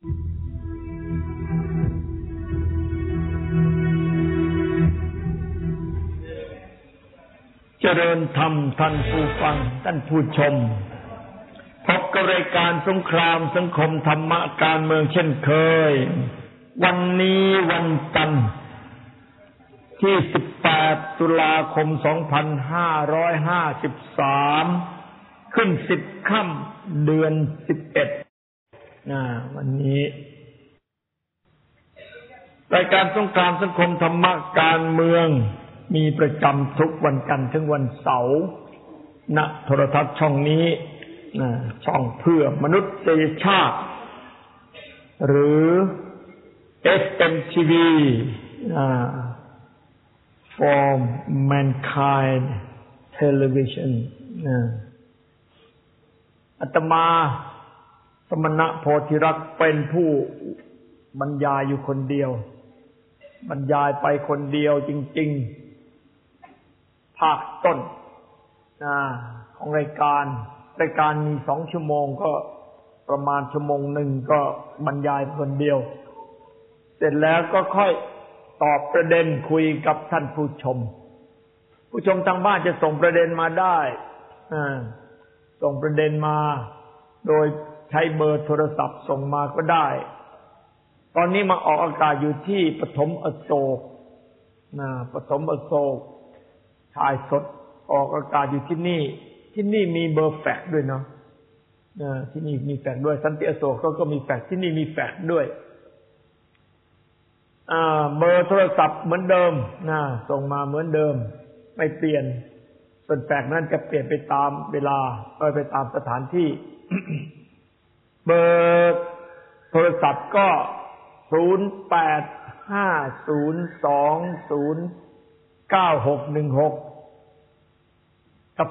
เจริญธรรมท่านผู้ฟังท่านผู้ชมพบกับรายการสงครามสังคมธรรมะการเมืองเช่นเคยวันนี้วันจันทร์ที่18ตุลาคม2553ขึ้น10ค่ำเดือน11วันนี้รายการสงครามสังคมธรรมะการเมืองมีประจำทุกวันจันทร์ถึงวันเสาร์ณโทรทัศน์ช่องนี้ช่องเพื่อมนุษยชาติหรือ SMTV for Mankind Television อาตมาสมณะโพธิรักษ์เป็นผู้บรรยายอยู่คนเดียวบรรยายไปคนเดียวจริงๆภาคต้นของรายการมี2 ชั่วโมงก็ประมาณ1 ชั่วโมงก็บรรยายคนเดียวเสร็จแล้วก็ค่อยตอบประเด็นคุยกับท่านผู้ชมทางบ้านจะส่งประเด็นมาได้ส่งประเด็นมาโดยใช้เบอร์โทรศัพท์ส่งมาก็ได้ตอนนี้มาออกอากาศอยู่ที่ปฐมอโศกปฐมอโศกถ่ายสดออกอากาศอยู่ที่นี่มีเบอร์แฟกซ์ด้วยเนาะที่นี่มีแฟกซ์ด้วยสันติอโศกก็มีแฟกซ์ที่นี่มีแฟกซ์ด้วยเบอร์โทรศัพท์เหมือนเดิมส่งมาเหมือนเดิมไม่เปลี่ยนส่วนแฟกซ์นั้นจะเปลี่ยนไปตามเวลาไปตามสถานที่ เบอร์โทรศัพท์ก็0850209616กับ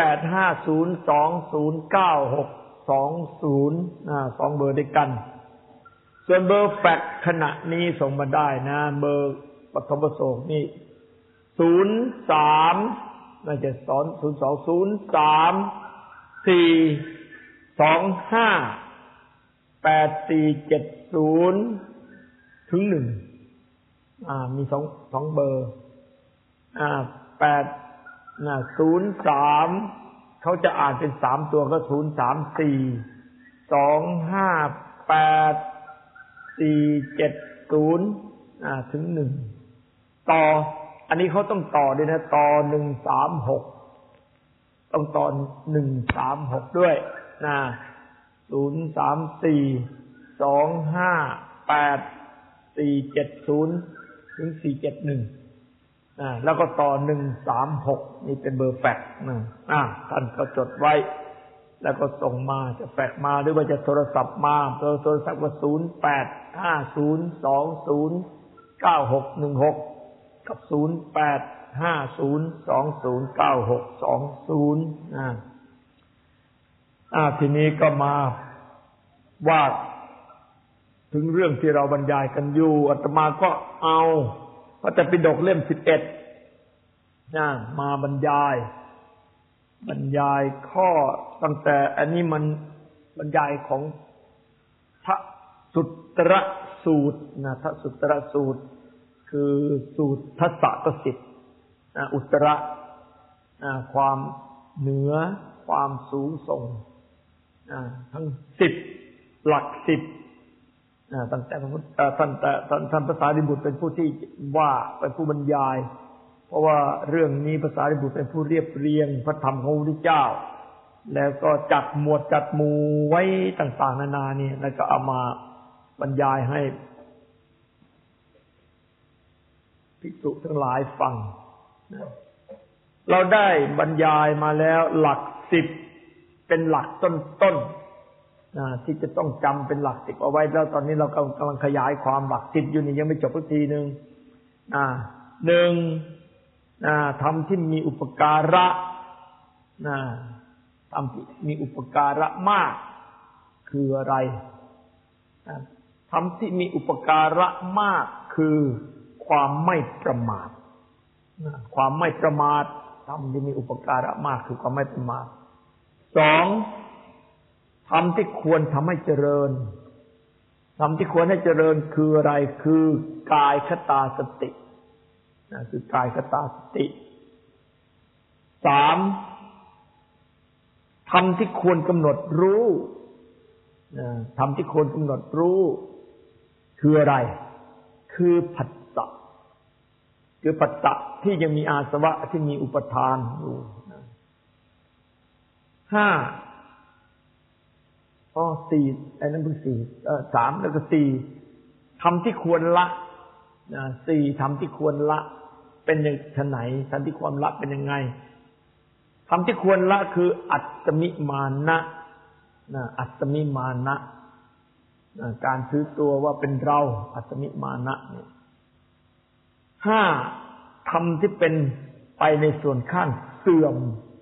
0850209620 2เบอร์ด้วยกันส่วนเบอร์แฟกซ์ขณะนี้ส่งมาได้นะเบอร์ปฐมโศกนี่03น่าจะสอน0204258470ถึง1มี2เบอร์03เขาจะอ่านเป็น3ตัวก็034258470ถึง1ต่ออันนี้เขาต้องต่อด้วยนะต่อ136ต้องต่อ136ด้วย034258470ถึง471แล้วก็ต่อ136นี่เป็นเบอร์แฟกซ์ท่านก็จดไว้แล้วก็ส่งมาจะแฟกซ์มาหรือว่าจะโทรศัพท์มาเบอร์โทรศัพท์ก็0850209616กับ0850209620ทีนี้ก็มาว่าถึงเรื่องที่เราบรรยายกันอยู่อาตมาก็เอาพระไตรปิฎกเล่ม11มาบรรยายข้อตั้งแต่อันนี้มันบรรยายของทสุตรสูตรทสุตรสูตรคือสูตรทัสสะกสิทธิ์อุตระความเหนือความสูงส่งทั้ง10หลัก10ตั้งแต่ท่านภาษาริบุตรเป็นผู้ที่ว่าเป็นผู้บรรยายเพราะว่าเรื่องนี้ภาษาริบุตรเป็นผู้เรียบเรียงพระธรรมของพระพุทธเจ้าแล้วก็จัดหมวดจัดหมู่ไว้ต่างๆนานานี่แล้วก็เอามาบรรยายให้ภิกษุทั้งหลายฟังเราได้บรรยายมาแล้วหลัก10เป็นหลักต้นๆที่จะต้องจำเป็นหลัก10เอาไว้แล้วตอนนี้เรากำลังขยายความหลัก10อยู่นี่ยังไม่จบสักทีนึงธรรมที่มีอุปการะธรรมที่มีอุปการะมากคืออะไรธรรมที่มีอุปการะมากคือความไม่ประมาทความไม่ประมาทธรรมที่มีอุปการะมากคือความไม่ประมาท2ธรรมที่ควรทำให้เจริญธรรมที่ควรให้เจริญคืออะไรคือกายคตาสติคือกายคตาสติ3ธรรมที่ควรกำหนดรู้ธรรมที่ควรกำหนดรู้คืออะไรคือผัสสะคือผัสสะที่ยังมีอาสวะที่มีอุปทานอยู่4ไอ้นั้นเพิ่ง3แล้วก็4ธรรมที่ควรละ4ธรรมที่ควรละเป็นอย่างไหนธรรมที่ควรละเป็นยังไงธรรมที่ควรละคืออัตตมิมานะอัตตมิมานะการถือตัวว่าเป็นเราอัตตมิมานะเนี่ย5ธรรมที่เป็นไปในส่วนข้างเสื่อม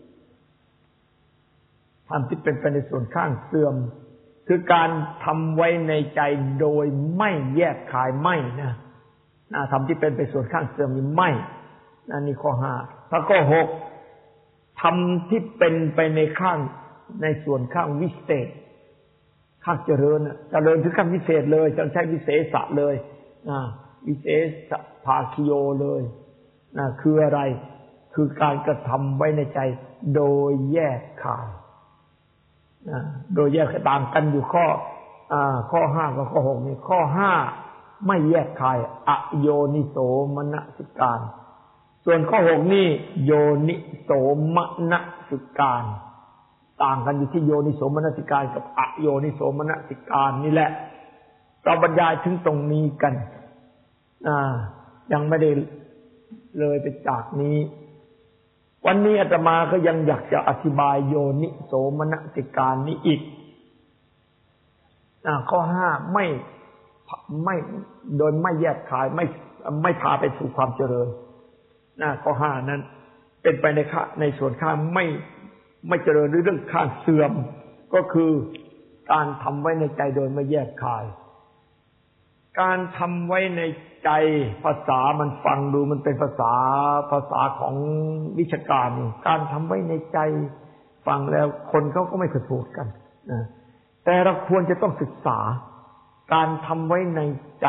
ธรรมที่เป็นไปในส่วนข้างเสื่อมคือการทำไว้ในใจโดยไม่แยกขายไม่ธรรมที่เป็นไปส่วนข้างเสื่อมนี่ไม่นี่ข้อ5แล้วก็6ธรรมที่เป็นไปในส่วนข้างวิเศษข้างเจริญถึงขั้นวิเศษเลยต้องใช้วิเศษะเลยวิเศษภาคิโยเลยคืออะไรคือการกระทำไว้ในใจโดยแยกขายโดยแยกต่างกันอยู่ข้อ5กับข้อ6นี่ข้อ5ไม่แยกขายอโยนิโสมนสิการส่วนข้อ6นี่โยนิโสมนสิการต่างกันอยู่ที่โยนิโสมนสิการกับอโยนิโสมนสิการนี่แหละเราบรรยายถึงตรงนี้กันยังไม่ได้เลยไปจากนี้วันนี้อาตมาก็ยังอยากจะอธิบายโยนิโสมนสิการนี้อีกข้อ5ไม่โดยไม่แยกขายไม่พาไปสู่ความเจริญข้อ5นั้นเป็นไปในส่วนข้างไม่เจริญหรือเรื่องข้างเสื่อมก็คือการทำไว้ในใจโดยไม่แยกขายการทำไว้ในใจภาษามันฟังดูมันเป็นภาษาของวิชาการการทำไว้ในใจฟังแล้วคนเขาก็ไม่เคยพูดกันแต่เราควรจะต้องศึกษาการทำไว้ในใจ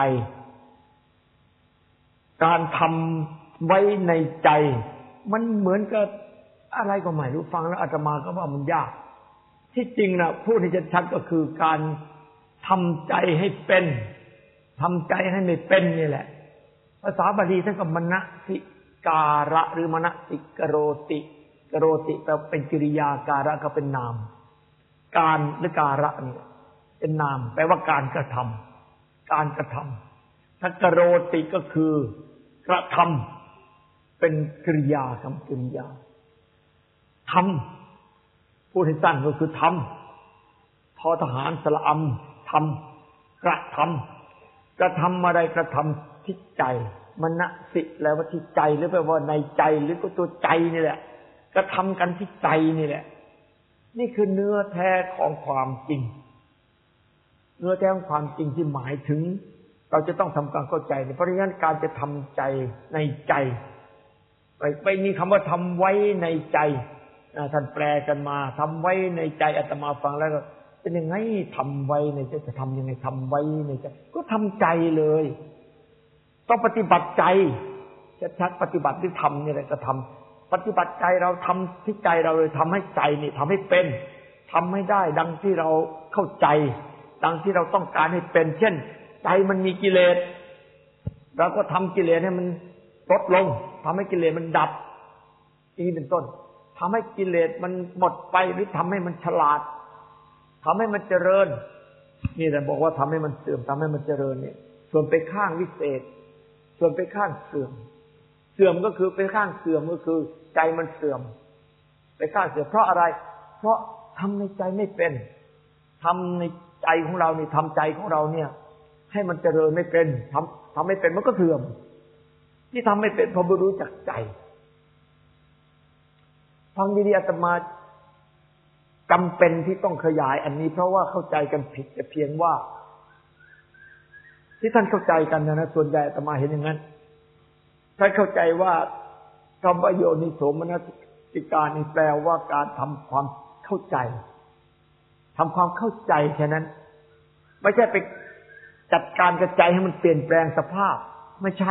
การทำไว้ในใจมันเหมือนกับอะไรก็ไม่รู้ฟังแล้วอาตมาก็ว่ามันยากที่จริงนะพูดให้ชัดๆก็คือการทำใจให้เป็นทำใจให้ไม่เป็นนี่แหละภาษาบาลีท่านก็มนสิการะหรือมนสิกโรติกโรติแปลเป็นกิริยาการะก็เป็นนามการหรือการะนี่เป็นนามแปลว่าการกระทำการกระทำถ้ากโรติก็คือกระทำเป็นกริยาคำกริยาทำพูดให้สั้นก็คือทำทอทหารสระอำทำกระทำกระทำอะไรกระทำที่ใจมนสิแล้วว่าที่ใจหรือแปลว่าในใจหรือก็ตัวใจนี่แหละกระทำกันที่ใจนี่แหละนี่คือเนื้อแท้ของความจริงเนื้อแท้ของความจริงที่หมายถึงเราจะต้องทำการเข้าใจเพราะฉะนั้นการจะทำใจในใจไปมีคำว่าทำไว้ในใจท่านแปลกันมาทำไว้ในใจอาตมาฟังแล้วก็เป็นยังไงทำไว้ในใจจะทำยังไงทำไว้ในใจก็ทำใจเลยต้องปฏิบัติใจชัดๆปฏิบัติที่ทำนี่แหละจะทำปฏิบัติใจเราทำที่ใจเราเลยทำให้ใจนี่ทำให้เป็นทำให้ได้ดังที่เราเข้าใจดังที่เราต้องการให้เป็นเช่นใจมันมีกิเลสเราก็ทำกิเลสให้มันลดลงทำให้กิเลสมันดับนี่เป็นต้นทำให้กิเลสมันหมดไปหรือทำให้มันฉลาดทำให้มันเจริญนี่แต่บอกว่าทำให้มันเสื่อมทำให้มันเจริญเนี่ยส่วนไปข้างวิเศษส่วนไปข้างเสื่อมเสื่อมก็คือไปข้างเสื่อมก็คือใจมันเสื่อมไปข้างเสื่อมเพราะอะไรเพราะทำในใจไม่เป็นทำในใจของเรานี่ทำใจของเราเนี่ยให้มันเจริญไม่เป็นทำไม่เป็นมันก็เสื่อมที่ทำไม่เป็นเพราะไม่รู้จักใจฟังดีๆอาตมาจำเป็นที่ต้องขยายอันนี้เพราะว่าเข้าใจกันผิดแต่เพียงว่าที่ท่านเข้าใจกันนะส่วนใหญ่อาตมาเห็นอย่างนั้นท่านเข้าใจว่าคำว่าโยนิโสมนสิการนี่แปลว่าการทำความเข้าใจทำความเข้าใจแค่นั้นไม่ใช่ไปจัดการกระจายให้มันเปลี่ยนแปลงสภาพไม่ใช่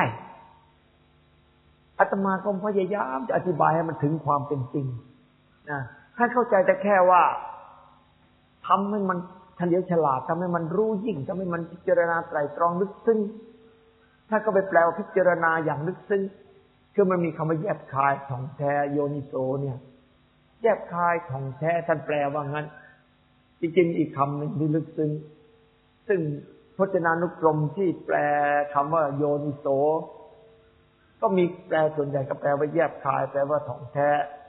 อาตมาก็พยายามจะอธิบายให้มันถึงความเป็นจริงนะถ้าเข้าใจแต่แค่ว่าทำให้มันเฉลียวฉลาดทำให้มันรู้ยิ่งทำให้มันพิจารณาไตร่ตรองลึกซึ้งถ้าก็ไปแปลว่าพิจารณาอย่างลึกซึ้งคือมันมีคำว่าแยบคายท่องแท้โยนิโสเนี่ยแยบคายท่องแท้ท่านแปลว่างั้นจริงๆอีกคำหนึ่งที่ลึกซึ้งซึ่งพจนานุกรมที่แปลคำว่าโยนิโสก็มีแปลส่วนใหญ่ก็แปลว่าแยบคายแปลว่าท่องแท้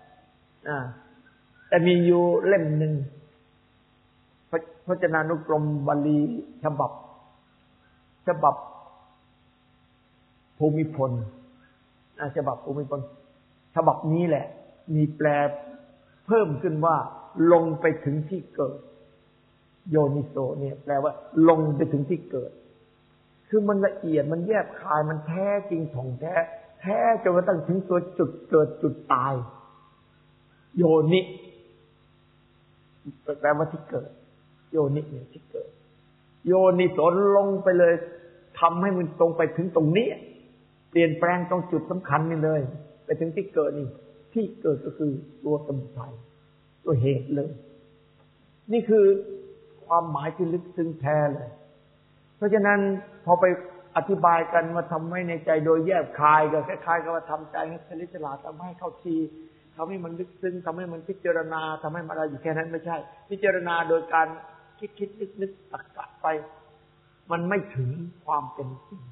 แต่มีอยู่เล่มหนึ่งพจนานุกรมบาลีฉบับภูมิพลฉบับภูมิพลฉบับนี้แหละมีแปลเพิ่มขึ้นว่าลงไปถึงที่เกิดโยนิโสเนี่ยแปลว่าลงไปถึงที่เกิดคือมันละเอียดมันแยบคายมันแท้จริงท่องแท้จนกระทั่งถึงตัวจุดเกิดจุดตายโยนิแปลว่าที่เกิดโยนิเนี่ยที่เกิดโยนิโสลงไปเลยทำให้มันตรงไปถึงตรงนี้เปลี่ยนแปลงตรงจุดสำคัญนี่เลยไปถึงที่เกิดนี่ที่เกิดก็คือตัวสมุทัยตัวเหตุเลยนี่คือความหมายที่ลึกซึ้งแท้เลยเพราะฉะนั้นพอไปอธิบายกันว่าทำให้ในใจโดยแยบคายก็คล้ายๆกับว่าทำใจให้เฉลียวฉลาดทำให้เข้าทีทำให้มันลึกซึ้งทำให้มันพิจารณาทำให้มันอะไรอยู่แค่นั้นไม่ใช่พิจารณาโดยการคิดนึกตักไปมันไม่ถึงความเป็นจริง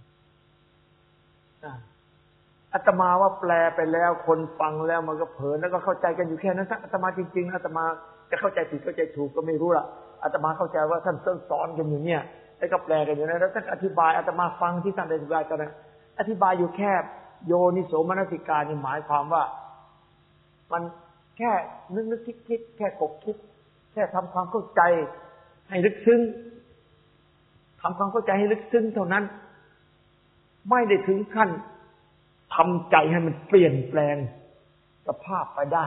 อาตมาว่าแปลไปแล้วคนฟังแล้วมันก็เผลอแล้วก็เข้าใจกันอยู่แค่นั้นอาตมาจริงๆอาตมาจะเข้าใจผิดเข้าใจถูกก็ไม่รู้ละอาตมาเข้าใจว่าท่านสอนกันอยู่เนี่ยแล้วก็แปลกันอยู่นะแล้วท่านอธิบายอาตมาฟังที่ท่านอธิบายกันนะอธิบายอยู่แค่โยนิโสมนสิการนี่หมายความว่ามันแค่นึกคิดแค่กบคิดแค่ทำความเข้าใจให้ลึกซึ้งทำความเข้าใจให้ลึกซึ้งเท่านั้นไม่ได้ถึงขั้นทำใจให้มันเปลี่ยนแปลงสภาพไปได้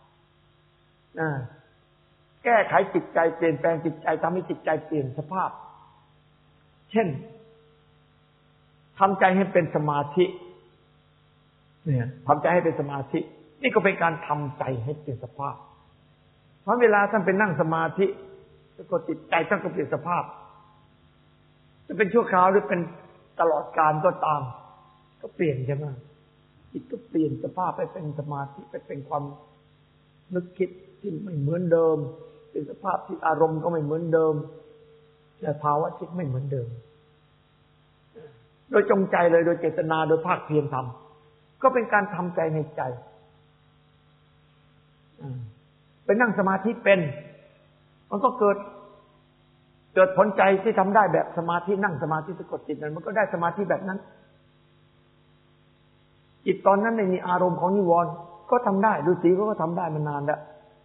แก้ไขจิตใจเปลี่ยนแปลงจิตใจทำให้จิตใจเปลี่ยนสภาพเช่นทำใจให้เป็นสมาธิเนี่ยทำใจให้เป็นสมาธินี่ก็เป็นการทำใจให้เปลี่ยนสภาพเพราะเวลาท่านไปนั่งสมาธิแล้วก็จิตใจท่านก็เปลี่ยนสภาพจะเป็นชั่วคราวหรือเป็นตลอดกาลก็ตามก็เปลี่ยนใช่ไหมจิตก็เปลี่ยนสภาพไปเป็นสมาธิไปเป็นความนึกคิดที่ไม่เหมือนเดิมเป็นสภาพที่อารมณ์ก็ไม่เหมือนเดิมแต่ภาวะจิตไม่เหมือนเดิมโดยจงใจเลยโดยเจตนาโดยภาคเพียรทำก็เป็นการทำใจในใจเป็นนั่งสมาธิเป็นมันก็เกิดผลใจที่ทำได้แบบสมาธินั่งสมาธิสะกดจิตนั้นมันก็ได้สมาธิแบบนั้นจิตตอนนั้นไม่มีอารมณ์ของนิวรณ์ก็ทำได้ฤาษีก็ทำได้มานานแล้ว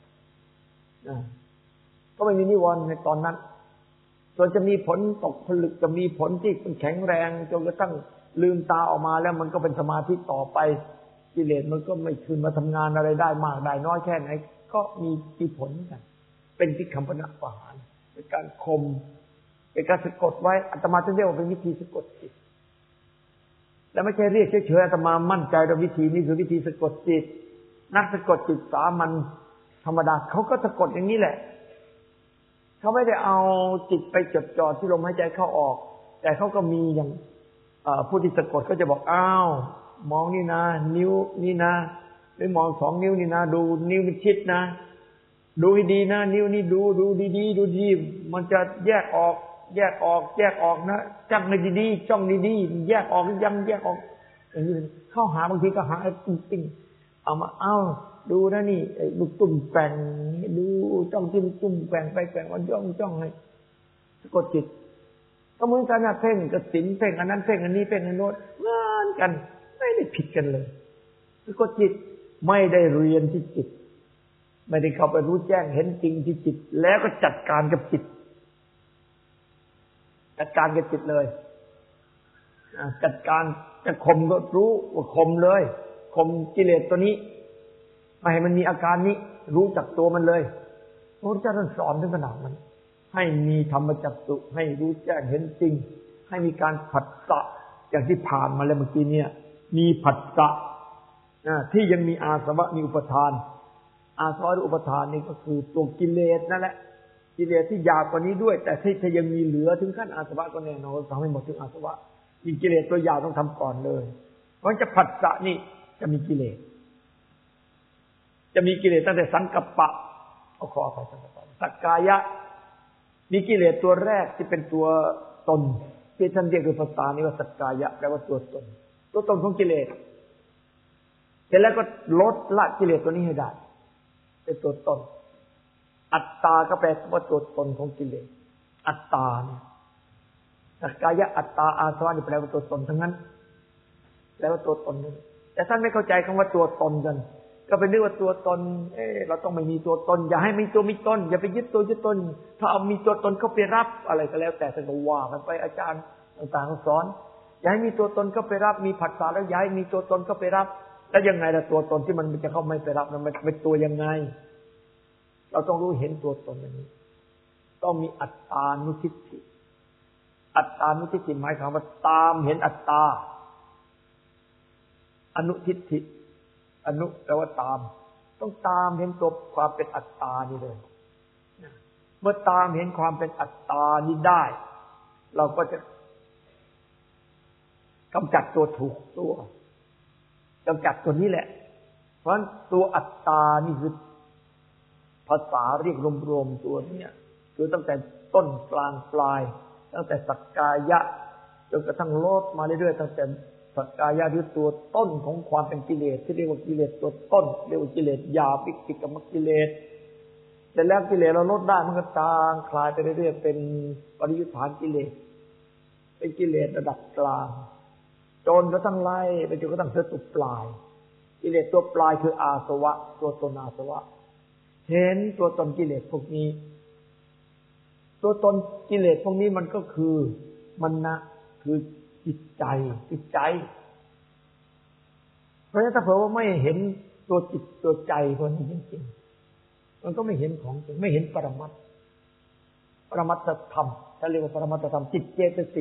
ก็ไม่มีนิวรณ์ในตอนนั้นส่วนจะมีผลตกผลึกจะมีผลที่แข็งแรงจนกระทั่งลืมตาออกมาแล้วมันก็เป็นสมาธิต่อไปกิเลสมันก็ไม่คืนมาทำงานอะไรได้มากได้น้อยแค่ไหนก็มีผลกันเป็นที่คัมภนะประหารเป็นการข่มเป็นการสะกดไว้อาตมาจะเรียกว่าเป็นวิธีสะกดจิตแล้วไม่ใช่เรียกเฉยๆอาตมามั่นใจว่าวิธีนี้คือวิธีสะกดจิตนักสะกดจิตสามัญธรรมดาเขาก็สะกดอย่างนี้แหละเขาไม่ได้เอาจิตไปจดจ่อที่ลมหายใจเข้าออกแต่เขาก็มีอย่างผู้ที่สะกดก็จะบอกอ้าวมองนี่นะนิ้วนี่นะหรือมอง2 นิ้วนี่นะดูนิ้วมันชิดนะดูให้ดีนะนิ้วนี่ดูดีๆดูดีมันจะแยกออกนะจับในดีๆจ้องดีๆแยกออกยังแยกออกอย่างนี้เข้าหาบางทีก็หาติ้งเอามาดูนะนี่ลูกตุ่มแกว่งดูจ้องที่ลูกตุ่มแกว่งไปแกว่งมาจ้องให้สะกดจิตก็เหมือนกันนะเพ่งกับศีลเพ่งอันนั้นเพ่งอันนี้เพ่งอันโน้นเหมือนกันไม่ได้ผิดกันเลยสะกดจิตไม่ได้เรียนที่จิตไม่ได้เข้าไปรู้แจ้งเห็นจริงที่จิตแล้วก็จัดการกับจิตเลยจัดการจะข่มก็รู้ว่าข่มเลยข่มกิเลสตัวนี้ไม่ให้มันมีอาการนี้รู้จักตัวมันเลยพระพุทธเจ้าท่านสอนถึงขนาดนั้นให้มีธรรมจักษุให้รู้แจ้งเห็นจริงให้มีการผัสสะอย่างที่ผ่านมาแล้วเมื่อกี้เนี่ยมีผัสสะที่ยังมีอาสวะมีอุปทานอาสวะหรืออุปทานนี่ก็คือตัวกิเลสนั่นแหละกิเลสที่หยาบกว่านี้ด้วยแต่ที่ยังมีเหลือถึงขั้นอาสวะก็แน่นอนทำให้หมดถึงอาสวะมีกิเลสตัวหยาบต้องทำก่อนเลยเพราะจะผัสสะนี่จะมีกิเลสตั้งแต่สังกัปปะขออภัยสังกัปปะสักกายะมีกิเลสตัวแรกที่เป็นตัวตนที่ท่านเรียกโดยภาษานี้ว่าสักกายะแปลว่าตัวตนของกิเลสเสร็จแล้วก็ลดละกิเลสตัวนี้ให้ได้เป็นตัวตนอัตตาก็แปลว่าตัวตนของกิเลสอัตตาเนี่ยสักกายะอัตตาอาสวะนี่แปลว่าตัวตนทั้งนั้นแปลว่าตัวตนนี่แต่ท่านไม่เข้าใจคำว่าตัวตนกันก็ไปนึกว่าตัวตนเราต้องไม่มีตัวตนอย่าให้มีตัวมีตนอย่าไปยึดตัวยึดตนถ้าเอามีตัวตนเข้าไปรับอะไรก็แล้วแต่ท่านก็ว่ากันไปอาจารย์ต่างๆสอนอย่าให้มีตัวตนเข้าไปรับมีผัสสะแล้วอย่าให้มีตัวตนเข้าไปรับแล้วยังไงล่ะตัวตนที่มันจะเข้าไม่ไปรับมันเป็นตัวยังไงเราต้องรู้เห็นตัวตนอย่างนี้ต้องมีอัตตานุทิฏฐิอัตตานุทิฏฐิหมายความว่าตามเห็นอัตตาอนุทิฏฐิอนุแปลว่าตามต้องตามเห็นตัวความเป็นอัตตานี่เลยเมื่อตามเห็นความเป็นอัตตานี้ได้เราก็จะกำจัดตัวถูกตัวกำจัดตัวนี้แหละเพราะฉะนั้นตัวอัตตานี่คือภาษาเรียกรวมๆตัวนี้คือตั้งแต่ต้นกลางปลายตั้งแต่สักกายะจนกระทั่งลดมาเรื่อยๆตั้งแต่สักกายะหรือตัวต้นของความเป็นกิเลสที่เรียกว่ากิเลสตัวต้นเรียกว่ากิเลสหยาบวิกิกรรมกิเลสแต่แล้วกิเลสเราลดได้มันก็จางคลายไปเรื่อยๆเป็นปริยุทธานกิเลสเป็นกิเลสระดับกลางจนกระทั่งไล่ไปจนกระทั่งตัวปลายกิเลสตัวปลายคืออาสวะตัวตนอาสวะเห็นตัวตนกิเลสพวกนี้ตัวตนกิเลสพวกนี้มันก็คือมันนะคือจิตใจเพราะฉะนั้นถ้าเผื่อว่าไม่เห็นตัวจิตตัวใจพวกนี้จริงๆมันก็ไม่เห็นของจริงไม่เห็นปรมัตถธรรมถ้าเรียกว่าปรมัตถธรรมจิตเจตสิก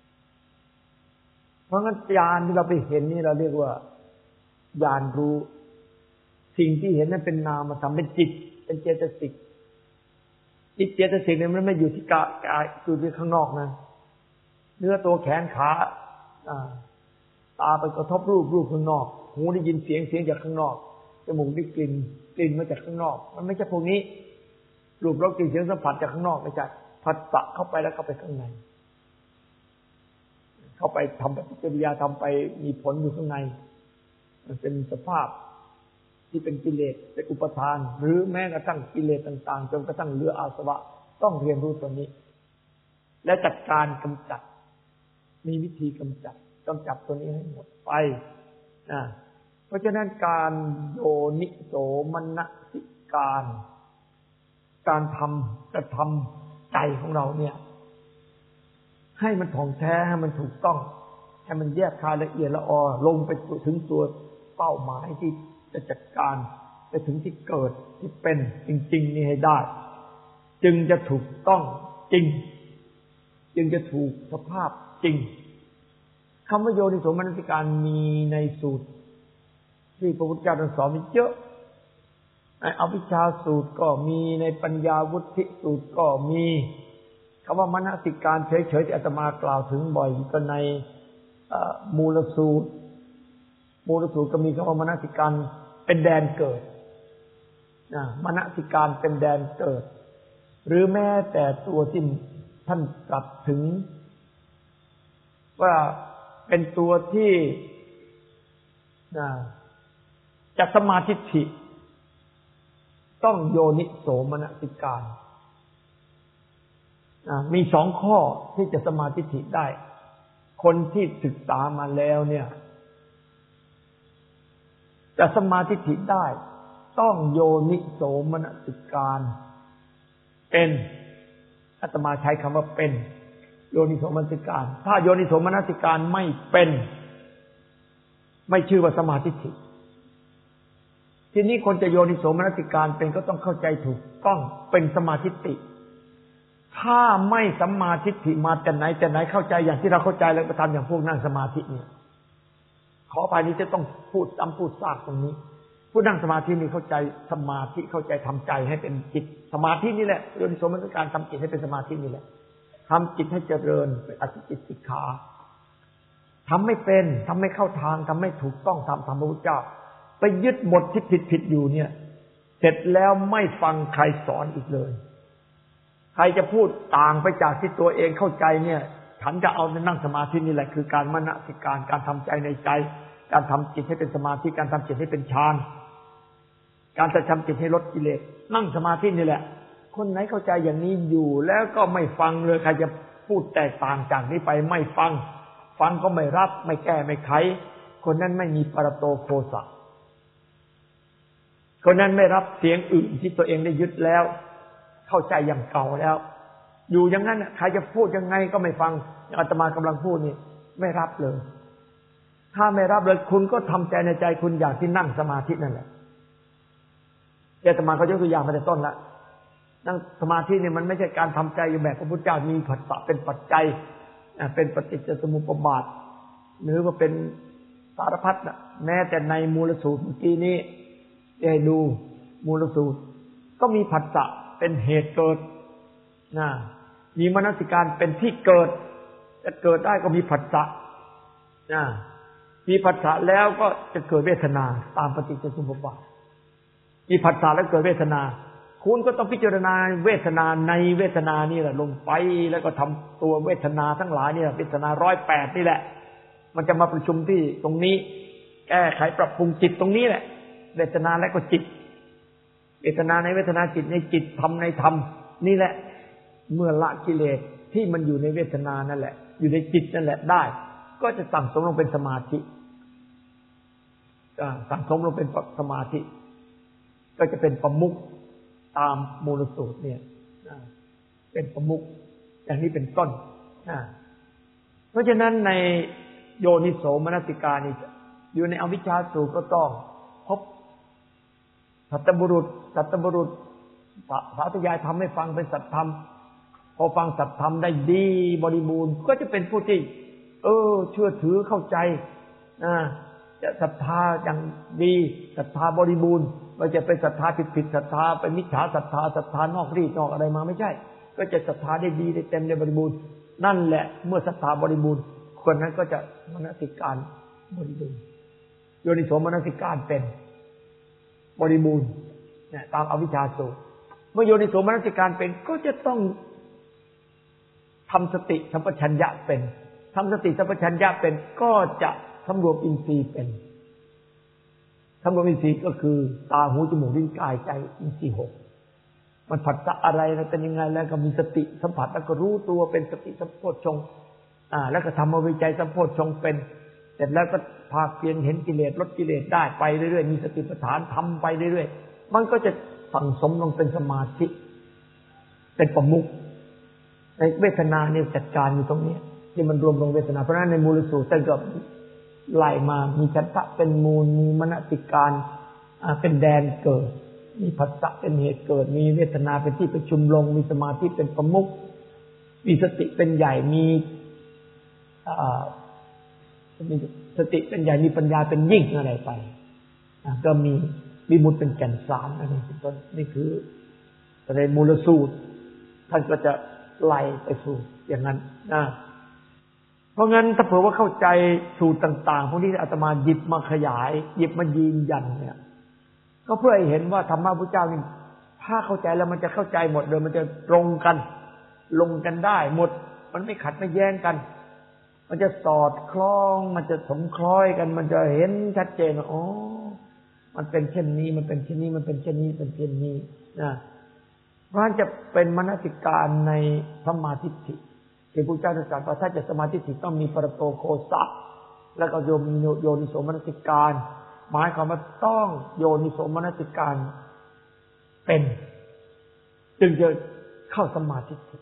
เพราะงั้นญาณที่เราไปเห็นนี่เราเรียกว่าญาณรู้สิ่งที่เห็นนั้นเป็นนามธรรมเป็นจิตเป็นเจตสิกจิตเจตสิกเนี่ยมันไม่อยู่ที่กายอยู่ที่ข้างนอกนะเนื้อตัวแขนขาตาไปกระทบรูปข้างนอกหูได้ยินเสียงจากข้างนอกจมูกได้กลิ่นมาจากข้างนอกมันไม่ใช่พวกนี้รูปรสกลิ่นเสียงสัมผัสจากข้างนอกไม่ใช่ผัสสะเข้าไปแล้วเข้าไปข้างในเข้าไปทำปฏิกิริยาทำไปมีผลอยู่ข้างในมันเป็นสภาพที่เป็นกิเลสเป็นอุปทานหรือแม้กระทั่งกิเลสต่างๆจนกระทั่งเหลืออาสวะต้องเรียนรู้ตัวนี้และจัดการกำจัดมีวิธีกำจัดตัวนี้ให้หมดไปเพราะฉะนั้นการโยนิโสมนสิการกระทำใจของเราเนี่ยให้มันถ่องแท้ให้มันถูกต้องให้มันแยกคายละเอียดละออลงไปถึงตัวเป้าหมายที่จะจัดการไปถึงที่เกิดที่เป็นจริงๆนี่ให้ได้จึงจะถูกต้องจริงจึงจะถูกสภาพจริงคำว่าโยนิโสมนสิการมีในสูตรที่พระพุทธเจ้าตรัสสอนมีเยอะในอวิชชาสูตรก็มีในปัญญาวุฒิสูตรก็มีคำว่ามนสิการเฉยๆที่อาตมากล่าวถึงบ่อยก็ในมูลสูตรก็มีคำว่ามนสิการเป็นแดนเกิดมนสิการเป็นแดนเกิดหรือแม้แต่ตัวที่ท่านตรัสถึงว่าเป็นตัวที่จะสมาธิิต้องโยนิโสมนสิการมีสองข้อที่จะสมาธิิได้คนที่ศึกษามาแล้วเนี่ยจะสมาธิิได้ต้องโยนิโสมนสิการเป็นอาตมาใช้คำว่าเป็นโยนิโสมนสิการถ้าโยนิโสมนสิการไม่เป็นไม่ชื่อว่าสมาธิิทีนี้คนจะโยนิโสมนสิการเป็นก็ต้องเข้าใจถูกต้องเป็นสมาธิิถถ้าไม่สัมมาทิฏฐิมาแต่ไหนเข้าใจอย่างที่เราเข้าใจแล้วก็ทำอย่างพวกนั่งสมาธิเนี่ยขออภัยนี้จะต้องพูดซ้ำพูดซากตรงนี้ผู้นั่งสมาธินี่เข้าใจสมาธิเข้าใจทำใจให้เป็นจิตสมาธินี่แหละโยนิโสมนสิการทำจิตให้เป็นสมาธินี่แหละทำจิตให้เจริญเป็นอธิจิตสิกขาทำไม่เป็นทำไม่เข้าทางทำไม่ถูกต้องทำพระพุทธเจ้าไปยึดหมดที่ผิดอยู่เนี่ยเสร็จแล้วไม่ฟังใครสอนอีกเลยใครจะพูดต่างไปจากที่ตัวเองเข้าใจเนี่ยฉันจะเอาในนั่งสมาธินี่แหละคือการมนสิการการทำใจในใจการทำจิตให้เป็นสมาธิการทำจิตให้เป็นฌานการจะทำจิตให้ลดกิเลสนั่งสมาธินี่แหละคนไหนเข้าใจอย่างนี้อยู่แล้วก็ไม่ฟังเลยใครจะพูดแตกต่างจากนี้ไปไม่ฟังก็ไม่รับไม่แก้ไม่ไขคนนั้นไม่มีปรโตโคสะคนนั้นไม่รับเสียงอื่นที่ตัวเองได้ยึดแล้วเข้าใจอย่างเก่าแล้วอยู่อย่างนั้นใครจะพูดยังไงก็ไม่ฟังอย่างอาตมากำลังพูดนี่ไม่รับเลยถ้าไม่รับเลยคุณก็ทำใจในใจคุณอย่างที่นั่งสมาธินั่นแหละอาตมาเขายกตัวอย่างมาแต่ต้นละนั่งสมาธินี่มันไม่ใช่การทำใจอยู่แบบพระพุทธเจ้ามีผัสสะเป็นปัจจัยเป็นปฏิจจสมุปบาทหรือว่าเป็นสารพัดนะแม้แต่ในมูลสูตรเมื่อกี้นี้ให้ดูมูลสูตรก็มีผัสสะเป็นเหตุเกิดนะมีมนสิการเป็นที่เกิดจะเกิดได้ก็มีผัสสะนะมีผัสสะแล้วก็จะเกิดเวทนาตามปฏิจจสมุปบาทมีผัสสะแล้วเกิดเวทนาคุณก็ต้องพิจารณาเวทนาในเวทนานี่แหละลงไปแล้วก็ทำตัวเวทนาทั้งหลายนี่เวทนา108นี่แหละมันจะมาประชุมที่ตรงนี้แก้ไขปรับปรุงจิตตรงนี้แหละเวทนาและก็จิตเวทนาในเวทนาจิตในจิตธรรมในธรรมนี่แหละเมื่อละกิเลสที่มันอยู่ในเวทนานั่นแหละอยู่ในจิตนั่นแหละได้ก็จะสั่งสมลงเป็นสมาธิสั่งสมลงเป็นสมาธิก็จะเป็นประมุขตามมูลสูตรเนี่ยเป็นประมุขอย่างนี้เป็นต้นเพราะฉะนั้นในโยนิโสมนสิการนี่อยู่ในอวิชชาสูตรก็ต้องพบสัตตบุรุษสาธยายทำให้ฟังเป็นสัตธรรมพอฟังสัตธรรมได้ดีบริบูรณ์ก็จะเป็นผู้ที่เชื่อถือเข้าใจจะศรัทธาอย่างดีศรัทธาบริบูรณ์ไม่จะเป็นศรัทธาผิดศรัทธาเป็นมิจฉาศรัทธานอกรีดนอกอะไรมาไม่ใช่ก็จะศรัทธาได้ดีได้เต็มได้บริบูรณ์นั่นแหละเมื่อศรัทธาบริบูรณ์คนนั้นก็จะมนสิการบริบูรณ์โยนิโสมนสิการเป็นบริบูรณ์เนี่ยตามอวิชชาสูตรเมื่อโยนิโสมนสิการเป็นก็จะต้องทำสติสัมปชัญญะเป็นทำสติสัมปชัญญะเป็นก็จะสำรวมอินทรีย์เป็นสำรวมอินทรีย์ก็คือตาหูจมูกลิ้นกายใจอินทรีย์6มันผัสสะอะไรเป็นยังไงแล้วก็มีสติสัมผัสแล้วก็รู้ตัวเป็นสติสัมโพชฌงค์แล้วก็ทำวิจัยสัมโพชฌงค์เป็นเสร็จแล้วก็ภาคเพียรเห็นกิเลสลดกิเลสได้ไปเรื่อยๆมีสติปัฏฐานทำไปเรื่อยๆมันก็จะสั่งสมลงเป็นสมาธิเป็นประมุขในเวทนาเนี่ยจัดการอยู่ตรงนี้ที่มันรวมลงเวทนาเพราะฉะนั้นในมูลสูตรท่านก็ไล่มามีฉันทะเป็นมูลมีมนสิการเป็นแดนเกิดมีผัสสะเป็นเหตุเกิดมีเวทนาเป็นที่ประชุมลงมีสมาธิเป็นประมุขมีสติเป็นใหญ่มีสติเป็นใหญ่มีปัญญาเป็นยิ่งอะไรไปก็มีวิมุตติเป็นแก่นสารอะไรเป็นต้นนี่คือในมูลสูตรท่านก็จะไล่ไปสู่อย่างนั้นเพราะงั้นถ้าเผื่อว่าเข้าใจสูตรต่างๆพวกนี้อาตมาหยิบมาขยายหยิบมายืนยันเนี่ยก็เพื่อให้เห็นว่าธรรมะพุทธเจ้านี่ถ้าเข้าใจแล้วมันจะเข้าใจหมดเลยมันจะตรงกันลงกันได้หมดมันไม่ขัดไม่แย้งกันมันจะสอดคล้องมันจะสมคล้อยกันมันจะเห็นชัดเจนอ๋อมันเป็นเช่นนี้มันเป็นเช่นนี้มันเป็นเช่นนี้เป็นเช่นนี้นะเพราะฉะนั้นจะเป็นมนสิการในสัมมาทิฏฐิที่พระเจ้าตรัสว่าถ้าจะสมาธิถิต้องมีปรโตโคสะแล้วก็โยนิโสมนสิการหมายความว่าต้องโยนิโสมนสิการเป็นจึงจะเข้าสมาธิถิ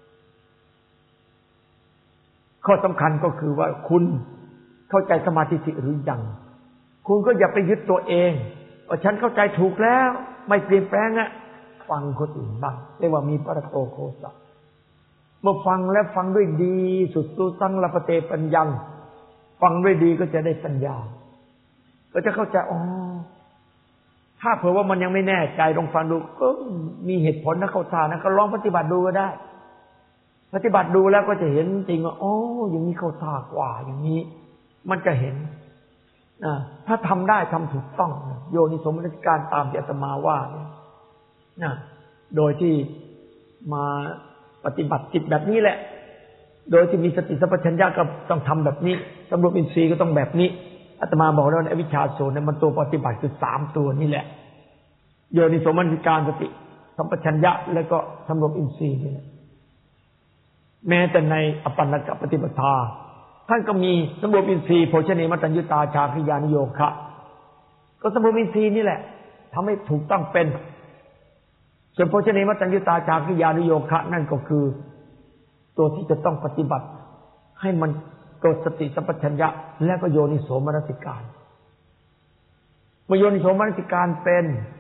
ข้อสำคัญก็คือว่าคุณเข้าใจสมาธิถิหรือยังคุณก็อย่าไปยึดตัวเองว่าฉันเข้าใจถูกแล้วไม่เปลี่ยนแปลงฟังคนอื่นบ้างเรียกว่ามีปรโตโคสะมื่อฟังแล้วฟังด้วยดีสุดตู้สังละปเตปัญญังฟังด้วยดีก็จะได้ปัญญาก็จะเข้าใจอ๋อถ้าเผื่อว่ามันยังไม่แน่ใจลองฟังดูก็มีเหตุผลนะเข้าท่านะก็ลองปฏิบัติดูก็ได้ปฏิบัติดูแล้วก็จะเห็นจริงว่าอ๋ออย่างนี้เข้าท่ากว่าอย่างนี้มันจะเห็นถ้าทำได้ทำถูกต้องโยนิโสมนสิการตามที่อาตมาว่าเนี่ยโดยที่มาปฏิบัติจิตแบบนี้แหละโดยที่มีสติสัมปชัญญะก็ต้องทำแบบนี้สำรวมอินทรีย์ก็ต้องแบบนี้อาตมาบอกแล้วในอวิชชาโสเนี่ยมันตัวปฏิบัติคือ3ตัวนี่แหละโยนิโสมนสิการสติสัมปชัญญะแล้วก็สำรวมอินทรีย์นี่แหละแม้แต่ในอปันนกปฏิปทาท่านก็มีสำรวมอินทรีย์โภชเนมัตตัญญุตาชาคริยานิโยคะก็สำรวมอินทรีย์นี่แหละทำให้ถูกต้องเป็นส่วนโภชเนมัตตัญญุตาชาคริยานิโยคะนั่นก็คือตัวที่จะต้องปฏิบัติให้มันเกิดสติสัมปชัญญะและก็โยนิโสมนสิการเมื่อโยนิโสมนสิการเป็น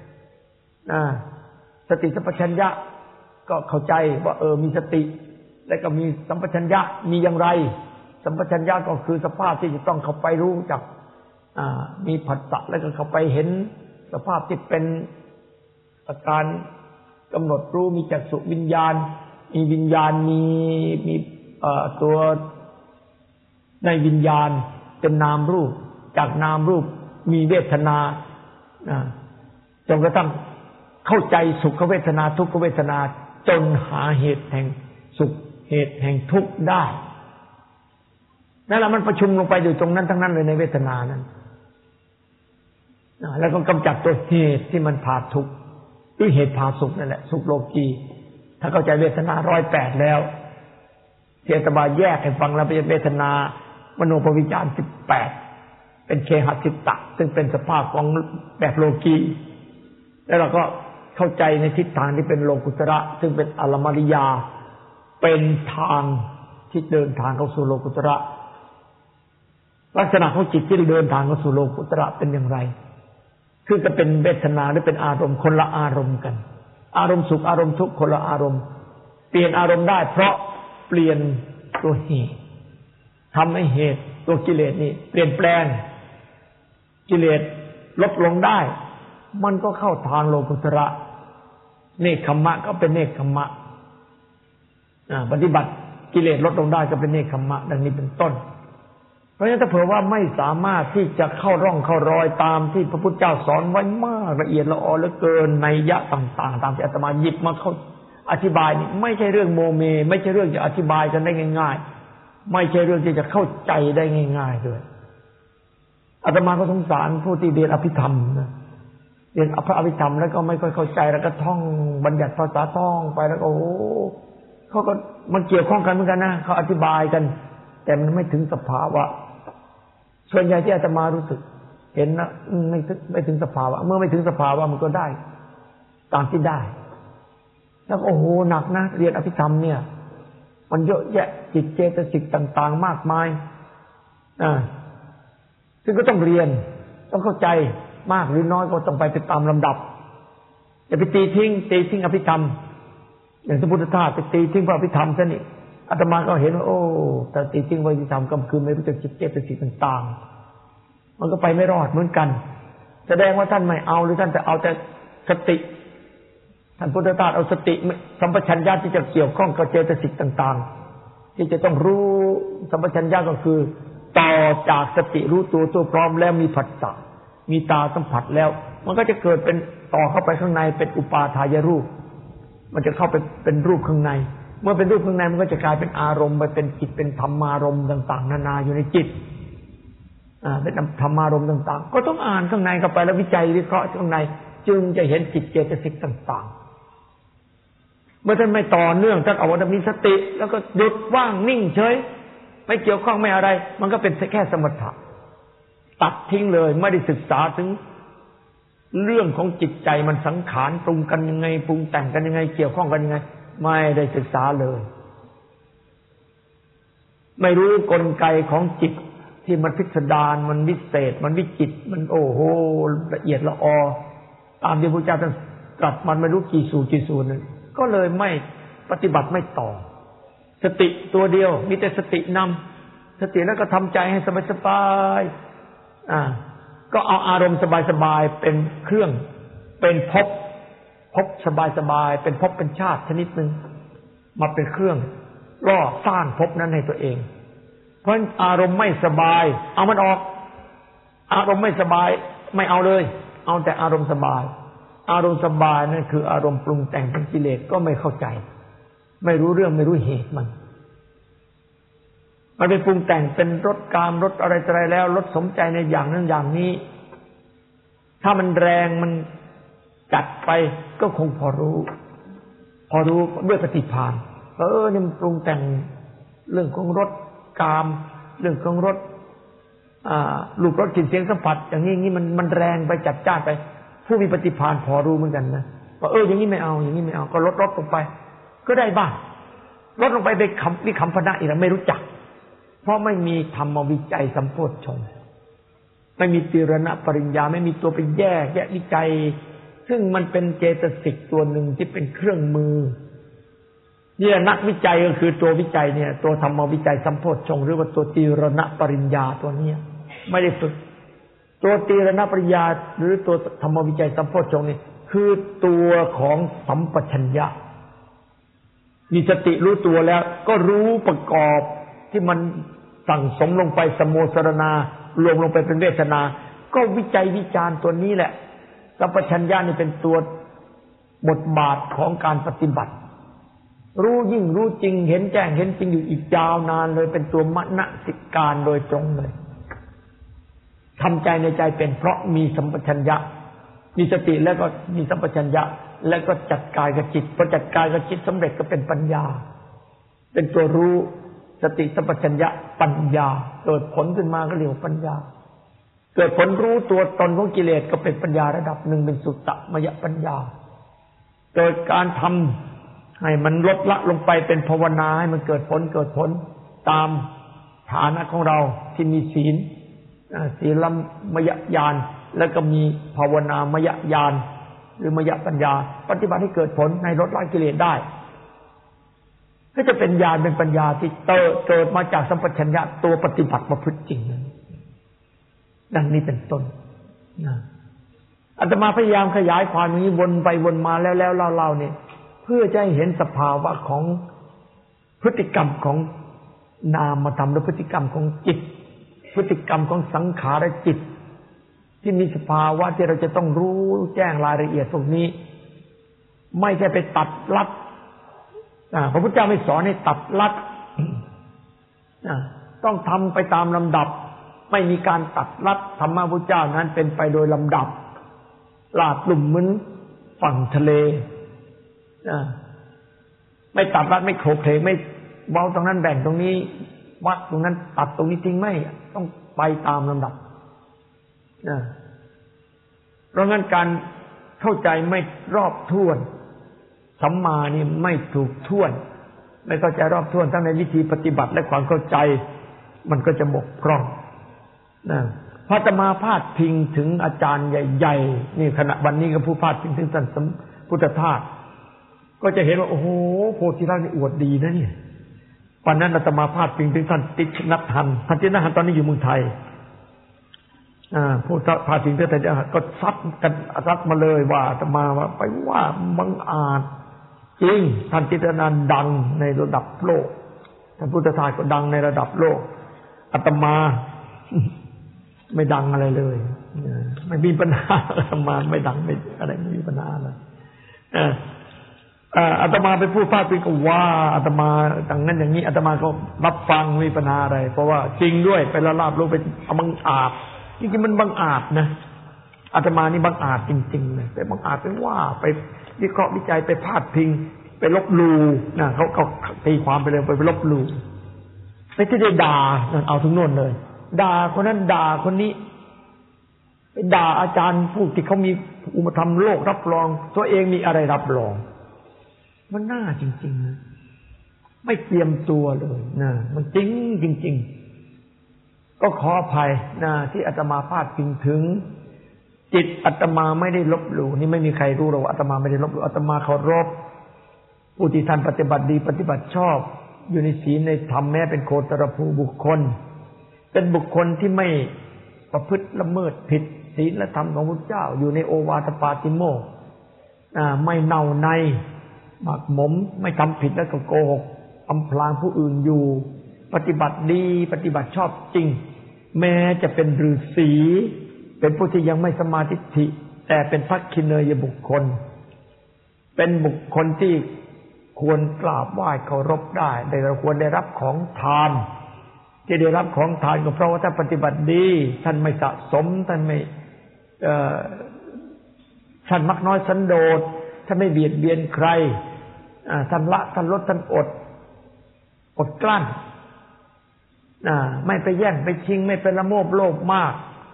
สติสัมปชัญญะก็เข้าใจว่ามีสติและก็มีสัมปชัญญะมีอย่างไรสัมปชัญญะก็คือสภาพที่จะต้องเข้าไปรู้จักมีผัสสะแล้วก็เข้าไปเห็นสภาพที่เป็นอาการกำหนดรู้มีจักษุวิญญาณมีวิญญาณมีตัวในวิญญาณเป็นนามรูปจากนามรูปมีเวทนาจนกระทั่งเข้าใจสุขเวทนาทุกขเวทนาจนหาเหตุแห่งสุขเหตุแห่งทุกข์ได้นั่นแหละมันประชุมลงไปอยู่ตรงนั้นทั้งนั้นเลยในเวทนานั้นแล้วก็กำจัดตัวเหตุที่มันพาทุกข์ด้วยเหตุพาสุขนั่นแหละสุขโลกีถ้าเข้าใจเวทนา108แล้วที่อาตมาแยกให้ฟังแล้วเป็นเวทนามโนปวิจาร18เป็นเคหสิตะซึ่งเป็นสภาพของแบบโลกีแล้วเราก็เข้าใจในทิศทางที่เป็นโลกุตระซึ่งเป็นอรมริยาเป็นทางที่เดินทางเข้าสู่โลกุตระลักษณะของจิตที่เดินทางเข้าสู่โลกุตระเป็นอย่างไรคือจะเป็นเวทนาหรือเป็นอารมณ์คนละอารมณ์กันอารมณ์สุขอารมณ์ทุกข์คนละอารมณ์เปลี่ยนอารมณ์ได้เพราะเปลี่ยนตัวเหตุทำให้เหตุตัวกิเลสนี่เปลี่ยนแปลงกิเลสลดลงได้มันก็เข้าทางโลกุตระเนกขัมมะก็เป็นเนกขัมมะปฏิบัติกิเลสลดลงได้ก็เป็นเนกขัมมะดังนี้เป็นต้นเพราะฉะนั้นถ้าเผื่อว่าไม่สามารถที่จะเข้าร่องเข้ารอยตามที่พระพุทธเจ้าสอนไว้มากละเอียดละออเหลือเกินในยะต่างๆตามที่อาตมาหยิบมาเข้าอธิบายนี่ไม่ใช่เรื่องโมเมไม่ใช่เรื่องจะอธิบายกันได้ง่ายๆไม่ใช่เรื่องที่จะเข้าใจได้ง่ายๆด้วยอาตมาก็สงสารผู้ที่เรียนอภิธรรมนะเรียนพระอภิธรรมแล้วก็ไม่ค่อยเข้าใจแล้วก็ท่องบัญญัติภาษาท่องไปแล้วก็โอ้เขาก็มันเกี่ยวข้องกันเหมือนกันนะเขาอธิบายกันแต่มันไม่ถึงสภาวะส่วนใหญ่ที่อาตมารู้สึกเห็นนะไม่ถึงสภาวะเมื่อไม่ถึงสภาวะมันก็ได้ตามที่ได้แล้วโอ้โหหนักนะเรียนอภิธรรมเนี่ยมันเยอะแยะจิตเจตสิกต่างๆมากมายซึ่งก็ต้องเรียนต้องเข้าใจมากหรือน้อยก็ต้องไปตามลำดับอย่าไปตีทิ้งอภิธรรมอย่างสมพุทธทาสไปตีทิ้งพระอภิธรรมซะนี่อาตมาก็เห็นว่าโอ้แต่ตีทิ้งพระอภิธรรมก็คือไม่รู้จักจิตเจตสิกต่างๆมันก็ไปไม่รอดเหมือนกันแสดงว่าท่านไม่เอาหรือท่านจะเอาแต่สติท่านพุทธทาสเอาสติสัมปชัญญะที่จะเกี่ยวข้องกับเจตสิกต่างๆที่จะต้องรู้สัมปชัญญะก็คือต่อจากสติรู้ตัวพร้อมแล้วมีผัสสะมีตาสัมผัสแล้วมันก็จะเกิดเป็นต่อเข้าไปข้างในเป็นอุปาทายรูปมันจะเข้าไปเป็นรูปข้างในเมื่อเป็นรูปข้างในมันก็จะกลายเป็นอารมณ์ไปเป็นจิตเป็นธรรมารมณ์ต่างๆนานาอยู่ในจิตเป็นธรรมารมณ์ต่างๆก็ต้องอ่านข้างในเข้าไปแล้ววิจัยวิเคราะห์ข้างในจึงจะเห็นจิตเจตสิกต่างๆเมื่อท่านไม่ต่อเนื่องท่านเอาว่ามีสติแล้วก็หยุดว่างนิ่งเฉยไม่เกี่ยวข้องไม่อะไรมันก็เป็นแค่สมถะตัดทิ้งเลยไม่ได้ศึกษาถึงเรื่องของจิตใจมันสังขารปรุงกันยังไงปรุงแต่งกันยังไงเกี่ยวข้องกันยังไงไม่ได้ศึกษาเลยไม่รู้กลไกของจิตที่มันพิสดารมันวิเศษมันวิจิตรมันโอ้โหละเอียดละออตามที่พระพุทธเจ้าตรัสมันไม่รู้กี่สูตรนั่นก็เลยไม่ปฏิบัติไม่ต่อสติตัวเดียวมีแต่สตินำสติแล้วก็ทำใจให้สบายๆก็เอาอารมณ์สบายๆเป็นเครื่องเป็นภพสบายๆเป็นภพเป็นชาติชนิดนึงมาเป็นเครื่องล่อสร้างภพนั้นให้ตัวเองเพราะอารมณ์ไม่สบายเอามันออกอารมณ์ไม่สบายไม่เอาเลยเอาแต่อารมณ์สบายอารมณ์สบายนั่นคืออารมณ์ปรุงแต่งเป็นกิเลสก็ไม่เข้าใจไม่รู้เรื่องไม่รู้เหตุมันเป็นปรุงแต่งเป็นรสกามรสอะไรแล้วรสสมใจในอย่างนั้นอย่างนี้ถ้ามันแรงมันจัดไปก็คงพอรู้ด้วยปฏิภาณนี่มันปรุงแต่งเรื่องของรสกามเรื่องของรสรูปรสกลิ่นเสียงสัมผัสอย่างนี้มันแรงไปจัดจ้านไปผู้มีปฏิภาณพอรู้เหมือนกันนะว่าอย่างนี้ไม่เอาอย่างนี้ไม่เอาก็ลดลงไปก็ได้บ้างลดลงไปเป็นวิคัมภนะอีกแล้วไม่รู้จักเพราะไม่มีธรรมวิจัยสัมโพชฌงค์ไม่มีตีรณปริญญาไม่มีตัวไปแยกวิจัยซึ่งมันเป็นเจตสิกตัวหนึ่งที่เป็นเครื่องมือเนี่ยนักวิจัยก็คือตัววิจัยเนี่ยตัวธรรมวิจัยสัมโพชฌงค์หรือว่าตัวตีรณปริญญาตัวเนี้ยไม่ได้ฝึกตัวตีรณปริญญาหรือตัวธรรมวิจัยสัมโพชฌงค์นี่คือตัวของสัมปชัญญะมีสติรู้ตัวแล้วก็รู้ประกอบที่มันสั่งสมลงไปสโมสรณารวมลงไปเป็นเวทนาก็วิจัยวิจารณ์ตัวนี้แหละสัมปชัญญะนี่เป็นตัวบทบาทของการปฏิบัติรู้ยิ่งรู้จริงเห็นแจ้งเห็นจริงอยู่อีกยาวนานเลยเป็นตัวมนสิการโดยตรงเลยทำใจในใจเป็นเพราะมีสัมปชัญญะมีสติแล้วก็มีสัมปชัญญะแล้วก็จัดกายกับจิตพอจัดกายกับจิตสำเร็จก็เป็นปัญญาเป็นตัวรู้สติสัมปชัญญะปัญญาเกิดผลขึ้นมาก็เรียกว่าปัญญาเกิดผลรู้ตัวตนของกิเลสก็เป็นปัญญาระดับหนึ่งเป็นสุตตมยปัญญาเกิดการทำให้มันลดละลงไปเป็นภาวนาให้มันเกิดผลตามฐานะของเราที่มีศีลมยญาณแล้วก็มีภาวนามยญาณหรือมยปัญญาปฏิบัติให้เกิดผลในลดละกิเลสได้ก็จะเป็นญาณเป็นปัญญาที่เกิดมาจากสัมปชัญญะตัวปฏิบัติประพฤติจริงนั้นดังนี้เป็นต้นอาตมาพยายามขยายความนี้วนไปวนมาแล้วเล่าเนี่ยเพื่อจะให้เห็นสภาวะของพฤติกรรมของนามธรรมและพฤติกรรมของจิตพฤติกรรมของสังขารจิตที่มีสภาวะที่เราจะต้องรู้แจ้งรายละเอียดพวกนี้ไม่ใช่ไปตัดลัดพระพุทธเจ้าไม่สอนให้ตัดลัดต้องทำไปตามลำดับไม่มีการตัดลัดธรรมะพุทธเจ้านั้นเป็นไปโดยลำดับลาดลุ่มเหมือนฝั่งทะเลไม่ตัดลัดไม่โขกเขไม่เว้าตรงนั้นแบ่งตรงนี้วัดตรงนั้นตัดตรงนี้ทิ้งไม่ต้องไปตามลำดับเพราะงั้นการเข้าใจไม่รอบถ้วนสัมมานี่ไม่ถูกถ้วนไม่เข้าใจรอบถ้วนทั้งในวิธีปฏิบัติและความเข้าใจมันก็จะบกพร่องพระอาตมาพาดพิงถึงอาจารย์ใหญ่ๆนี่ขณะวันนี้ก็ผู้พาดพิงถึงท่านพุทธทาสก็จะเห็นว่าโอ้โหโพธิราชนี่อวดดีนะเนี่ยวันนั้นอาตมาพาดพิงถึงท่านติชนัทธันท่านติชนัทธันตอนนี้อยู่เมืองไทยผู้พาดพิงท่านก็ซัดมาเลยว่าอาตมาว่าไปว่าบังอาจจริงท่านติชนัทดังในระดับโลกท่านพุทธทาสก็ดังในระดับโลกอาตมาไม่ดังอะไรเลยไม่มีปัญหาอาตมาไม่ดังไม่อะไรไม่มีปัญหาอะไรอาตมาไปพูดพาดพิงก็ว่าอาตมาอย่างนั้นอย่างนี้อาตมาก็รับฟังไม่มีปัญหาอะไรเพราะว่าจริงด้วยไปละลาบรู้ไปบังอาจจริงๆมันบังอาจนะอาตมานี่บังอาจจริงๆเลยไปบังอาจไปว่าไปวิเคราะห์วิจัยไปพาดพิงไปลบลู่นะเขาตีความไปเลยไปลบลู่ไปที่ได้ด่าเอาถึงโน่นเลยด่าคนนั้นด่าคนนี้ไปด่าอาจารย์ผู้ที่เขามีอุปธรรมโลกรับรองตัวเองมีอะไรรับรองมันน่าจริงๆนะไม่เตรียมตัวเลยนะมันจริงก็ขออภัยนะที่อาตมาพาดพิงถึงจิตอาตมาไม่ได้ลบหลู่นี่ไม่มีใครรู้หรอกอาตมาไม่ได้ลบหลู่อาตมาเคารพผู้ที่ท่านปฏิบัติดีปฏิบัติชอบอยู่ในศีลในธรรมแม้เป็นโคตรภูบุคคลเป็นบุคคลที่ไม่ประพฤติละเมิดผิดศีลและธรรมของพระเจ้าอยู่ในโอวาทปาติโมกข์ไม่เน่าในหมักหมมไม่ทำผิดและก็โกหกอำพรางผู้อื่นอยู่ปฏิบัติดีปฏิบัติชอบจริงแม้จะเป็นฤาษีเป็นผู้ที่ยังไม่สมาธิิแต่เป็นภักขิเนยบุคคลเป็นบุคคลที่ควรกราบไหว้เคารพได้เราควรได้รับของทานที่ได้รับของทานก็เพราะว่าท่านปฏิบัติดีท่านไม่สะสมท่านไม่ท่านมักน้อยสันโดษท่านไม่เบียดเบียนใครท่านละท่านลดท่านอดกลั้นไม่ไปแย่งไปชิงไม่ไปละโมบโลภมาก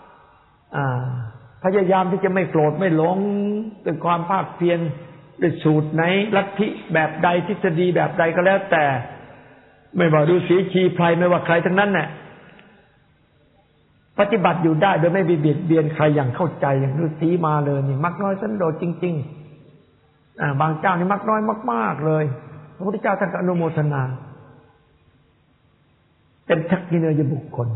พยายามที่จะไม่โกรธไม่หลงด้วยความภาคเพียรด้วยสูตรไหนลัทธิแบบใดทฤษฎีแบบใดก็แล้วแต่ไม่ว่าฤาษีชีไพรไม่ว่าใครทั้งนั้นน่ะปฏิบัติอยู่ได้โดยไม่เบียดเบียนใครอย่างเข้าใจอย่างฤาษีมาเลยนี่มักน้อยสันโดษจริงๆบางเจ้านี่มักน้อยมากๆเลยพระพุทธเจ้าท่านอนุโมทนาเป็นภักขิเนยบุคคล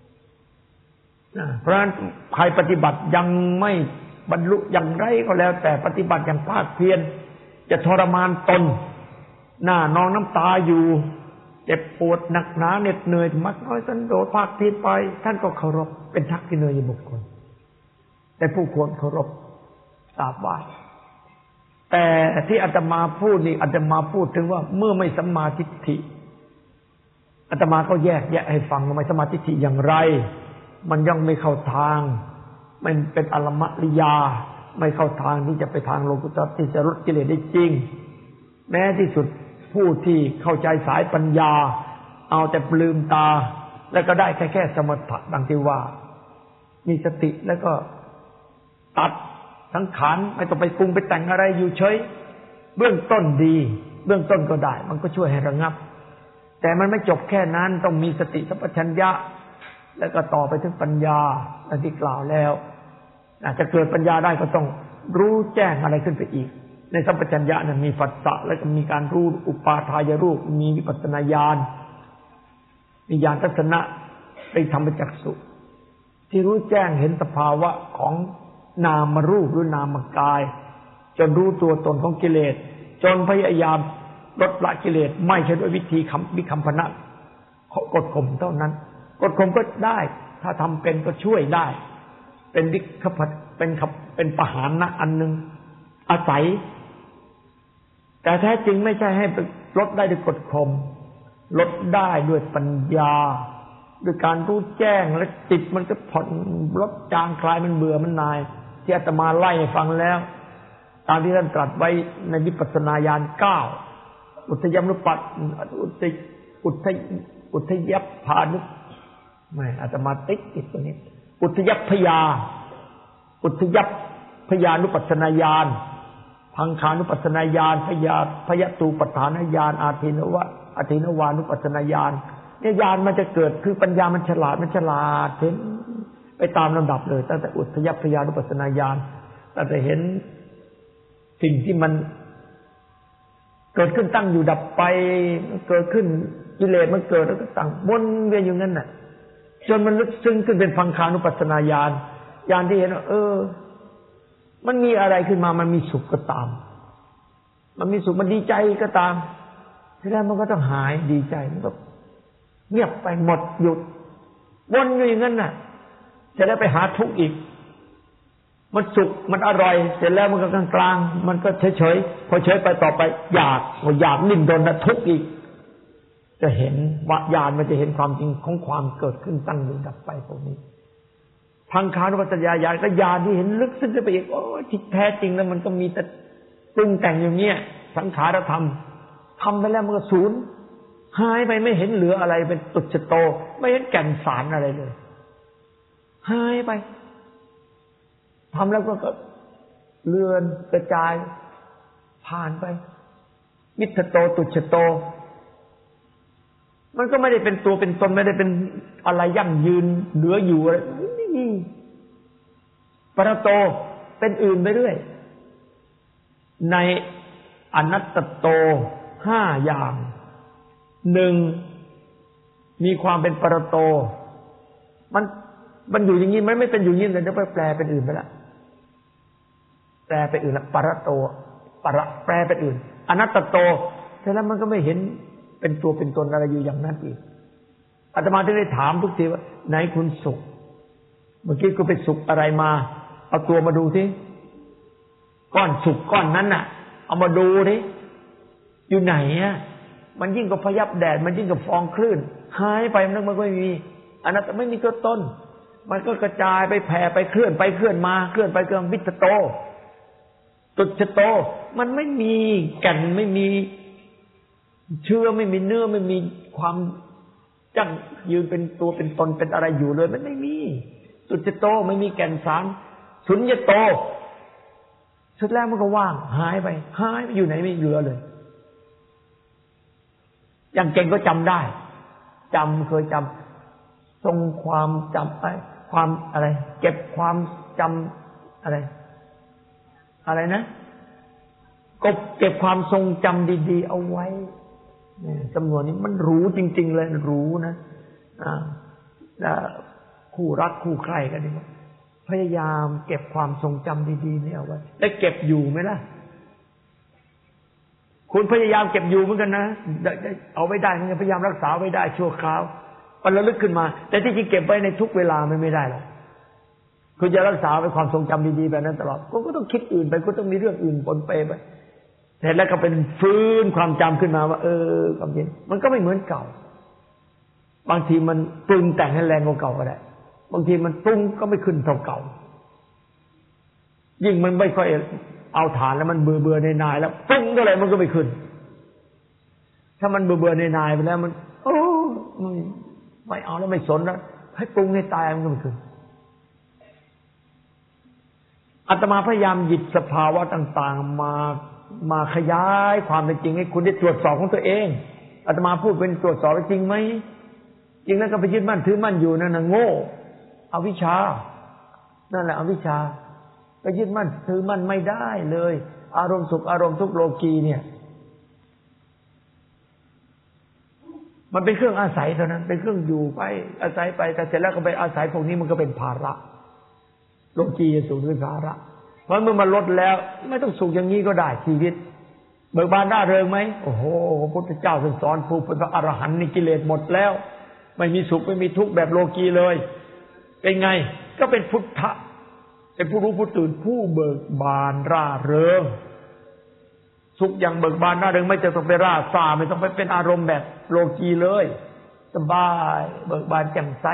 เพราะฉะนั้นใครปฏิบัติยังไม่บรรลุอย่างไรก็แล้วแต่ปฏิบัติอย่างภาคเพียรจะทรมานตนหน้านองน้ำตาอยู่เจ็บปวดหนักหนาเหน็ดเหนื่อยมักน้อยสันโดษภาคเพียรไปท่านก็เคารพเป็นภักขิเนยบุคคลแต่ผู้ควรเคารพกราบไหว้แต่ที่อาตมาพูดนี่อาตมาพูดถึงว่าเมื่อไม่สัมมาทิฏฐิอาตมาก็แยกแยะให้ฟังว่าไม่สัมมาทิฏฐิอย่างไรมันย่อมไม่เข้าทางมันเป็นอรมริยาไม่เข้าทางที่จะไปทางโลกุตตรที่จะลดกิเลสได้จริงแม้ที่สุดผู้ที่เข้าใจสายปัญญาเอาแต่ลืมตาแล้วก็ได้แค่สมถะดังที่ว่ามีสติแล้วก็ตัดสังขารไม่ต้องไปปรุงไปแต่งอะไรอยู่เฉยเบื้องต้นดีเบื้องต้นก็ได้มันก็ช่วยให้ระงับแต่มันไม่จบแค่นั้นต้องมีสติสัมปชัญญะแล้วก็ต่อไปถึงปัญญาดังที่กล่าวแล้วจะเกิดปัญญาได้ก็ต้องรู้แจ้งอะไรขึ้นไปอีกในสัมปชัญญะนั้นมีผัสสะแล้วก็มีการรู้อุปาทายรูปมีวิปัสสนาญาณมีญาณทัศนะเป็นธรรมจักษุที่รู้แจ้งเห็นสภาวะของนามรูปหรือนามกายจนรู้ตัวตนของกิเลสจนพยายามลดละกิเลสไม่ใช่ด้วยวิธีวิคัมภนะกดข่มเท่านั้นกดข่มก็ได้ถ้าทำเป็นก็ช่วยได้เป็นวิคัมภะเป็นปหานะอันนึงอาศัยแต่แท้จริงไม่ใช่ให้ลดได้ด้วยกดข่มลดได้ด้วยปัญญาด้วยการรู้แจ้งและจิตมันก็ผ่อนลดจางคลายมันเบื่อมันนายที่อาตมาไล่ให้ฟังแล้วตามที่ท่านตรัสไว้ในวิปัสสนาญาณ9อุทยมนุปัฏอุทยพานุไม่อาตมาติดตัวนี้อุทยพยานุปัสสนาญาณพังคานุปัสสนาญาณพยตูปฐานญาณอาทินวานุปัสสนาญาณเนี่ยญาณมันจะเกิดคือปัญญามันฉลาดเห็นไปตามลำดับเลยตั้งแต่อุทยพยานุปัสสนาญาณตั้งแต่เห็นสิ่งที่มันเกิดขึ้นตั้งอยู่ดับไปเกิดขึ้นกิเลสมันเกิดแล้วก็ตั้งวนเวียนอยู่งั้นน่ะจนมันลึกซึ้งขึ้นเป็นพังคานุปัสสนาญาณญาณที่เห็นว่ามันมีอะไรขึ้นมามันมีสุขก็ตามมันมีสุขมันดีใจก็ตามทีแรกมันก็ต้องหายดีใจมันก็เงียบไปหมดหยุดวนอยู่อย่างนั้นน่ะจะได้ไปหาทุกข์อีกมันสุขมันอร่อยเสร็จแล้วมันก็กลางๆมันก็เฉยๆพอเฉยไปต่อไปอยากนิ่มดนนะทุกข์อีกจะเห็นว่าญาณมันจะเห็นความจริงของความเกิดขึ้นตั้งอยู่ดับไปพวกนี้พังคานุปัสสนาญาณก็ญาณที่เห็นลึกซึ้งไปอีกโอ้ที่แท้จริงแล้วมันก็มีแต่ปรุงแต่งอย่างเงี้ยสังขารธรรมทำไปแล้วมันก็สูญหายไปไม่เห็นเหลืออะไรเป็นตุจโตไม่เห็นแก่นสารอะไรเลยหายไปทำแล้วก็เลือนกระจายผ่านไปมิทโตตุจโตมันก็ไม่ได้เป็นตัวเป็นตนไม่ได้เป็นอะไรยั่งยืนเหลืออยู่อะไรนี่ปรโตเป็นอื่นไปเรื่อยในอนัตตโต5อย่างหนึ่งมีความเป็นปรโตมันอยู่อย่างนี้มันไม่เป็นอยู่อย่างนี้เลยเดี๋ยวไปแปลเป็นอื่นไปละแปลไปอื่นละปรโตแปลเป็นอื่นอนัตตโตเสร็จแล้วมันก็ไม่เห็นเป็นตัวเป็นตนอะไรอยู่อย่างนั้นอีกอาตมาถึงได้ถามทุกทีว่าไหนคุณสุขเมื่อกี้คุณไปสุขอะไรมาเอาตัวมาดูสิก้อนสุขก้อนนั้นน่ะเอามาดูดิอยู่ไหนอ่ะมันยิ่งกว่าพยับแดดมันยิ่งกว่าฟองคลื่นหายไปมันก็ไม่มีอันนั้นไม่มีตัวตนมันก็กระจายไปแผ่ไปเคลื่อนไปเคลื่อนมาเคลื่อนไปเคลื่อนวิตโตตุจโตมันไม่มีแก่นไม่มีเชื้อไม่มีเนื้อไม่มีความจังยืนเป็นตัวเป็นตนเป็นอะไรอยู่เลยมันไม่มีตุจโตไม่มีแก่นสารสุญญโตสุดแล้วมันก็ว่างหายไปอยู่ไหนไม่เหลือเลยอย่างเก่งก็จำได้เคยจำทรงความจำความอะไรเก็บความจำอะไรนะก็เก็บความทรงจำดีๆเอาไว้จำนวนนี้มันรู้จริงๆเลยรู้นะคู่รักคู่ใครกันนี่พยายามเก็บความทรงจำดีๆนี่เอาไว้ได้เก็บอยู่ไหมล่ะคุณพยายามเก็บอยู่เหมือนกันนะเอาไว้ได้พยายามรักษาไว้ได้ชั่วคราวมันระลึกขึ้นมาแต่ที่จริงเก็บไว้ในทุกเวลาไม่ได้หรอกคุณจะรักษาไว้ความทรงจำดีๆแบบนั้นตลอดคุณก็ต้องคิดอื่นไปคุณต้องมีเรื่องอื่นปนเปไปเสร็จแล้วก็เป็นฟื้นความจำขึ้นมาว่าความจริงมันก็ไม่เหมือนเก่าบางทีมันปรุงแต่งให้แรงกว่าเก่าก็ได้บางทีมันปรุงก็ไม่ขึ้นเท่าเก่ายิ่งมันไม่ค่อยเอาฐานแล้วมันเบื่อๆนายๆแล้วปรุงเท่าไหร่มันก็ไม่ขึ้นถ้ามันเบื่อๆนายๆไปแล้วมันไม่เอาแล้วไม่สนแล้วให้ปรุงให้ตายมันก็ไม่ขึ้นอาตมาพยายามหยิบสภาวะต่างๆมาขยายความเป็นจริงให้คุณได้ตรวจสอบของตัวเองอาตมาพูดเป็นตรวจสอบจริงไหมจริงแล้วก็ไปยึดมั่นถือมั่นอยู่นั่นน่ะโง่อวิชชานั่นแหละอวิชชาไปยึดมั่นถือมั่นไม่ได้เลยอารมณ์สุขอารมณ์ทุกข์โลกีเนี่ยมันเป็นเครื่องอาศัยเท่านั้นเป็นเครื่องอยู่ไปอาศัยไปแต่เสร็จแล้วก็ไปอาศัยพวกนี้มันก็เป็นภาระโลกีสุขเป็นภาระเพราะเมื่อมันลดแล้วไม่ต้องสุขอย่างนี้ก็ได้ชีวิตเบิกบานร่าเริงไหมโอ้โหพระพุทธเจ้าสอนผู้เป็นพระอรหันต์นี่กิเลสหมดแล้วไม่มีสุขไม่มีทุกข์แบบโลกีเลยเป็นไงก็เป็นพุทธะเป็นผู้รู้ผู้ตื่นผู้เบิกบานร่าเริงสุขอย่างเบิกบานร่าเริงไม่จะต้องไปร่าซ่าไม่ต้องไปเป็นอารมณ์แบบโลกีเลยสบายเบิกบานแจ่มใส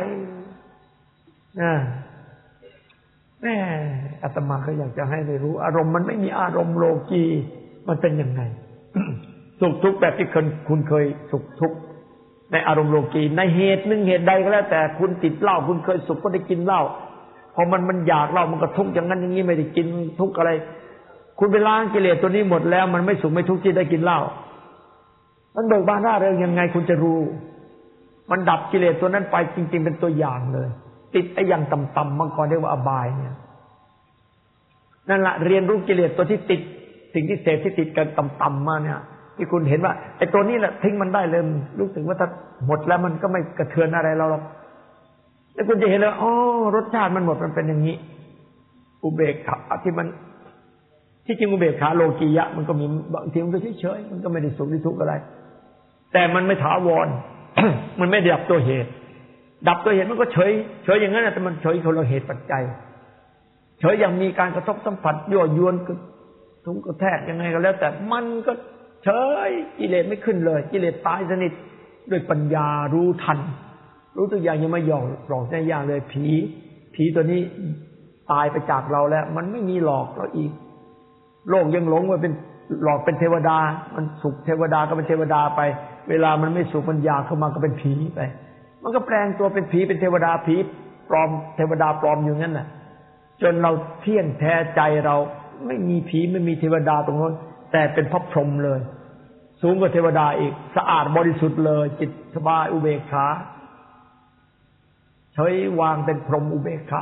แม่อาตมาก็อยากจะให้ได้รู้อารมณ์มันไม่มีอารมณ์โลกีมันเป็นยังไง สุขทุกข์แบบที่คุณเคยสุขทุกข์ในอารมณ์โลกีในเหตุหนึ่งเหตุใดก็แล้วแต่คุณติดเหล้าคุณเคยสุขก็ได้กินเหล้าพอมันอยากเหล้ามันก็ทุกข์อย่างนั้นอย่างนี้ไม่ได้กินทุกข์อะไรคุณไปล้างกิเลสตัวนี้หมดแล้วมันไม่สุขไม่ทุกข์ที่ได้กินเหล้ามันเบิกบานร่าเริงยังไงคุณจะรู้มันดับกิเลสตัวนั้นไปจริงๆเป็นตัวอย่างเลยติดไอ้อย่างต่ำๆมันก่อนเรียกว่าอบายเนี่ยนั่นแหละเรียนรู้กิเลสตัวที่ติดสิ่งที่เสพที่ติดกันต่ำๆมาเนี่ยที่คุณเห็นว่าไอ้ตัวนี้แหละทิ้งมันได้เลยรู้สึกว่าถ้าหมดแล้วมันก็ไม่กระเทือนอะไรเราหรอกแล้วคุณจะเห็นเลยอ๋อรสชาติมันหมดมันเป็นอย่างนี้อุเบกขาที่มันที่จริงอุเบกขาโลกียะมันก็มีบางทีมันก็เฉยๆมันก็ไม่ได้สุขไม่ทุกข์อะไรแต่มันไม่ถาวร มันไม่ดับตัวเหตุดับตัวเหตุมันก็เฉยอย่างนั้นแต่มันเฉยคนละเหตุปัจจัยเฉยอย่างมีการกระทบสัมผัสยั่วยวนทุกข์กระแทกยังไงก็แล้วแต่มันก็เฉยกิเลสไม่ขึ้นเลยกิเลสตายสนิทด้วยปัญญารู้ทันรู้ตัวอย่างยังไม่หลอกในอย่างเลยผีตัวนี้ตายไปจากเราแล้วมันไม่มีหลอกเราอีกโลกยังหลงว่าเป็นหลอกเป็นเทวดามันสุขเทวดาก็เป็นเทวดาไปเวลามันไม่สุขมันอยากเข้ามาก็เป็นผีไปมันก็แปลงตัวเป็นผีเป็นเทวดาผีปลอมเทวดาปลอมอยู่งั้นน่ะจนเราเที่ยงแท้ใจเราไม่มีผีไม่มีเทวดาตรงนั้นแต่เป็นพระพรหมเลยสูงกว่าเทวดาอีกสะอาดบริสุทธิ์เลยจิตสบายอุเบกขาเฉยวางเป็นพรหมอุเบกขา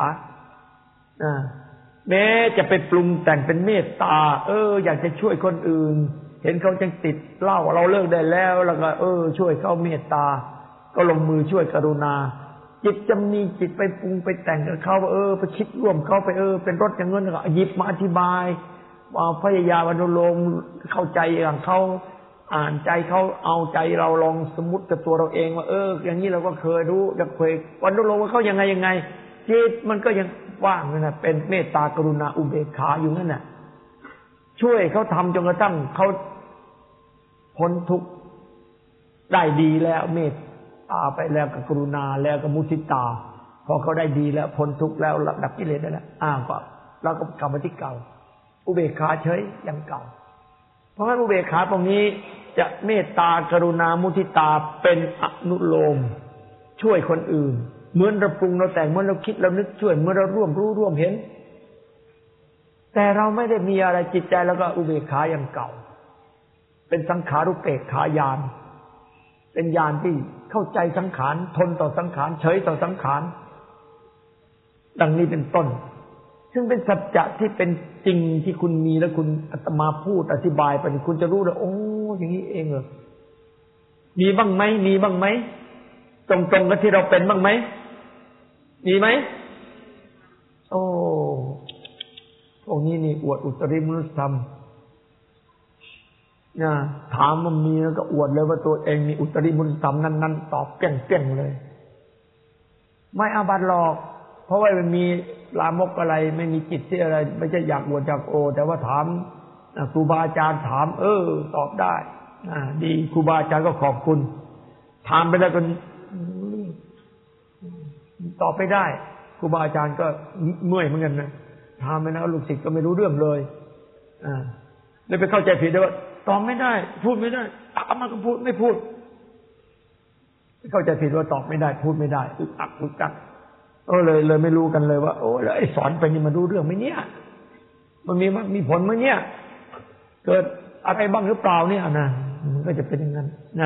แม้จะไปปรุงแต่งเป็นเมตตาอยากจะช่วยคนอื่นเห็นเขาจังติดเหล้าเราเลิกได้แล้วแล้วก็ช่วยเขาเมตตาก็ลงมือช่วยกรุณาจิตจะมีจิตไปปรุงไปแต่งกับเขาไปคิดร่วมเขาไปเป็นรถอย่างนั้นก็หยิบมาอธิบายพยายามอนุโลมเข้าใจอย่างเขาอ่านใจเขาเอาใจเราลองสมมุติกับตัวเราเองว่าอย่างนี้เราก็เคยรู้จะเคยอนุโลมว่าเขายังไงจิตมันก็ยังว่างนะเป็นเมตตากรุณาอุเบกขาอยู่นั่นน่ะช่วยเขาทำจนกระทั่งเขาพ้นทุกข์ได้ดีแล้วเมตตาไปแล้วกับกรุณาแล้วกับมุทิตาพอเขาได้ดีแล้วพ้นทุกข์แล้วดับกิเลสได้แล้วก็เราก็กลับมาที่เก่าอุเบกขาเฉยอย่างเก่าเพราะงั้นอุเบกขาตรงนี้จะเมตตากรุณามุทิตาเป็นอนุโลมช่วยคนอื่นเหมือนเราปรุงเราแต่งเหมือนเราคิดเรานึกช่วยเหมือนเราร่วมรู้ร่วมเห็นแต่เราไม่ได้มีอะไรจิตใจแล้วก็อุเบกขาอย่างเก่าเป็นสังขารุเปกขายานเป็นญาณที่เข้าใจสังขารทนต่อสังขารเฉยต่อสังขารดังนี้เป็นต้นซึ่งเป็นสัจจะที่เป็นจริงที่คุณมีแล้วคุณอาตมาพูดอธิบายไปคุณจะรู้เลยอย่างนี้เองเหรอมีบ้างไหมตรงกับที่เราเป็นบ้างไหมมีไหมพวกนี้นี่อวดอุตริมนุสธรรมถามมันมีแล้วก็อวดเลยว่าตัวเองมีอุตริมุนธรรมนั้นตอบเก่งๆเลยไม่อาบัติหรอกเพราะว่ามันมีลามกอะไรไม่มีจิตที่อะไรไม่ใช่อยากอวดอยากแต่ว่าถามครูบาอาจารย์ถามตอบได้ดีครูบาอาจารย์ก็ขอบคุณถามไปแล้วก็ตอบไม่ได้ครูบาอาจารย์ก็เมื่อยเหมือนกันนะถามไปแล้วลูกศิษย์ก็ไม่รู้เรื่องเลยเลยไปเข้าใจผิดว่าตอบไม่ได้พูดไม่ได้ถามมาก็พูดไม่พูดเข้าใจผิดว่าตอบไม่ได้พูดไม่ได้อึกอักเลยไม่รู้กันเลยว่าแล้วไอ้สอนไปนี่มันรู้เรื่องไหมเนี่ยมันมีผลไหมเนี่ยเกิดอะไรบ้างหรือเปล่าเนี่ยนะมันก็จะเป็นอย่างนั้นนะ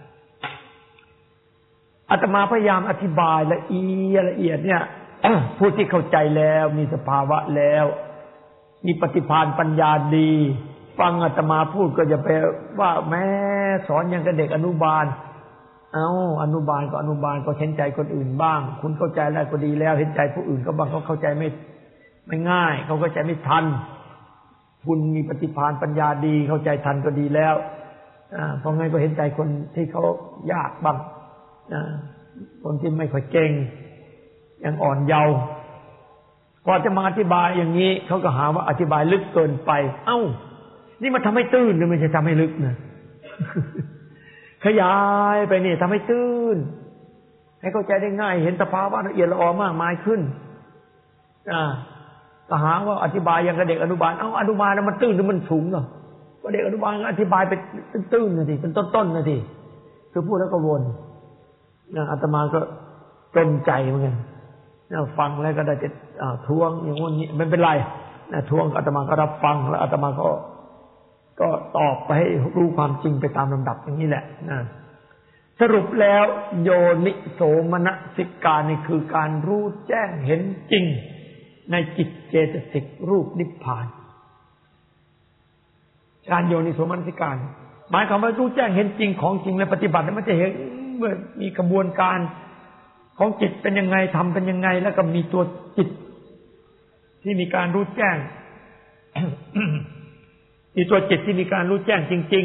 อาตมาพยายามอธิบายละเอียดเนี่ยผู้ที่เข้าใจแล้วมีสภาวะแล้วมีปฏิภาณปัญญาดีฟังอาตมาพูดก็จะไปว่าแม้สอนอย่างกับเด็กอนุบาลอนุบาลก็เห็นใจคนอื่นบ้างคุณเข้าใจแล้วก็ดีแล้วเห็นใจผู้อื่นก็บ้างเขาเข้าใจไม่ง่ายเขาเข้าใจไม่ทันคุณมีปฏิภาณปัญญาดีเข้าใจทันก็ดีแล้วเพราะงั้นก็เห็นใจคนที่เขายากบ้างคนที่ไม่ค่อยเก่งยังอ่อนเยาว์พอจะมาอธิบายอย่างนี้เขาก็หาว่าอธิบายลึกเกินไปนี่มันทำให้ตื้นหรือไม่ใช่ทำให้ลึกนะขยายไปนี่ทำให้ตื้นให้เข้าใจได้ง่ายเห็นสภาวะละเอียดละออมากมายขึ้นก็หาว่าอธิบายอย่างกับเด็กอนุบาลอนุบาลมันตื้นหรือมันสูงเหรอว่าเด็กอนุบาลอธิบายไปตื้นๆนะสิเป็นต้นๆนะสิคือพูดแล้วก็วนอาตมาก็จนใจเหมือนกันฟังแล้วก็ได้จะทวงอย่างนี้ไม่เป็นไรทวงอาตมาก็รับฟังแล้วอาตมาก็ตอบไปให้รู้ความจริงไปตามลำดับอย่างนี้แหละสรุปแล้วโยนิโสมนสิการนี่คือการรู้แจ้งเห็นจริงในจิตเจตสิกรูปนิพพานการโยนิโสมนสิการหมายความว่ารู้แจ้งเห็นจริงของจริงและปฏิบัติมันจะเห็นเมื่อมีกระบวนการของจิตเป็นยังไงทำเป็นยังไงแล้วก็มีตัวจิตที่มีการรู้แจ้ง มีตัวจิตที่มีการรู้แจ้งจริง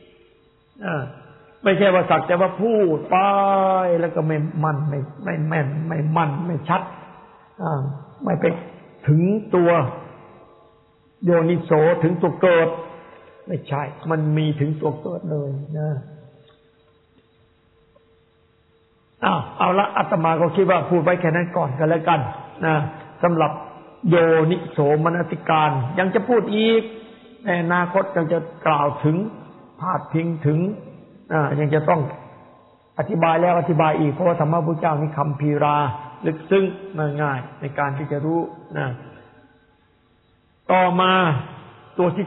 ๆไม่ใช่ว่าสักแต่ว่าพูดไปแล้วก็ไม่มันไม่แม่นไม่มันไม่ชัดไม่ไปถึงตัวโยนิโสถึงตัวเกิดไม่ใช่มันมีถึงตัวเกิดเลยนะเอาละอาตมาก็คิดว่าพูดไว้แค่นั้นก่อนกันแล้วกันนะสำหรับโยนิโสมนสิการยังจะพูดอีกในอนาคตยังจะกล่าวถึงพาดพิงถึงยังจะต้องอธิบายแล้วอธิบายอีกเพราะว่าธรรมะพุทธเจ้านี่คัมภีราลึกซึ้งง่ายในการที่จะรู้นะต่อมาตัวที่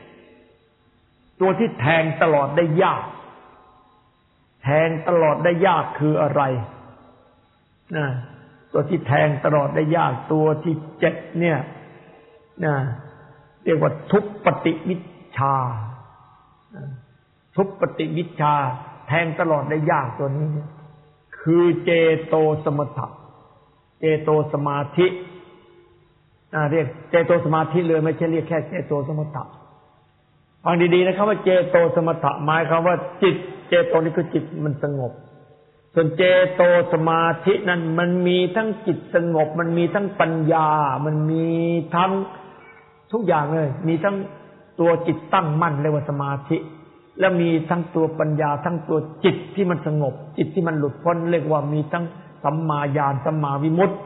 7ตัวที่แทงตลอดได้ยากแทงตลอดได้ยากคืออะไรตัวที่แทงตลอดได้ยากตัวที่7เนี่ยเรียกว่าทุปปฏิวิชชาทุบปฏิวิชชาแทงตลอดได้ยากตัวนี้คือเจโตสมถะเจโตสมาธิเรียกเจโตสมาธิเลยไม่ใช่เรียกแค่เจโตสมถะฟังดีๆนะครับว่าเจโตสมถะหมายความว่าจิตเจโตนี่คือจิตมันสงบส่วนเจโตสมาธินั้นมันมีทั้งจิตสงบมันมีทั้งปัญญามันมีทั้งทุกอย่างเลยมีทั้งตัวจิตตั้งมั่นเรียกว่าสมาธิและมีทั้งตัวปัญญาทั้งตัวจิตที่มันสงบจิตที่มันหลุดพ้นเรียกว่ามีทั้งสัมมาญาณสัมมาวิมุตติ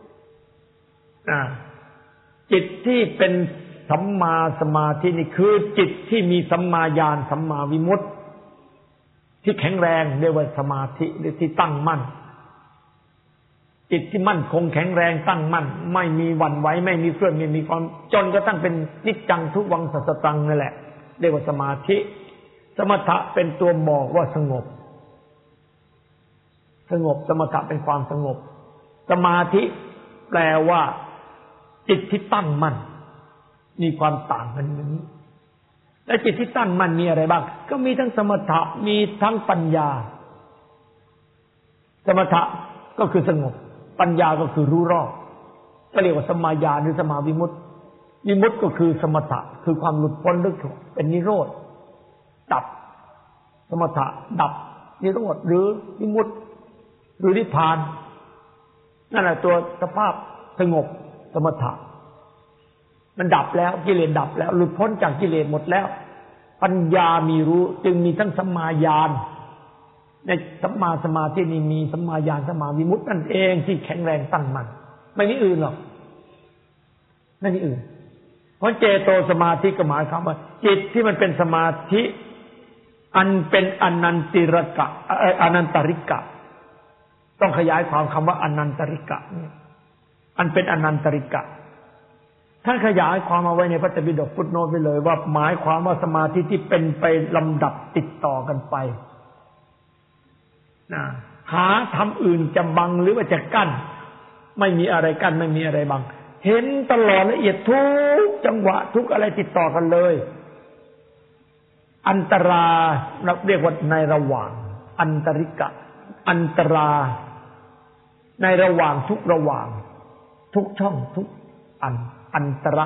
จิตที่เป็นสัมมาสมาธินี่คือจิตที่มีสัมมาญาณสัมมาวิมุตติที่แข็งแรงเรียกว่าสมาธิหรือที่ตั้งมั่นจิตที่มั่นคงแข็งแรงตั้งมั่นไม่มีหวั่นไหวไม่มีเคลื่อนไม่มีความจนกระทั่งเป็นนิจจังทุกวังสัสตังนั่นแหละเรียกว่าสมาธิสมถะเป็นตัวบอกว่าสงบสงบสมถะเป็นความสงบสมาธิแปลว่าจิตที่ตั้งมั่นมีความต่างกันอย่างนี้และจิตที่ตั้งมั่นมีอะไรบ้างก็มีทั้งสมถะมีทั้งปัญญาสมถะก็คือสงบปัญญาก็คือรู้รอบก็เรียกว่าสัมมาญาณหรือสัมมาวิมุตติวิมุตติก็คือสมถะคือความหลุดพ้นหรือเป็นนิโรธดับสมถะดับนิโรธหรือวิมุตติหรือนิพพานนั่นแหละตัวสภาพสงบสมถะมันดับแล้วกิเลสดับแล้วหลุดพ้นจากกิเลสหมดแล้วปัญญามีรู้จึงมีทั้งสัมมาญาณในสัมมาสมาธินี่มีสัมมาญาณสัมมาวิมุตตินั่นเองที่แข็งแรงตั้งมั่นไม่มีอื่นหรอกไม่มีอื่นเพราะเจโตสมาธิก็หมายความว่าจิตที่มันเป็นสมาธิอันเป็นอนันติรกะอนันตริกะต้องขยายความคำว่าอนันตริกะเนี่ยอันเป็นอนันตริกะท่านขยายความเอาไว้ในพระไตรปิฎกฟุตโนตไปเลยว่าหมายความว่าสมาธิที่เป็นไปลำดับติดต่อกันไปหาธรรมอื่นจะบังหรือว่าจะกั้นไม่มีอะไรกั้นไม่มีอะไรบังเห็นตลอดละเอียดทุกจังหวะทุกอะไรติดต่อกันเลยอันตราเรียกว่าในระหว่างอันตริกะอันตราในระหว่างทุกระหว่างทุกช่องทุกอันตระ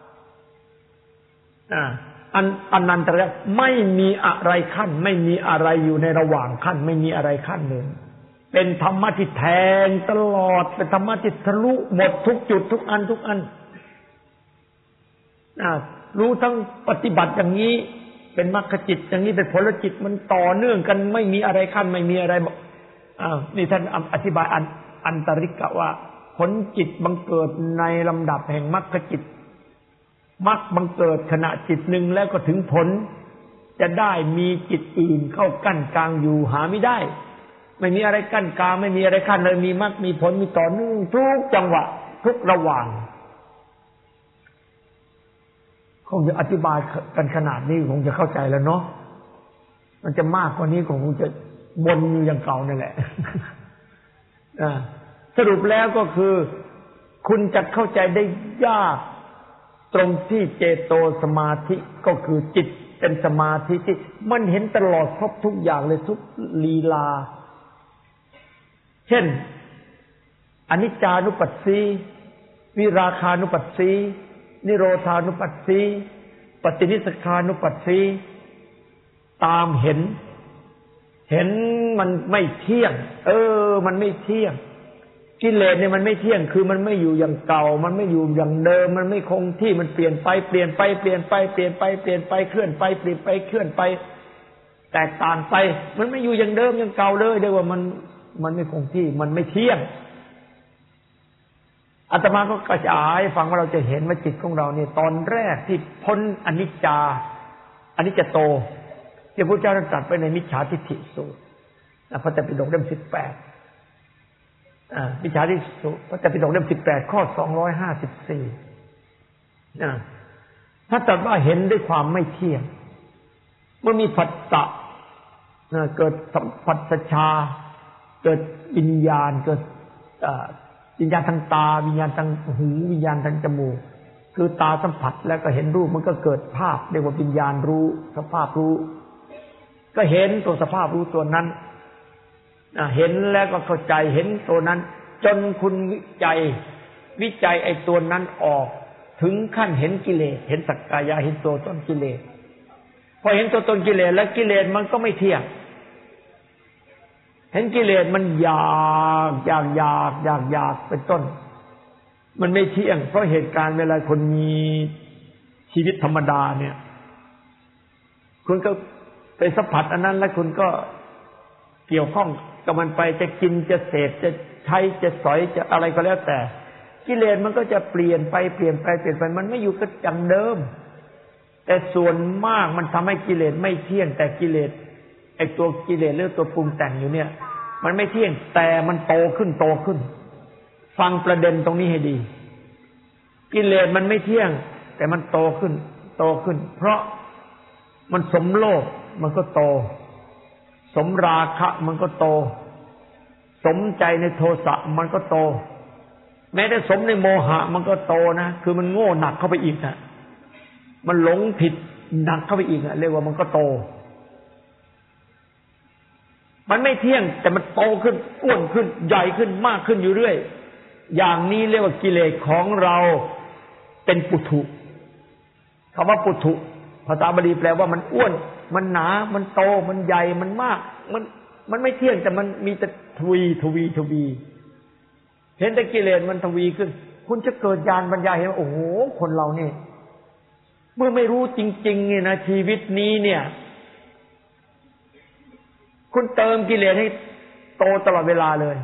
อนันตระไม่มีอะไรขั้นไม่มีอะไรอยู่ในระหว่างขั้นไม่มีอะไรขั้นเลยเป็นธรรมะที่แทงตลอดเป็นธรรมะที่ทะลุหมดทุกจุดทุกอันรู้ทั้งปฏิบัติอย่างนี้เป็นมรรคจิตอย่างนี้เป็นผลจิตมันต่อเนื่องกันไม่มีอะไรขั้นไม่มีอะไรบอกนี่ท่านอธิบายอันตริกะว่าผลจิตบังเกิดในลำดับแห่งมรรคจิตมรรคบังเกิดขณะจิตหนึ่งแล้วก็ถึงผลจะได้มีจิตอื่นเข้ากั้นกลางอยู่หาไม่ได้ไม่มีอะไรกั้นกลางไม่มีอะไรขั้นเลยมีมรรคมีผลมีต่อเนื่องทุกจังหวะทุกระหว่างคงจะอธิบายกันขนาดนี้คงจะเข้าใจแล้วเนาะมันจะมากกว่านี้คงจะบนอยู่อย่างเก่านั่นแหละสรุปแล้วก็คือคุณจะเข้าใจได้ยากตรงที่เจโตสมาธิก็คือจิตเป็นสมาธิที่มันเห็นตลอดครบทุกอย่างเลยทุกลีลาเช่นอนิจจานุปัสสีวิราคานุปัสสีนิโรธานุปัสสีปฏินิสสขานุปัสสีตามเห็นมันไม่เที่ยงมันไม่เที่ยงกิเลสเนี่ยมันไม่เที่ยงคือมันไม่อยู่อย่างเก่ามันไม่อยู่อย่างเดิมมันไม่คงที่มันเปลี่ยนไปเคลื่อนไปเปลี่ยนไปแตกต่างไปมันไม่อยู่อย่างเดิมอย่างเก่าเลยเรียกว่ามันไม่คงที่มันไม่เที่ยงอาตมาก็กระจายฟังว่าเราจะเห็นว่าจิตของเราเนี่ยตอนแรกที่พ้นอนิจจโตที่พระพุทธเจ้าตรัสไปในมิจฉาทิฏฐิสูตรพระไตรปิฎกเล่ม18มิจฉาทิฏฐิสูตรพระไตรปิฎกเล่ม18ข้อ254ถ้าตรัสว่าเห็นด้วยความไม่เที่ยงเมื่อมีผัสสะเกิดผัสสชาเกิดวิญญาณเกิดวิญญาณทางตาวิญญาณทางหูวิญญาณทางจมูกคือตาสัมผัสแล้วก็เห็นรูปมันก็เกิดภาพเรียกว่าวิญญาณรู้สภาพรู้ก็เห็นตัวสภาพรู้ตัวนั้นเห็นแล้วก็เข้าใจเห็นตัวนั้นจนคุณวิจัยไอ้ตัวนั้นออกถึงขั้นเห็นกิเลสเห็นสักกายะเห็นตัวตนกิเลสพอเห็นตัวตนกิเลสแล้วกิเลสมันก็ไม่เที่ยงเห็นกิเลสมันอยากเป็นต้นมันไม่เที่ยงเพราะเหตุการณ์เวลาคนมีชีวิตธรรมดาเนี่ยคุณก็ไปสัมผัสอันนั้นแล้วคุณก็เกี่ยวข้องกับมันไปจะกินจะเสพจะใช้จะสอยจะอะไรก็แล้วแต่กิเลสมันก็จะเปลี่ยนไปมันไม่อยู่กับอย่างเดิมแต่ส่วนมากมันทำให้กิเลสไม่เที่ยงแต่กิเลสไอ้ตัวกิเลสหรือตัวปรุงแต่งอยู่เนี่ยมันไม่เที่ยงแต่มันโตขึ้นฟังประเด็นตรงนี้ให้ดีกิเลสมันไม่เที่ยงแต่มันโตขึ้นเพราะมันสมโลภมันก็โตสมราคะมันก็โตสมใจในโทสะมันก็โตแม้แต่สมในโมหะมันก็โตนะคือมันโง่หนักเข้าไปอีกอ่ะมันหลงผิดหนักเข้าไปอีกอ่ะเรียกว่ามันก็โตมันไม่เที่ยงแต่มันโตขึ้นอ้วนขึ้นใหญ่ขึ้นมากขึ้นอยู่เรื่อยอย่างนี้เรียกว่ากิเลสของเราเป็นปุถุคำว่าปุถุภาษาบาลีแปลว่ามันอ้วนมันหนามันโตมันใหญ่มันมากมันไม่เที่ยงแต่มันมีแต่ทวีเห็นแต่กิเลสมันทวีขึ้นคุณจะเกิดญาณปัญญาเห็นโอ้โหคนเราเนี่ยเมื่อไม่รู้จริงๆเนี่ยนะชีวิตนี้เนี่ยคุณเติมกิเลสให้โตตลอดเวลาเลย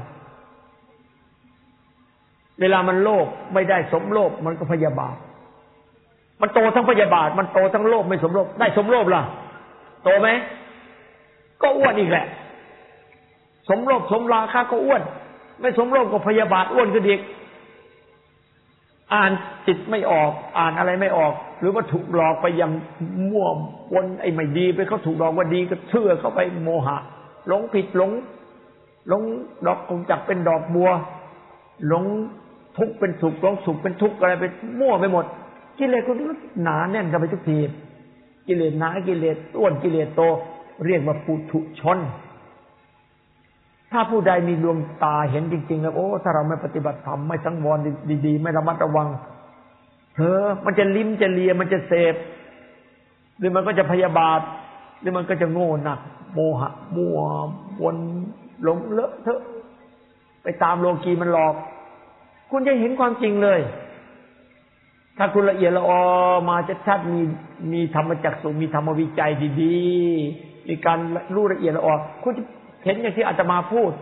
เวลามันโลภไม่ได้สมโลภมันก็พยาบาทมันโตทั้งพยาบาทมันโตทั้งโลภไม่สมโลภได้สมโลภล่ะโตไหมก็อ้วนอีกแหละสมโลภสมราคะก็อ้วนไม่สมโลภก็พยาบาทอ้วนขึ้นอีกอ่านจิตไม่ออกอ่านอะไรไม่ออกหรือว่าถูกหลอกไปยังมั่ววนไอ้ไม่ดีไปเขาถูกหลอกว่าดีก็เชื่อเข้าไปโมหะหลงผิดหลงดอกคงจักเป็นดอกบัวหลงทุกข์เป็นสุขหลงสุขเป็นทุกข์อะไรไปมั่วไปหมดกิเลสคนนี้หนาแน่นกันไปทุกทีกิเลสหนากิเลสอ้วนกิเลสโตเรียกว่าปุถุชนถ้าผู้ใดมีดวงตาเห็นจริงๆแล้วโอ้ถ้าเราไม่ปฏิบัติธรรมไม่สังวรดีๆไม่ระมัดระวังมันจะลิ้มจะเลียมันจะเสพหรือมันก็จะพยาบาทหรือมันก็จะโง่หนักโมหะมั่ววนหลงเลอะเทอะไปตามโลกีมันหลอกคุณจะเห็นความจริงเลยถ้าคุณละเอียดละออมาชัดๆมีธรรมจักษุมีธรรมวิจัยดีๆมีการรู้ละเอียดละออคุณจะเห็นอย่างที่อาตมาพูด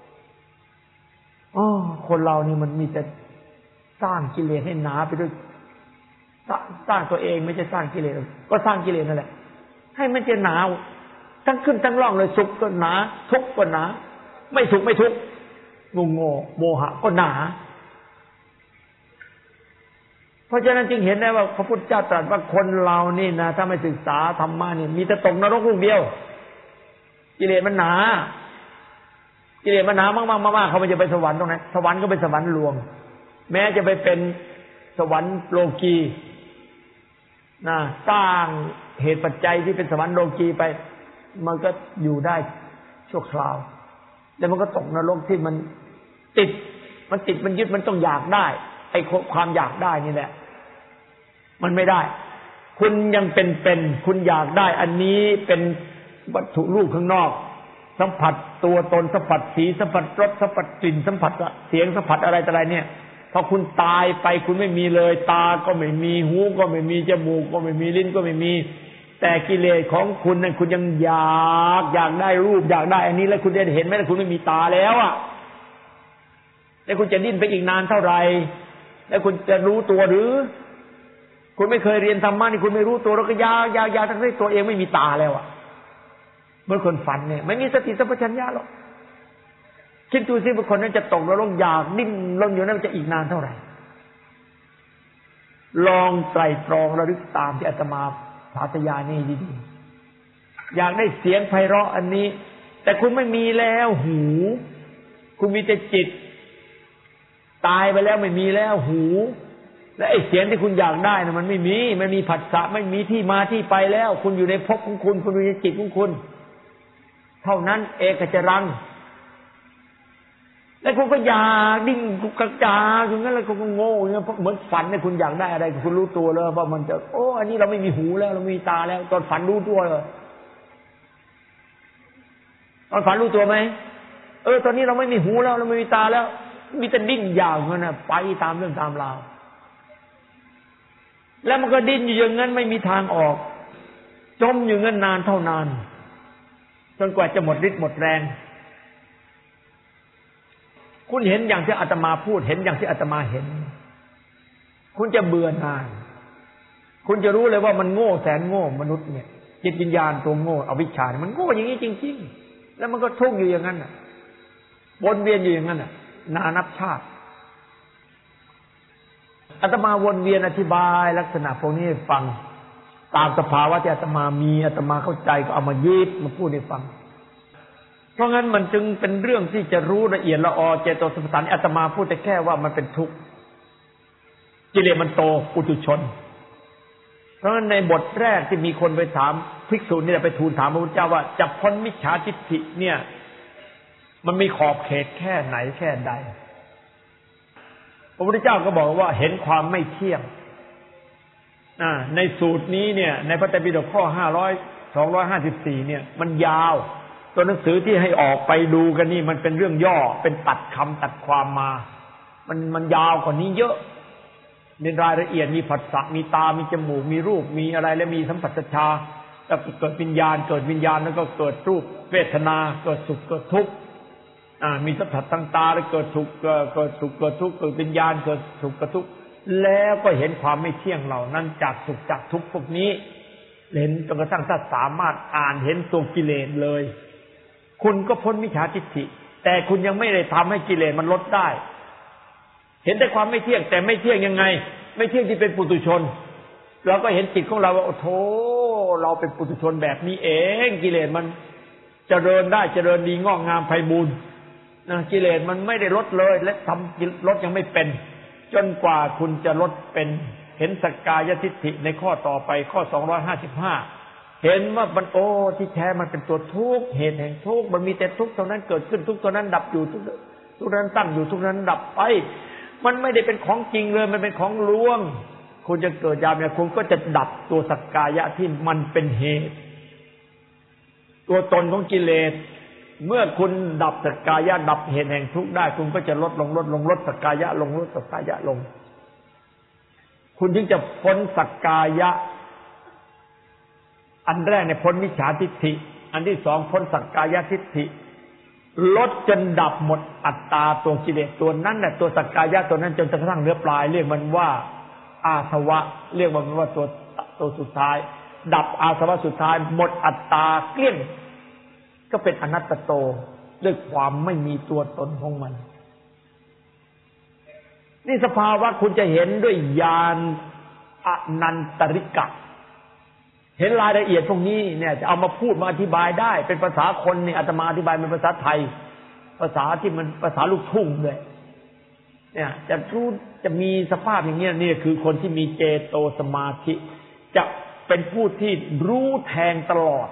คนเรานี่มันมีแต่สร้างกิเลสให้หนาไปด้วยสร้างตัวเองไม่ใช่สร้างกิเลสก็สร้างกิเลสนั่นแหละให้มันจะหนาทั้งขึ้นทั้งล่องเลยสุขก็หนาทุกข์ก็หนาไม่สุขไม่ทุกข์โง่โมหะก็หนาเพราะฉะนั้นจึงเห็นได้ว่าพระพุทธเจ้าตรัสว่าคนเรานี่นะถ้าไม่ศึกษาธรรมะนี่มีแต่ตกนรกลูกเดียวกิเลสมันหนากิเลสมันหนามากๆเขาไม่จะไปสวรรค์ตรงไหนสวรรค์ก็เป็นสวรรค์ลวงแม้จะไปเป็นสวรรค์โลกีนะสร้างเหตุปัจจัยที่เป็นสวรรค์โลกีไปมันก็อยู่ได้ชั่วคราวแล้วมันก็ตกนรกที่มันติดมันยึดมันต้องอยากได้ไอ้ความอยากได้นี่แหละมันไม่ได้คุณยังเป็นคุณอยากได้อันนี้เป็นวัตถุรูปข้างนอกสัมผัสตัวตนสัมผัสสีสัมผัสรสสัมผัสกลิ่นสัมผัสเสียงสัมผัสอะไรต่ออะไรเนี่ยพอคุณตายไปคุณไม่มีเลยตาก็ไม่มีหูก็ไม่มีจมูกก็ไม่มีลิ้นก็ไม่มีแต่กิเลสของคุณนั้นคุณยังอยากได้รูปอยากได้อันนี้แล้วคุณจะเห็นไหมว่าคุณไม่มีตาแล้วอ่ะแล้วคุณจะดิ้นไปอีกนานเท่าไหร่แล้วคุณจะรู้ตัวหรือคุณไม่เคยเรียนธรรมะนี่คุณไม่รู้ตัวแล้วก็ยาทั้งที่ตัวเองไม่มีตาแล้วอ่ะเมื่อคนฝันเนี่ยไม่มีสติสัมปชัญญะหรอกคิดดูสิว่าคนนั้นจะตกนรกอยากดิ้นรนอยู่นั้นจะอีกนานเท่าไหร่ลองไตร่ตรองระลึกตามที่อาตมาสาธยายนี่ดีๆอยากได้เสียงไพเราะอันนี้แต่คุณไม่มีแล้วหูคุณมีแต่จิตตายไปแล้วไม่มีแล้วหูและไอ้เสียงที่คุณอยากได้นะมันไม่มีผัสสะไม่มีที่มาที่ไปแล้วคุณอยู่ในภพของคุณอยู่ในจิตของคุณเท่านั้นเอกจรังแล้วคุณก็อยากดิ้นกระจายอย่างนั้นแล้วคุณก็โง่อย่างนั้นเหมือนฝันเนี่ยคุณอยากได้อะไรคุณรู้ตัวแล้วว่ามันจะโอ้อันนี้เราไม่มีหูแล้วเราไม่มีตาแล้วตอนฝันรู้ตัวเลยตอนฝันรู้ตัวไหมตอนนี้เราไม่มีหูแล้วเราไม่มีตาแล้วมีแต่ดิ้นอย่างนั้นน่ะไปตามเรื่องตามราวแล้วมันก็ดิ้นอยู่อย่างนั้นไม่มีทางออกจมอยู่งั้นนานเท่านานจนกว่าจะหมดฤทธิ์หมดแรงคุณเห็นอย่างที่อาตมาพูดเห็นอย่างที่อาตมาเห็นคุณจะเบื่อหน่ายคุณจะรู้เลยว่ามันโง่แสนโง่มนุษย์เนี่ยจิตวิญญาณตัวโง่อวิชชามันโง่อย่างนี้จริงๆแล้วมันก็ทุกข์อยู่อย่างนั้นน่ะวนเวียนอยู่อย่างนั้นน่ะนานับชาติอาตมาวนเวียนอธิบายลักษณะพวกนี้ให้ฟังตามสภาวะที่อาตมามีอาตมาเข้าใจก็เอามายิบมาพูดให้ฟังเพราะงั้นมันจึงเป็นเรื่องที่จะรู้ละเอียดละออเจโตสัมปชัญญะอาตมาพูดแต่แค่ว่ามันเป็นทุกข์กิเลสมันโตปุถุชนเพราะงั้นในบทแรกที่มีคนไปถามภิกษุนี่ไปทูลถามพระพุทธเจ้าว่าจะพ้นมิจฉาทิฏฐิเนี่ยมันมีขอบเขตแค่ไหนแค่ใดพระพุทธเจ้าก็บอกว่าเห็นความไม่เที่ยงในสูตรนี้เนี่ยในพระไตรปิฎกข้อ254เนี่ยมันยาวตัวหนังสือที่ให้ออกไปดูกันนี่มันเป็นเรื่องย่อเป็นตัดคำตัดความมามันยาวกว่านี้เยอะในรายละเอียดมีผัสสะมีตามีจมูกมีรูปมีอะไรและมีสัมผัสสัญญาแล้วเกิดวิญญาณแล้วก็เกิดรูปเวทนาเกิดสุขเกิดทุกข์มีสัมผัสทางตาแล้วเกิดสุขเกิดสุขเกิดทุกข์เกิดวิญญาณเกิดสุขเกิดทุกข์แล้วก็เห็นความไม่เที่ยงเหล่านั้นจากสุขจากทุกข์พวกนี้เห็นจนกระทั่งถ้าสามารถอ่านเห็นตัวกิเลสเลยคุณก็พ้นมิจฉาทิฏฐิแต่คุณยังไม่ได้ทำให้กิเลสมันลดได้เห็นแต่ความไม่เที่ยงแต่ไม่เที่ยงยังไงไม่เที่ยงที่เป็นปุถุชนเราก็เห็นจิตของเราว่าโอ้โธเราเป็นปุถุชนแบบนี้เองกิเลสมันเจริญได้เจริญดีงอกงามไพบูลย์กิเลสมันไม่ได้ลดเลยและทำลดยังไม่เป็นจนกว่าคุณจะลดเป็นเห็นสักกายทิฏฐิในข้อต่อไปข้อ255เห็นว่ามันโอ้ที่แท้มันเป็นตัวทุกข์เหตุแห่งทุกข์มันมีแต่ทุกข์เท่านั้นเกิดขึ้นทุกข์เท่านั้นดับอยู่ทุกนั้นตั้งอยู่ทุกนั้นดับไปมันไม่ได้เป็นของจริงเลยมันเป็นของลวงคุณจะเกิดยามเนี่ยคุณก็จะดับตัวสักกายะที่มันเป็นเหตุตัวตนของกิเลสเมื่อคุณดับสักกายะดับเหตุแห่งทุกข์ได้คุณก็จะลดสักกายะลดสักกายะลงคุณจึงจะพ้นสักกายะอันแรกเนี่ยพ้นมิจฉาทิฏฐิอันที่สองพ้นสักกายทิฏฐิลดจนดับหมดอัตตาตัวกิเลสตัวนั้นน่ะตัวสักกายะตัวนั้นจนกระทั่งเนื้อปลายเรียกมันว่าอาสวะเรียกมันว่าตัวสุดท้ายดับอาสวะสุดท้ายหมดอัตตาเกลี้ยงก็เป็นอนัตตโตด้วยความไม่มีตัวตนของมันนี่สภาวะคุณจะเห็นด้วยญาณอนันตริกะเห็นรายละเอียดพวกนี้เนี่ยจะเอามาพูดมาอธิบายได้เป็นภาษาคนเนี่ยอาตมาอธิบายเป็นภาษาไทยภาษาที่มันภาษาลูกทุ่งเลยเนี่ยจะรู้จะมีสภาพอย่างเงี้ยนี่คือคนที่มีเจโตสมาธิจะเป็นผู้ที่รู้แทงตลอด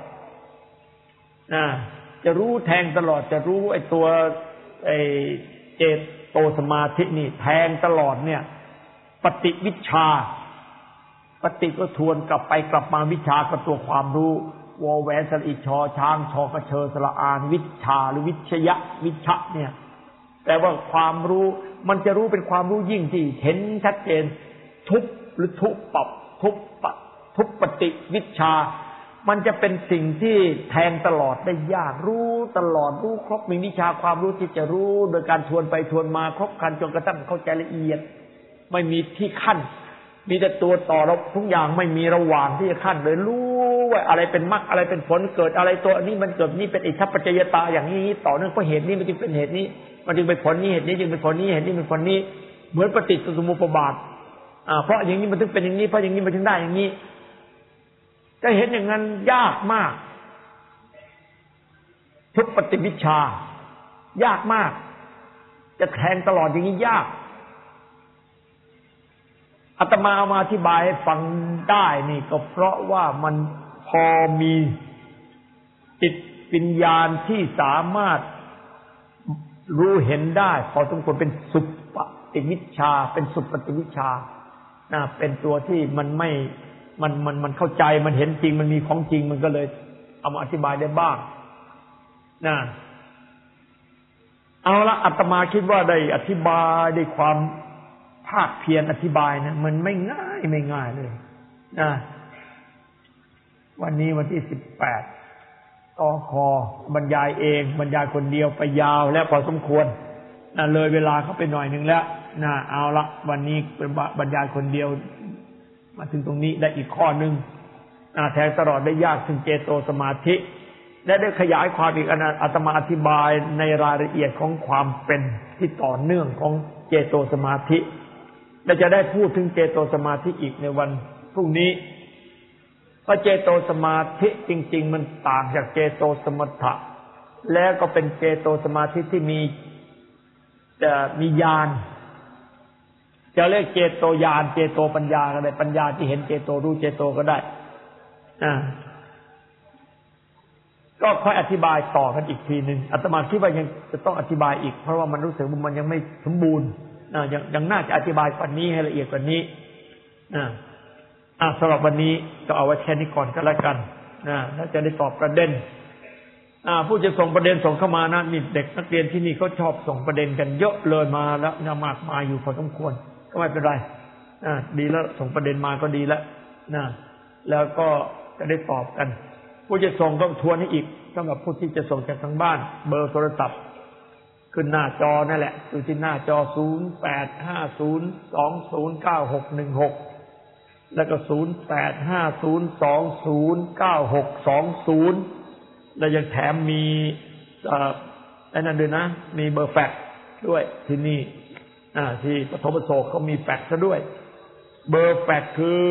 จะรู้แทงตลอดจะรู้ไอ้ตัวไอ้เจโตสมาธินี่แทงตลอดเนี่ยปฏิวิชชาปฏิก็ทวนกลับไปกลับมาวิชาก็ตัวความรู้วอแหวนสระอิชอช้างชอกระเชอสระอานวิชาหรือวิชยะวิชะเนี่ยแต่ว่าความรู้มันจะรู้เป็นความรู้ยิ่งที่เห็นชัดเจนทุบหรือทุบปับทุบปฏิวิชามันจะเป็นสิ่งที่แทงตลอดได้ยากรู้ตลอดรู้ครบมีวิชาความรู้ที่จะรู้โดยการทวนไปทวนมาครบครันจนกระทั่งเข้าใจละเอียดไม่มีที่ขั้นมีแต่ตัวต่อแล้วทุกอย่างไม่มีระหว่างที่จะขั้นเลยรู้ว่าอะไรเป็นมรรคอะไรเป็นผลเกิดอะไรตัวนี้มันเกิดนี้เป็นอิทธิปัจจยตาอย่างนี้ต่อเนื่องเพราะเหตุนี้มันจึงเป็นเหตุนี้มันจึงเป็นผลนี้เหตุนี้จึงเป็นผลนี้เหตุนี้เป็นผลนี้เหมือนปฏิจจสมุปบาทเพราะอย่างนี้มันถึงเป็นอย่างนี้เพราะอย่างนี้มันถึงได้อย่างนี้จะเห็นอย่างนั้นยากมากทุกปฏิวิชชายากมากจะแทงตลอดอย่างนี้ยากออาตมาเอามาอธิบายให้ฟังได้นี่ก็เพราะว่ามันพอมีจิตวิญญาณที่สามารถรู้เห็นได้พอสมควรเป็นสุปฏิวิชชาเป็นสุปฏิวิชชาเป็นตัวที่มันไม่มันเข้าใจมันเห็นจริงมันมีของจริงมันก็เลยเอามาอธิบายได้บ้างนะเอาละอาตมาคิดว่าได้อธิบายได้ความภาคเพียรอธิบายนะมันไม่ง่ายเลยนะวันนี้วันที่18บรรยายเองบรรยายคนเดียวไปยาวแล้วพอสมควรเลยเวลาเข้าไปหน่อยนึงแล้วเอาละวันนี้เป็นบรรยายคนเดียวมาถึงตรงนี้ได้อีกข้อนึงแทงตลอดได้ยากถึงเจโตสมาธิและได้ขยายความอีกอาตมาอธิบายในรายละเอียดของความเป็นที่ต่อเนื่องของเจโตสมาธิและจะได้พูดถึงเจโตสมาธิอีกในวันพรุ่งนี้เพราะเจโตสมาธิจริงๆมันต่างจากเจโตสมถะแล้วก็เป็นเจโตสมาธิที่มีญาณจะเรียกเจโตญาณเจโตปัญญาก็ได้ปัญญาที่เห็นเจโตรู้เจโตก็ได้ก็ค่อยอธิบายต่อกันอีกทีหนึ่งอาตมาคิดว่ายังจะต้องอธิบายอีกเพราะว่ามันรู้สึกว่ามันยังไม่สมบูรณ์ยังน่าจะอธิบายกว่านี้ให้ละเอียดกว่านี้สำหรับวันนี้ก็เอาไว้แค่นี้ก่อนก็แล้วกันแล้วจะได้ตอบประเด็นผู้จะส่งประเด็นส่งเข้ามานะนี่เด็กนักเรียนที่นี่เขาชอบส่งประเด็นกันเยอะเลยมาแล้วมากมายอยู่พอสมควรก็ไม่เป็นไรดีแล้วส่งประเด็นมาก็ดีแล้วแล้วก็จะได้ตอบกันผู้จะส่งต้องทวนให้อีกสำหรับผู้ที่จะส่งจากทางบ้านเบอร์โทรศัพท์ขึ้นหน้าจอนั่นแหละอยู่ที่หน้าจอ0850209616แล้วก็0850209620แล้วยังแถมมีไอ้นั่นด้วยนะมีเบอร์แฟกซ์ด้วยที่นี่ที่ปฐมโศกเขามีแฟกซ์ซะด้วยเบอร์แฟกซ์คือ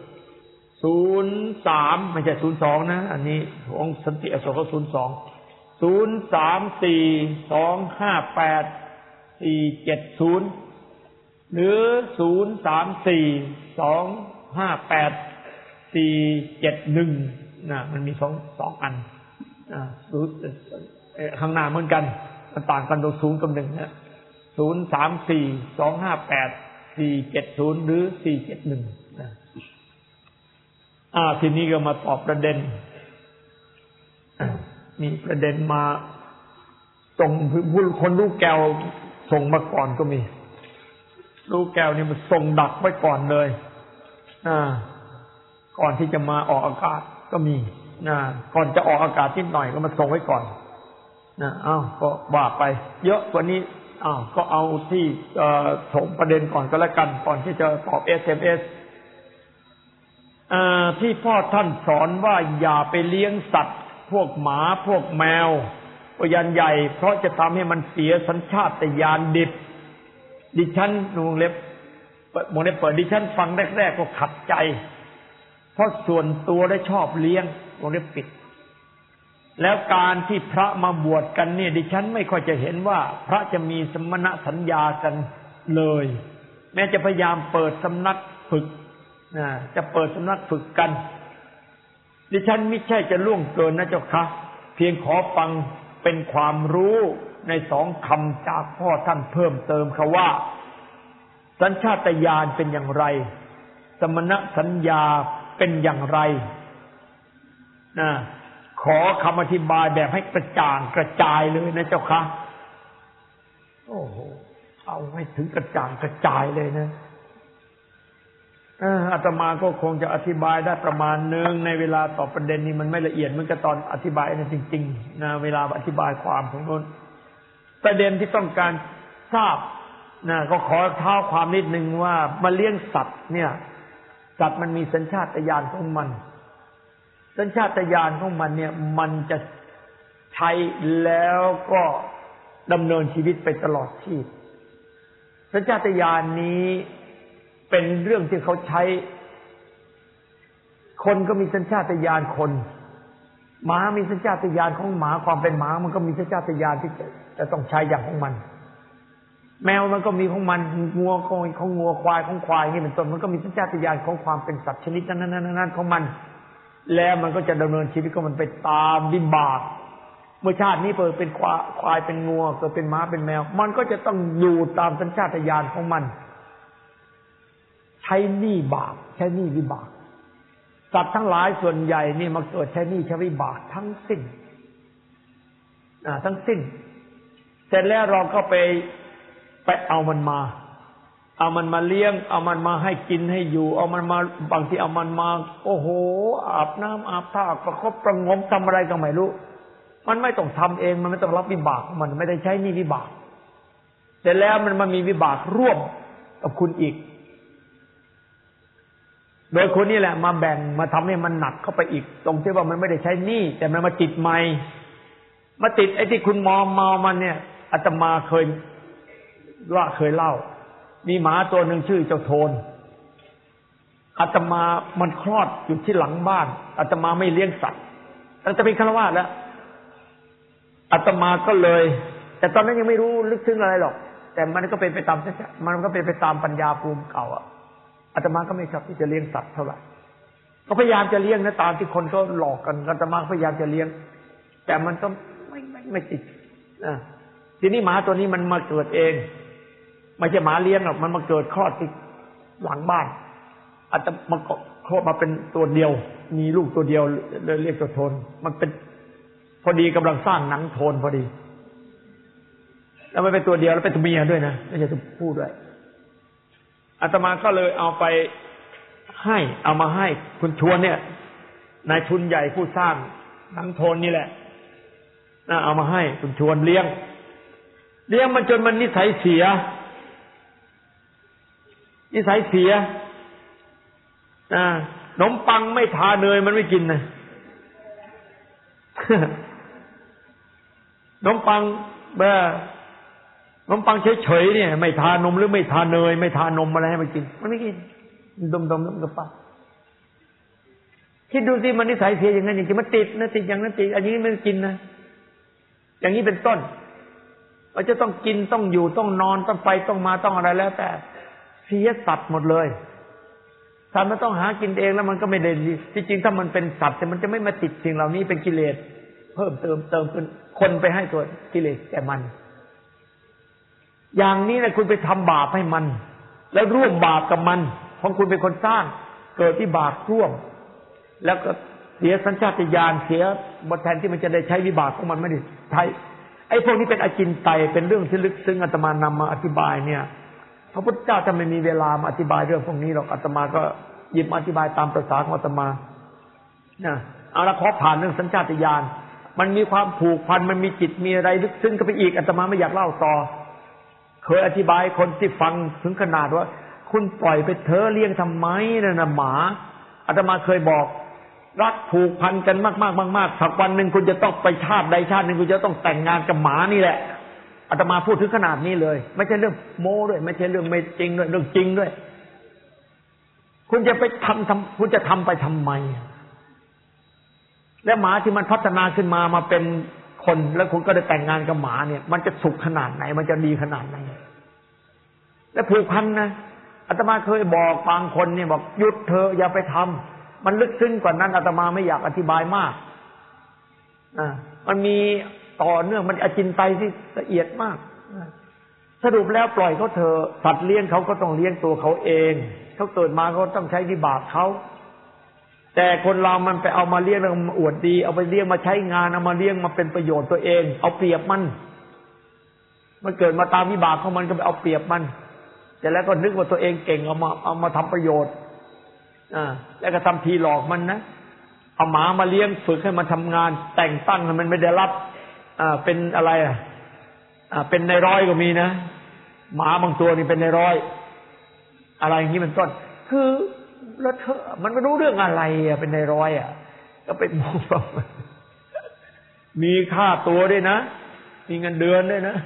03ไม่ใช่02นะอันนี้ของสันติอโศกเขา02 0342584470หรือ0342584471มันมี2อันข้างหน้าเหมือนกันมันต่างกันตรง0กับ1นะ0342584470หรือ471นะทีนี้ก็มาตอบประเด็นมีประเด็นมาส่งคนลูกแก้วส่งมาก่อนก็มีลูกแก้วนี่มันส่งดักไว้ก่อนเลยก่อนที่จะมาออกอากาศก็มีก่อนจะออกอากาศนิดหน่อยก็มาส่งไว้ก่อนก็ว่าไปเยอะกว่านี้ก็เอาที่ส่งประเด็นก่อนก็แล้วกันก่อนที่จะตอบ SMS ที่พ่อท่านสอนว่าอย่าไปเลี้ยงสัตว์พวกหมาพวกแมวพยันใหญ่เพราะจะทำให้มันเสียสัญชาตญาณดิบดิฉันวงเล็บเปิดดิฉันฟังแรกๆก็ขัดใจเพราะส่วนตัวได้ชอบเลี้ยงวงเล็บปิดแล้วการที่พระมาบวชกันเนี่ยดิฉันไม่ค่อยจะเห็นว่าพระจะมีสมณสัญญากันเลยแม้จะพยายามเปิดสำนักฝึกจะเปิดสำนักฝึกกันดิฉันไม่ใช่จะล่วงเกินนะเจ้าค่ะเพียงขอฟังเป็นความรู้ใน2 คำจากพ่อท่านเพิ่มเติมค่ะว่าสัญชาตญาณเป็นอย่างไรสมณสัญญาเป็นอย่างไรขอคำอธิบายแบบให้กระจ่างกระจายเลยนะเจ้าค่ะโอ้โหเอาให้ถึงกระจ่างกระจายเลยนะอาตมาก็คงจะอธิบายได้ประมาณนึงในเวลาตอบประเด็นนี้มันไม่ละเอียดเหมือนกับตอนอธิบายนะจริงๆนะเวลาอธิบายความของโน้นประเด็นที่ต้องการทราบก็ขอเท้าความนิดนึงว่ามาเลี้ยงสัตว์เนี่ยสัตว์มันมีสัญชาตญาณของมันสัญชาตญาณของมันเนี่ยมันจะใช้แล้วก็ดำเนินชีวิตไปตลอดชีพสัญชาตญาณนี้เป็นเรื่องที่เขาใช้คนก็มีสัญชาตญาณคนหมามีสัญชาตญาณของหมาความเป็นหมามันก็มีสัญชาตญาณที่จะต้องใช้อย่างของมันแมวมันก็มีของมันงัวของงัวควายของควายนี่เป็นต้นมันก็มีสัญชาตญาณของความเป็นสัตว์ชนิดนั้นของมันแล้วมันก็จะดำเนินชีวิตของมันไปตามวิบากเมื่อชาตินี้เกิดเป็นควายเป็นงัวเกิดเป็นม้าเป็นแมวมันก็จะต้องอยู่ตามสัญชาตญาณของมันใช้หนี้บาปใช้หนี้วิบากสัตว์ทั้งหลายส่วนใหญ่นี่มาเกิดใช้หนี้ใช้วิบากทั้งสิ้นทั้งสิ้นเสร็จแล้วเราก็ไปเอามันมาเลี้ยงเอามันมาให้กินให้อยู่เอามันมาบางทีเอามันมาโอ้โหอาบน้ำอาบท่าประคบประงมทำอะไรก็ไม่รู้มันไม่ต้องทำเองมันไม่ต้องรับวิบากมันไม่ได้ใช้หนี้วิบากเสร็จแล้วมันมามีวิบากร่วมกับคุณอีกโดยคนนี้แหละมาแบ่งมาทำให้มันหนักเข้าไปอีกตรงที่ว่ามันไม่ได้ใช้หนี้แต่มันมาติดใหม่มาติดไอ้ที่คุณมอมเมามันเนี่ยอาตมาเคยเล่ามีหมาตัวหนึ่งชื่อเจ้าโทนอาตมามันคลอดอยู่ที่หลังบ้านอาตมาไม่เลี้ยงสัตว์ตั้งแต่เป็นฆราวาสแล้วอาตมาก็เลยแต่ตอนนั้นยังไม่รู้ลึกซึ้งอะไรหรอกแต่มันก็เป็นไปตามมันก็เป็นไปตามปัญญาภูมิเก่าอาตมาก็ไม่ชอบที่จะเลี้ยงสัตว์เท่าไหร่ก็พยายามจะเลี้ยงนะตามที่คนก็หลอกกันอาตมาพยายามจะเลี้ยงแต่มันก็ไม่ติดทีนี้หมาตัวนี้มันมาเกิดเองไม่ใช่หมาเลี้ยงหรอกมันมาเกิดคลอดที่หลังบ้านอาจจะมาคลอดมาเป็นตัวเดียวมีลูกตัวเดียวเลยเรียกตัวโทนมันเป็นพอดีกำลังสร้างหนังโทนพอดีแล้วมันเป็นตัวเดียวแล้วเป็นตัวเมียด้วยนะไม่ใช่ตัวผู้ด้วยอาตมาก็เลยเอามาให้คุณชวนเนี่ยนายทุนใหญ่ผู้สร้างหนังโทนนี่แหละเอามาให้คุณชวนเลี้ยงมันจนมันนิสัยเสียขนมปังไม่ทาเนยมันไม่กินนะขนมปังขนมปังเฉยๆเนี่ยไม่ทานมหรือไม่ทาเนยไม่ทานมอะไรให้มันกินมันไม่กินดมปังคิดดูสิมันนิสัยเสียอย่างนั้นอย่างนี้มันติดอย่างนั้นติดอันนี้ไม่กินนะอย่างนี้เป็นต้นเราจะต้องกินต้องอยู่ต้องนอนต้องไปต้องมาต้องอะไรแล้วแต่เสียสัตว์หมดเลยสัตว์มันต้องหากินเองแล้วมันก็ไม่ได้ที่จริงถ้ามันเป็นสัตว์แต่มันจะไม่มาติดสิ่งเหล่านี้เป็นกิเลสเพิ่มเติมเป็นคนไปให้ตัวกิเลสแก่มันอย่างนี้นะคุณไปทำบาปให้มันแล้วร่วมบาปกับมันเพราะคุณเป็นคนสร้างเกิดที่บาปร่วมแล้วก็เสียสัญชาตญาณเสียบทแทนที่มันจะได้ใช้วิบากของมันไม่ได้ใช้ไอ้พวกนี้เป็นอจินไตยเป็นเรื่องที่ลึกซึ้งอาตมานำมาอธิบายเนี่ยพระพุทธเจ้าจะไม่มีเวลามาอธิบายเรื่องพวกนี้หรอกอาตมาก็หยิบมาอธิบายตามประสาของอาตมาเอาละขอผ่านเรื่องสัญชาตญาณมันมีความผูกพันมันมีจิตมีอะไรลึกซึ้งก็ไปอีกอาตมาไม่อยากเล่าต่อเคยอธิบายคนที่ฟังถึงขนาดว่าคุณปล่อยไปเถอะเลี้ยงทำไมนะหมาอาตมาเคยบอกรักผูกพันกันมากๆสักวันหนึ่งคุณจะต้องไปชาติใดชาติหนึ่งคุณจะต้องแต่งงานกับหมานี่แหละอาตมาพูดถึงขนาดนี้เลยไม่ใช่เรื่องโม้ด้วยไม่ใช่เรื่องไม่จริงด้วยเรื่องจริงด้วยคุณจะไปคุณจะทำไปทำไมและหมาที่มันพัฒนาขึ้นมาเป็นคนแล้วคุณก็ได้แต่งงานกับหมาเนี่ยมันจะสุขขนาดไหนมันจะดีขนาดไหนและผูกพันนะอาตมาเคยบอกบางคนเนี่ยบอกหยุดเถอะอย่าไปทำมันลึกซึ้งกว่านั้นอาตมาไม่อยากอธิบายมากมันมีต่อเนื่องมันอจินไตยที่ละเอียดมากสรุปแล้วปล่อยเขาเถอะสัตว์เลี้ยงเขาก็ต้องเลี้ยงตัวเขาเองเขาเกิดมาเขาต้องใช้วิบากเขาแต่คนเรามันไปเอามาเลี้ยงแล้วมาอวดดีเอาไปเลี้ยงมาใช้งานเอามาเลี้ยงมาเป็นประโยชน์ตัวเองเอาเปรียบมันเกิดมาตามวิบากของมันก็ไปเอาเปรียบมันแต่แล้วก็นึกว่าตัวเองเก่งเอามาทำประโยชน์แล้วก็ทำทีหลอกมันนะเอาหมามาเลี้ยงฝึกให้มันทำงานแต่งตั้งให้มันไม่ได้รับเป็นอะไรเป็นในร้อยก็มีนะหมาบางตัวนี่เป็นในร้อยอะไรอย่างนี้เป็นต้นคือแล้วเธอมันไม่รู้เรื่องอะไรเป็นในร้อยก็เป็นมองมีค่าตัวด้วยนะมีเงินเดือนด้วยนะ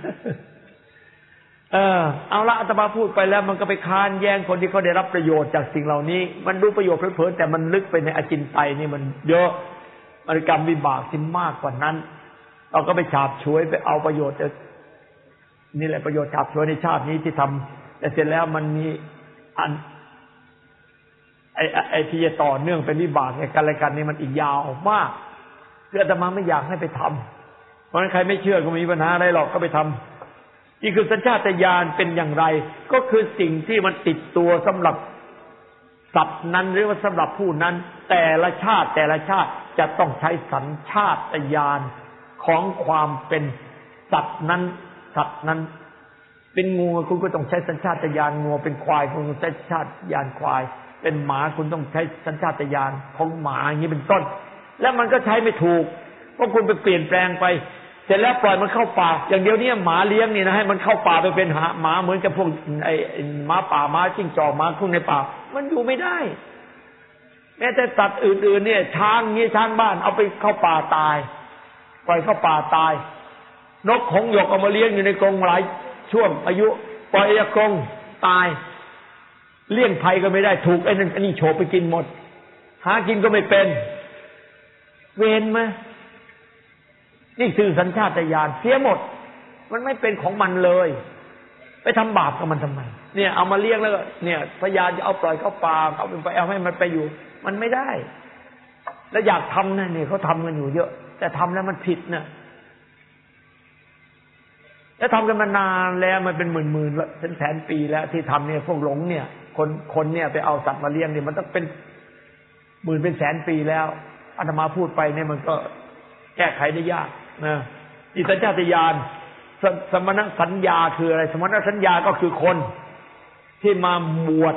เอาละอาตมาพูดไปแล้วมันก็ไปค้านแย้งคนที่เขาได้รับประโยชน์จากสิ่งเหล่านี้มันดูประโยชน์เพลินๆแต่มันลึกไปในอจินไตยนี่มันเยอะมันกรรมวิบากที่มากกว่านั้นเราก็ไปฉาบฉวยไปเอาประโยชน์นี่แหละประโยชน์ฉาบฉวยในชาตินี้ที่ทำแต่เสร็จแล้วมันมีอันไอ้ที่จะต่อเนื่องเป็นวิบากในกันและกันนี่มันอีกยาวมากคืออาตมาไม่อยากให้ไปทำเพราะฉะนั้นใครไม่เชื่อก็ไม่มีปัญหาอะไรหรอกก็ไปทำนี่คือสัญชาตญาณเป็นอย่างไรก็คือสิ่งที่มันติดตัวสำหรับสัตว์นั้นหรือว่าสำหรับผู้นั้นแต่ละชาติจะต้องใช้สัญชาตญาณของความเป็นสัตว์นั้นเป็นงูคุณก็ต้องใช้สัญชาตญาณงูเป็นควายคุณต้องใช้สัญชาตญาณควายเป็นหมาคุณต้องใช้สัญชาตญาณของหมาอย่างนี้เป็นต้นแล้วมันก็ใช้ไม่ถูกเพราะคุณไปเปลี่ยนแปลงไปเสร็จแล้วปล่อยมันเข้าป่าอย่างเดียวนี้หมาเลี้ยงนี่นะให้มันเข้าป่าไปเป็นหมาเหมือนกับพวกไอ้หมาป่าหมาจิ้งจอกหมาคุ้งในป่ามันอยู่ไม่ได้แม้แต่สัตว์อื่นๆเนี่ยช้างนี่ช้างบ้านเอาไปเข้าป่าตายปล่อยเข้าป่าตายนกหงส์หยกเอามาเลี้ยงอยู่ในกรงหลายช่วงอายุปล่อยกรงตายเลี้ยงภัยก็ไม่ได้ถูกไอ้นั่นอันนี้โฉบไปกินหมดหากินก็ไม่เป็นเวรไหมนี่คือสัญชาตญาณเสียหมดมันไม่เป็นของมันเลยไปทำบาปกับมันทำไมเนี่ยเอามาเลี้ยงแล้วเนี่ยพยายามจะเอาปล่อยเข้าป่าเอาไปเอาให้มันไปอยู่มันไม่ได้แล้วอยากทำนะเนี่ยเขาทำกันอยู่เยอะแต่ทำแล้วมันผิดนะแล้วทำกันมานานแล้วมันเป็นหมื่นๆเป็นแสนปีแล้วที่ทำเนี่ยพวกหลงเนี่ยคนเนี่ยไปเอาสัตว์มาเลี้ยงเนี่ยมันต้องเป็นหมื่นเป็นแสนปีแล้วอาตมาพูดไปเนี่ยมันก็แก้ไขได้ยากนะอิสัญชาตญาณสมณสัญญาคืออะไรสมณสัญญาก็คือคนที่มาบวช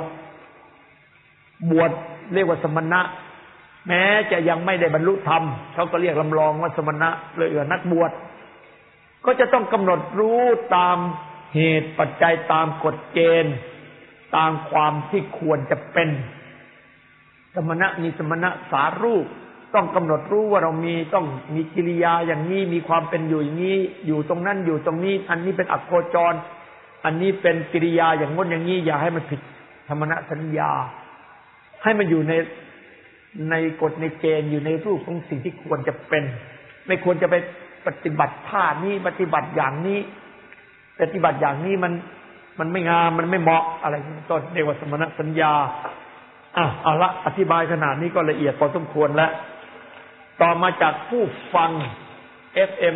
เรียกว่าสมณะแม้จะยังไม่ได้บรรลุธรรมเขาก็เรียกลำลองว่าสมณะเลยนักบวชก็จะต้องกำหนดรู้ตามเหตุปัจจัยตามกฎเกณฑ์ตามความที่ควรจะเป็นสมณะมีสมณะสารูปต้องกำหนดรู้ว่าเราต้องมีกิริยาอย่างนี้มีความเป็นอยู่อย่างนี้อยู่ตรงนั้นอยู่ตรงนี้อันนี้เป็นอโคจรอันนี้เป็นกิริยาอย่างง้นอย่างนี้อย่าให้มันผิดสมณสัญญาให้มันอยู่ในกฎในเกณฑ์อยู่ในรูปของสิ่งที่ควรจะเป็นไม่ควรจะไปปฏิบัติท่านี้ปฏิบัติอย่างนี้ปฏิบัติอย่างนี้มันไม่งามมันไม่เหมาะอะไรเป็นต้นเรียกว่าสมณสัญญาเอาละอธิบายขนาดนี้ก็ละเอียดพอสมควรแล้วต่อมาจากผู้ฟัง FM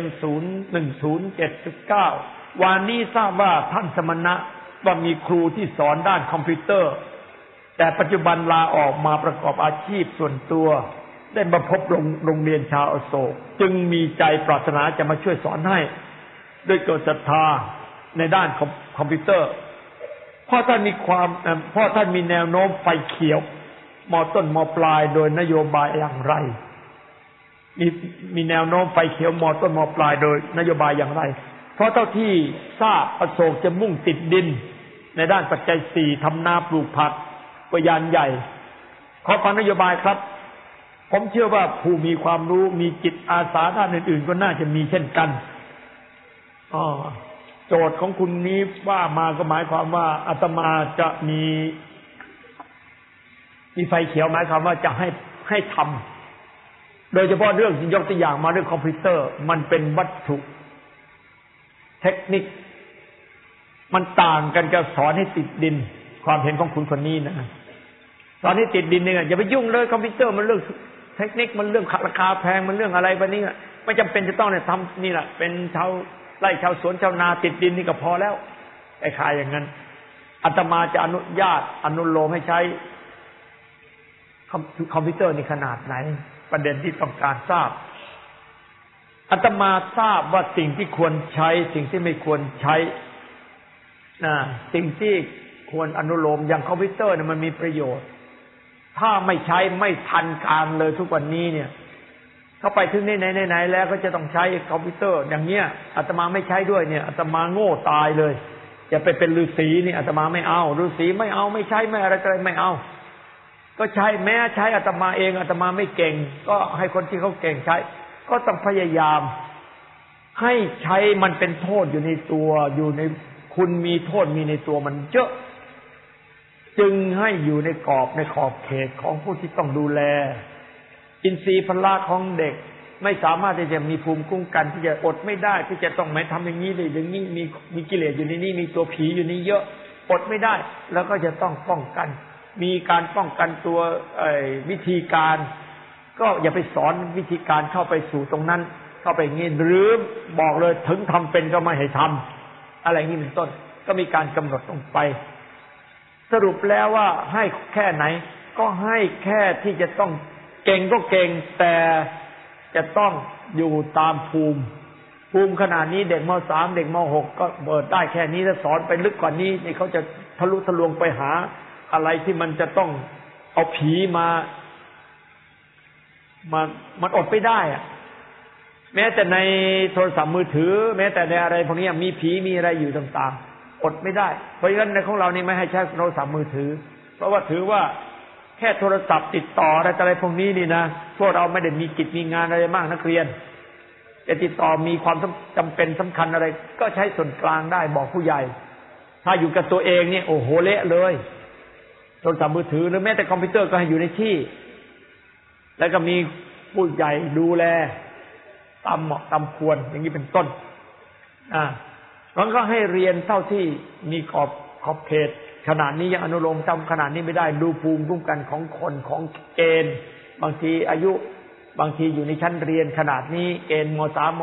01079วันนี้ทราบว่าท่านสมณะว่ามีครูที่สอนด้านคอมพิวเตอร์แต่ปัจจุบันลาออกมาประกอบอาชีพส่วนตัวได้มาพบโรงเรียนชาวอโศกจึงมีใจปรารถนาจะมาช่วยสอนให้ด้วยเกิดศรัทธาในด้านคอมพิวเตอร์เพราะท่านมีแนวโน้มไฟเขียวม.ต้นม.ปลายโดยนโยบายอย่างไรมีแนวโน้มไฟเขียวม.ต้นม.ปลายโดยนโยบายอย่างไรเพราะเท่าที่ทราบอโศกจะมุ่งติดดินในด้านปัจจัย4ทำนาปลูกผักปยานใหญ่ขอฟังนโยบายครับผมเชื่อว่าผู้มีความรู้มีจิตอาสาด้านอื่นๆก็น่าจะมีเช่นกันโจทย์ของคุณนี้ว่ามาก็หมายความว่าอาตมาจะมีไฟเขียวหมายความว่าจะให้ทำโดยเฉพาะเรื่องที่ยกตัวอย่างมาเรื่องคอมพิวเตอร์มันเป็นวัตถุเทคนิคมันต่างกันกับสอนให้ติดดินความเห็นของคุณคนนี้นะสอนให้ติดดินเนี่ยอย่าไปยุ่งเลยคอมพิวเตอร์มันเรื่องเทคนิคมันเรื่องราคาแพงมันเรื่องอะไรแบบนี้ไม่จำเป็นจะต้องเนี่ยทำนี่แหละเป็นชาวไร่ชาวสวนชาวนาติดดินนี่ก็พอแล้วไอ้ขายอย่างนั้นอาตมาจะอนุญาตอนุโลมให้ใช้คอมพิวเตอร์นี่ขนาดไหนประเด็นที่ต้องการทราบอาตมาทราบว่าสิ่งที่ควรใช้สิ่งที่ไม่ควรใช้สิ่งที่ควรอนุโลมอย่างคอมพิวเตอร์เนี่ยมันมีประโยชน์ถ้าไม่ใช้ไม่ทันการเลยทุกวันนี้เนี่ยเขาไปถึงไหนแล้วก็จะต้องใช้คอมพิวเตอร์อย่างเนี้ยอาตมาไม่ใช้ด้วยเนี่ยอาตมาโง่ตายเลยอย่าไปเป็นฤาษีนี่อาตมาไม่เอาฤาษีไม่เอาไม่ใช้ไม่อะไรไม่เอาก็ใช้แม้ใช้อาตมาเองอาตมาไม่เก่งก็ให้คนที่เขาเก่งใช้ก็ต้องพยายามให้ใช้มันเป็นโทษอยู่ในตัวอยู่ในคุณมีโทษมีในตัวมันเยอะจึงให้อยู่ในกรอบในขอบเขตของผู้ที่ต้องดูแลอินทรีย์พละของเด็กไม่สามารถที่จะมีภูมิคุ้มกันที่จะอดไม่ได้ที่จะต้องไม่ทำอย่างนี้เลยอย่างนี้มีกิเลสอยู่ในนี้มีตัวผีอยู่นี่เยอะอดไม่ได้แล้วก็จะต้องป้องกันมีการป้องกันตัววิธีการก็อย่าไปสอนวิธีการเข้าไปสู่ตรงนั้นเข้าไปงี้หรือบอกเลยถึงทำเป็นก็ไม่ให้ทำอะไรนี้เป็นต้นก็มีการกำหนดลงไปสรุปแล้วว่าให้แค่ไหนก็ให้แค่ที่จะต้องเก่งก็เก่งแต่จะต้องอยู่ตามภูมิขนาดนี้เด็กม.3 เด็กม.6 ก็เปิดได้แค่นี้ถ้าสอนไปลึกกว่านี้นี่เขาจะทะลุทะลวงไปหาอะไรที่มันจะต้องเอาผีมันอดไม่ได้อะแม้แต่ในโทรศัพท์มือถือแม้แต่ในอะไรพวกนี้มีผีมีอะไรอยู่ต่างๆอดไม่ได้เพราะฉะนั้นในของเรานี่ไม่ให้ใช้โทรศัพท์มือถือเพราะว่าถือว่าแค่โทรศัพท์ติดต่ออะไรพวกนี้นี่นะพวกเราไม่ได้มีกิจมีงานอะไรมากนักเรียนจะติดต่อมีความจำเป็นสำคัญอะไรก็ใช้ส่วนกลางได้บอกผู้ใหญ่ถ้าอยู่กับตัวเองนี่โอ้โหเละเลยโทรศัพท์มือถือหรือแม้แต่คอมพิวเตอร์ก็ให้อยู่ในที่แล้วก็มีผู้ใหญ่ดูแลตามเหมาะตามควรอย่างนี้เป็นต้นมันก็ให้เรียนเท่าที่มีขอบเขตขนาดนี้ยังอนุโลมจำขนาดนี้ไม่ได้ดูภูมิคุ้มกันของคนของเกณฑ์บางทีอายุบางทีอยู่ในชั้นเรียนขนาดนี้เกณฑ์ม.3 ม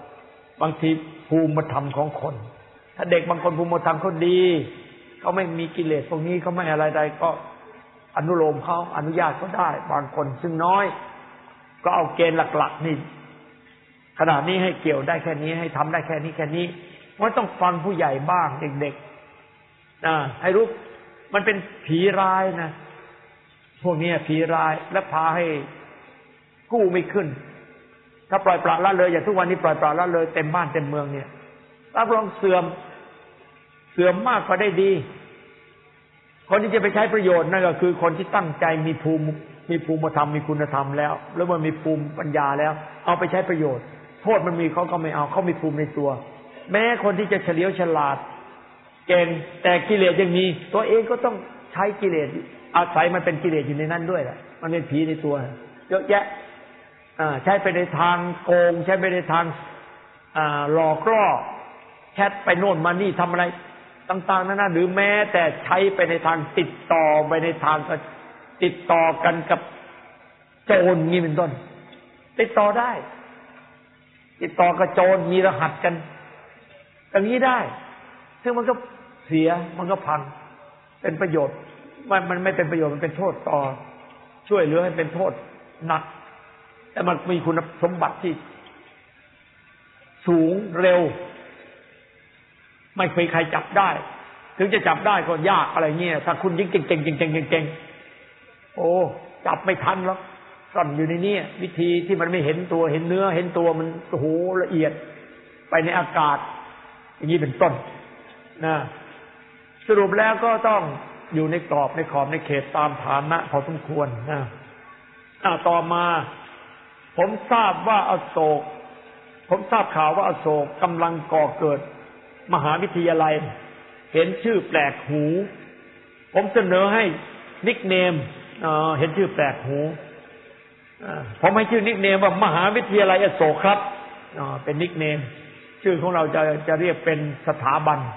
.6 บางทีภูมิธรรมของคนถ้าเด็กบางคนภูมิธรรมเขาดีเขาไม่มีกิเลสพวกนี้เขาไม่อะไรใดก็อนุโลมเขาอนุญาตก็ได้บางคนซึ่งน้อยก็เอาเกณฑ์หลักๆนี่ขนาดนี้ให้เกี่ยวได้แค่นี้ให้ทำได้แค่นี้ว่าต้องฟังผู้ใหญ่บ้างเด็กๆให้รู้มันเป็นผีร้ายนะพวกนี้ผีร้ายและพาให้กู้ไม่ขึ้นถ้าปล่อยปละละเลยอย่างทุกวันนี้ปล่อยปละละเลยเต็มบ้านเต็มเมืองเนี่ยรับรองเสื่อมมากกว่าได้ดีคนที่จะไปใช้ประโยชน์นั่นก็คือคนที่ตั้งใจมีภูมิธรรมมีคุณธรรมแล้วแล้วมันมีภูมิปัญญาแล้วเอาไปใช้ประโยชน์โทษมันมีเขาก็ไม่เอาเขามีภูมิในตัวแม้คนที่จะเฉลียวฉลาดเก่งแต่กิเลสยังมีตัวเองก็ต้องใช้กิเลสอาศัยมันเป็นกิเลสอยู่ในนั้นด้วยแหละมันเป็นผีในตัวเยอะแยะใช้ไปในทางโกงใช้ไปในทางหลอกล่อแชทไปโน่นมานี่ทำอะไรต่างๆนั่นนะหรือแม้แต่ใช้ไปในทางติดต่อไปในทางติดต่อกันกับโจรนี่เป็นต้นติดต่อได้ติดต่อกับโจรมีรหัสกันอย่างนี้ได้ซึ่งมันก็เสียมันก็พังเป็นประโยชน์มันไม่เป็นประโยชน์มันเป็นโทษต่อช่วยเหลือให้เป็นโทษหนักแต่มันมีคุณสมบัติที่สูงเร็วไม่เคยใครจับได้ถึงจะจับได้ก็ยากอะไรเงี้ยถ้าคุณยิ่งเก่งโอ้จับไม่ทันหรอกซ่อนอยู่ในนี้วิธีที่มันไม่เห็นตัวเห็นเนื้อเห็นตัวมันโอ้โหละเอียดไปในอากาศอย่างนี้เป็นต้นนะสรุปแล้วก็ต้องอยู่ในกรอบในขอบในเขตตามฐานะพอสมควรนะต่อมาผมทราบว่าอโศกผมทราบข่าวว่าอโศกกำลังก่อเกิดมหาวิทยาลัยเห็นชื่อแปลกหูผมเสนอให้นิกเนมเห็นชื่อแปลกหูผมให้ชื่อนิกเนมว่ามหาวิทยาลัยอโศกครับเป็นนิกเนมชื่อของเราจะเรียกเป็นสถาบัน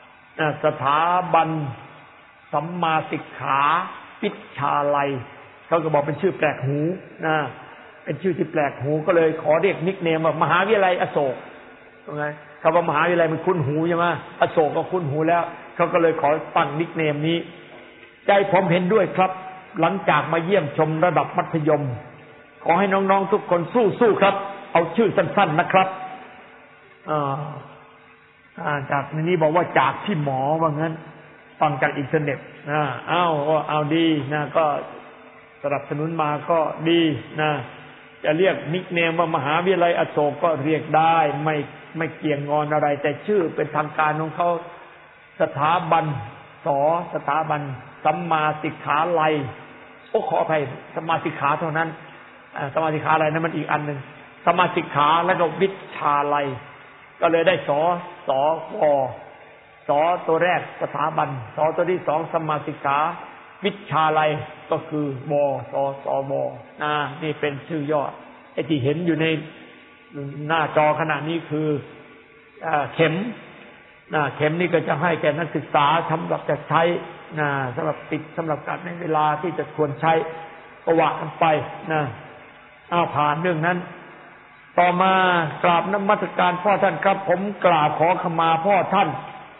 สัมมาสิกขาวิชาลัยเขาก็บอกเป็นชื่อแปลกหูนะเป็นชื่อที่แปลกหูก็เลยขอเรียกนิกเนมว่ามหาวิทยาลัยอโศกตรงไงคำว่ามหาวิทยาลัยมันคุ้นหูใช่ไหมอโศกก็คุ้นหูแล้วเขาก็เลยขอตั้งนิกเนมนี้ใจผมเห็นด้วยครับหลังจากมาเยี่ยมชมระดับมัธยมขอให้น้องๆทุกคนสู้ๆครับเอาชื่อสั้นๆนะครับจากนี้บอกว่าจากที่หมอว่างั้นฟังจากอินเทอร์เน็ตเอาดีนะก็สนับสนุนมาก็ดีนะจะเรียกนิกเนมว่ามหาวิทยาลัยอโศกก็เรียกได้ไม่เกี่ยงงอนอะไรแต่ชื่อเป็นทางการของเขาสถาบันสัมมาสิกขาลัยขออภัยสัมมาสิกขาเท่านั้นสัมมาสิกขาลัยนั้นมันอีกอันหนึ่งสัมมาสิกขาแล้วก็วิชาลัยก็เลยได้สตัวแรกสถาบันตัวที่สองสัมมาสิกขาวิชาลัยก็คือสวนี่เป็นชื่อย่อไอ้ที่เห็นอยู่ในหน้าจอขณะนี้คือเข็มเข็มนี่ก็จะให้แก่นักศึกษาสำหรับจะใช้สำหรับติดสำหรับการในเวลาที่จะควรใช้ก็ว่ากันไปผ่านเรื่องนั้นต่อมากราบนมัสการพ่อท่านครับผมกราบขอขมาพ่อท่าน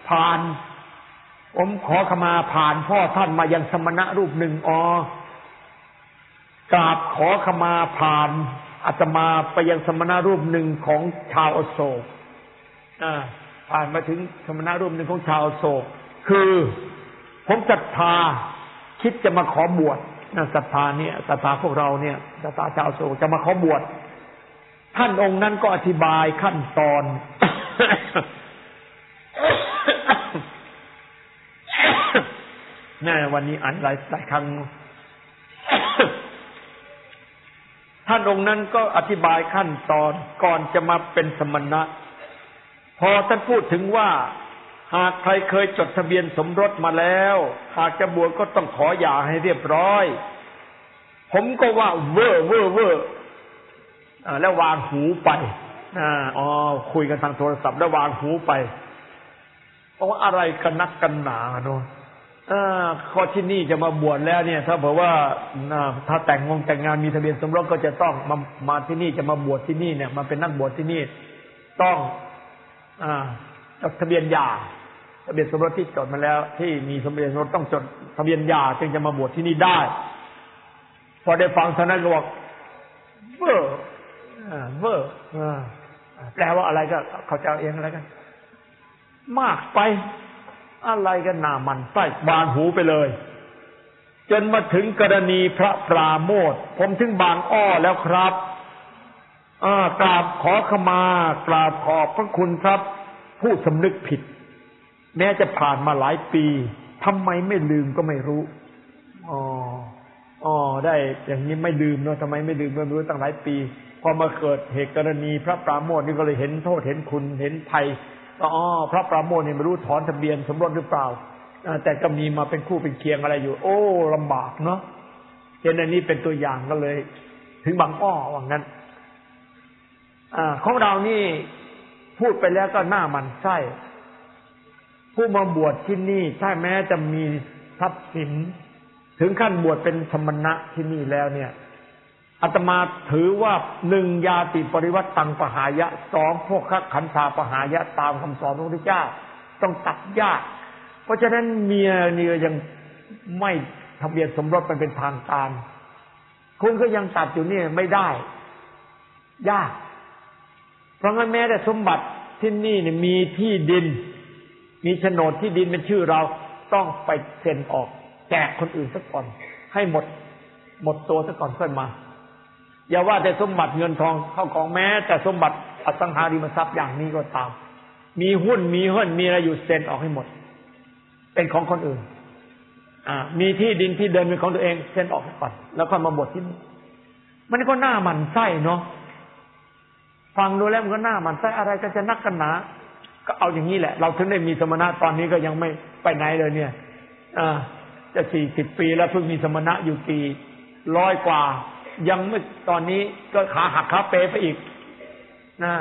ผมขอขมาผ่านพ่อท่านมายังสมณะรูปหนึ่งกราบขอขมาผ่านอาตมาไปยังสมณะรูปหนึ่งของชาวอโศกผ่านมาถึงสมณะรูปหนึ่งของชาวอโศกคือผมศรัทธาคิดจะมาขอบวชศรัทธาเนี่ยศรัทธาพวกเราเนี่ยศรัทธาชาวอโศกจะมาขอบวชท่านองค์นั้นก็อธิบายขั้นตอนวันนี้อ่านหลายครั้งท่านองค์นั้นก็อธิบายขั้นตอนก่อนจะมาเป็นสมณะพอท่านพูดถึงว่าหากใครเคยจดทะเบียนสมรสมาแล้วหากจะบวชก็ต้องขอหย่าให้เรียบร้อยผมก็ว่าเว่อแล้ววางหูไปคุยกันทางโทรศัพท์แล้ววางหูไปเพราะว่าอะไรกันนักกันหนาเนาะข้อที่นี่จะมาบวชแล้วเนี่ยถ้าบอกว่าถ้าแต่งงานมีทะเบียนสมรสก็จะต้องมาที่นี่จะมาบวชที่นี่เนี่ยมาเป็นนักบวชที่นี่ต้องจดทะเบียนหย่าทะเบียนสมรสที่จดมาแล้วที่มีทะเบียนสมรสต้องจดทะเบียนหย่าจึงจะมาบวชที่นี่ได้พอได้ฟังท่านนั้นก็บอกเว่อแปลว่าอะไรก็เขาจะเอาเองอะไรกันมากไปอะไรกันหน้ามันไส้บางหูไปเลยจนมาถึงกรณีพระปราโมทย์ผมถึงบางอ้อแล้วครับกราบขอขมากราบขอบพระคุณครับผู้สำนึกผิดแม้จะผ่านมาหลายปีทำไมไม่ลืมก็ไม่รู้ได้อย่างนี้ไม่ลืมเนาะทำไมไม่ลืมไม่รู้ตั้งหลายปีพอมาเกิดเหตุกรณีพระปราโมทย์นี่ก็เลยเห็นโทษเห็นคุณเห็นภัยพระปราโมทย์นี่ไม่รู้ถอนทะเบียนสมรสหรือเปล่าแต่ก็มีมาเป็นคู่เป็นเคียงอะไรอยู่โอ้ลำบากเนาะเห็นอันนี้เป็นตัวอย่างก็เลยถึงบางอ้อว่างั้นของเรานี่พูดไปแล้วก็หน้ามันไส้ผู้มาบวชที่นี่ถ้าแม้จะมีทรัพย์สินถึงขั้นบวชเป็นสมณะที่นี่แล้วเนี่ยอาตมาถือว่า1ญาติปริวัตตังปหายะ2พวกขันธาปหายะตามคำสอนพระพุทธเจ้าต้องตัดญาติเพราะฉะนั้นเมียนี่ยังไม่ทะเบียนสมรสมันเป็นทางการคุณก็ยังตัดอยู่นี่ไม่ได้ยากเพราะงั้นแม้แต่สมบัติที่นี่เนี่ยมีที่ดินมีโฉนดที่ดินเป็นชื่อเราต้องไปเซ็นออกแจกคนอื่นซะก่อนให้หมดตัวซะก่อนค่อยมาอย่าว่าแต่สมบัติเงินทองเข้าของแม้แต่สมบัติอสังหาริมทรัพย์อย่างนี้ก็ตามมีหุ้นมีมีอะไรอยู่เซ็นออกให้หมดเป็นของคนอื่นมีที่ดินที่เดินเป็นของตัวเองเซ็นออกก่อนแล้วก็มาบวชที่นี่มันก็หน้าหมั่นไส้เนาะฟังดูแล้วมันก็หน้าหมั่นไส้อะไรก็จะนักกันหนาก็เอาอย่างนี้แหละเราถึงได้มีสมณะตอนนี้ก็ยังไม่ไปไหนเลยเนี่ยจะ40 ปีแล้วเพิ่งมีสมณะอยู่กี่100 กว่ายังไม่ตอนนี้ก็ขาหักขาเป๋ไปอีกนะ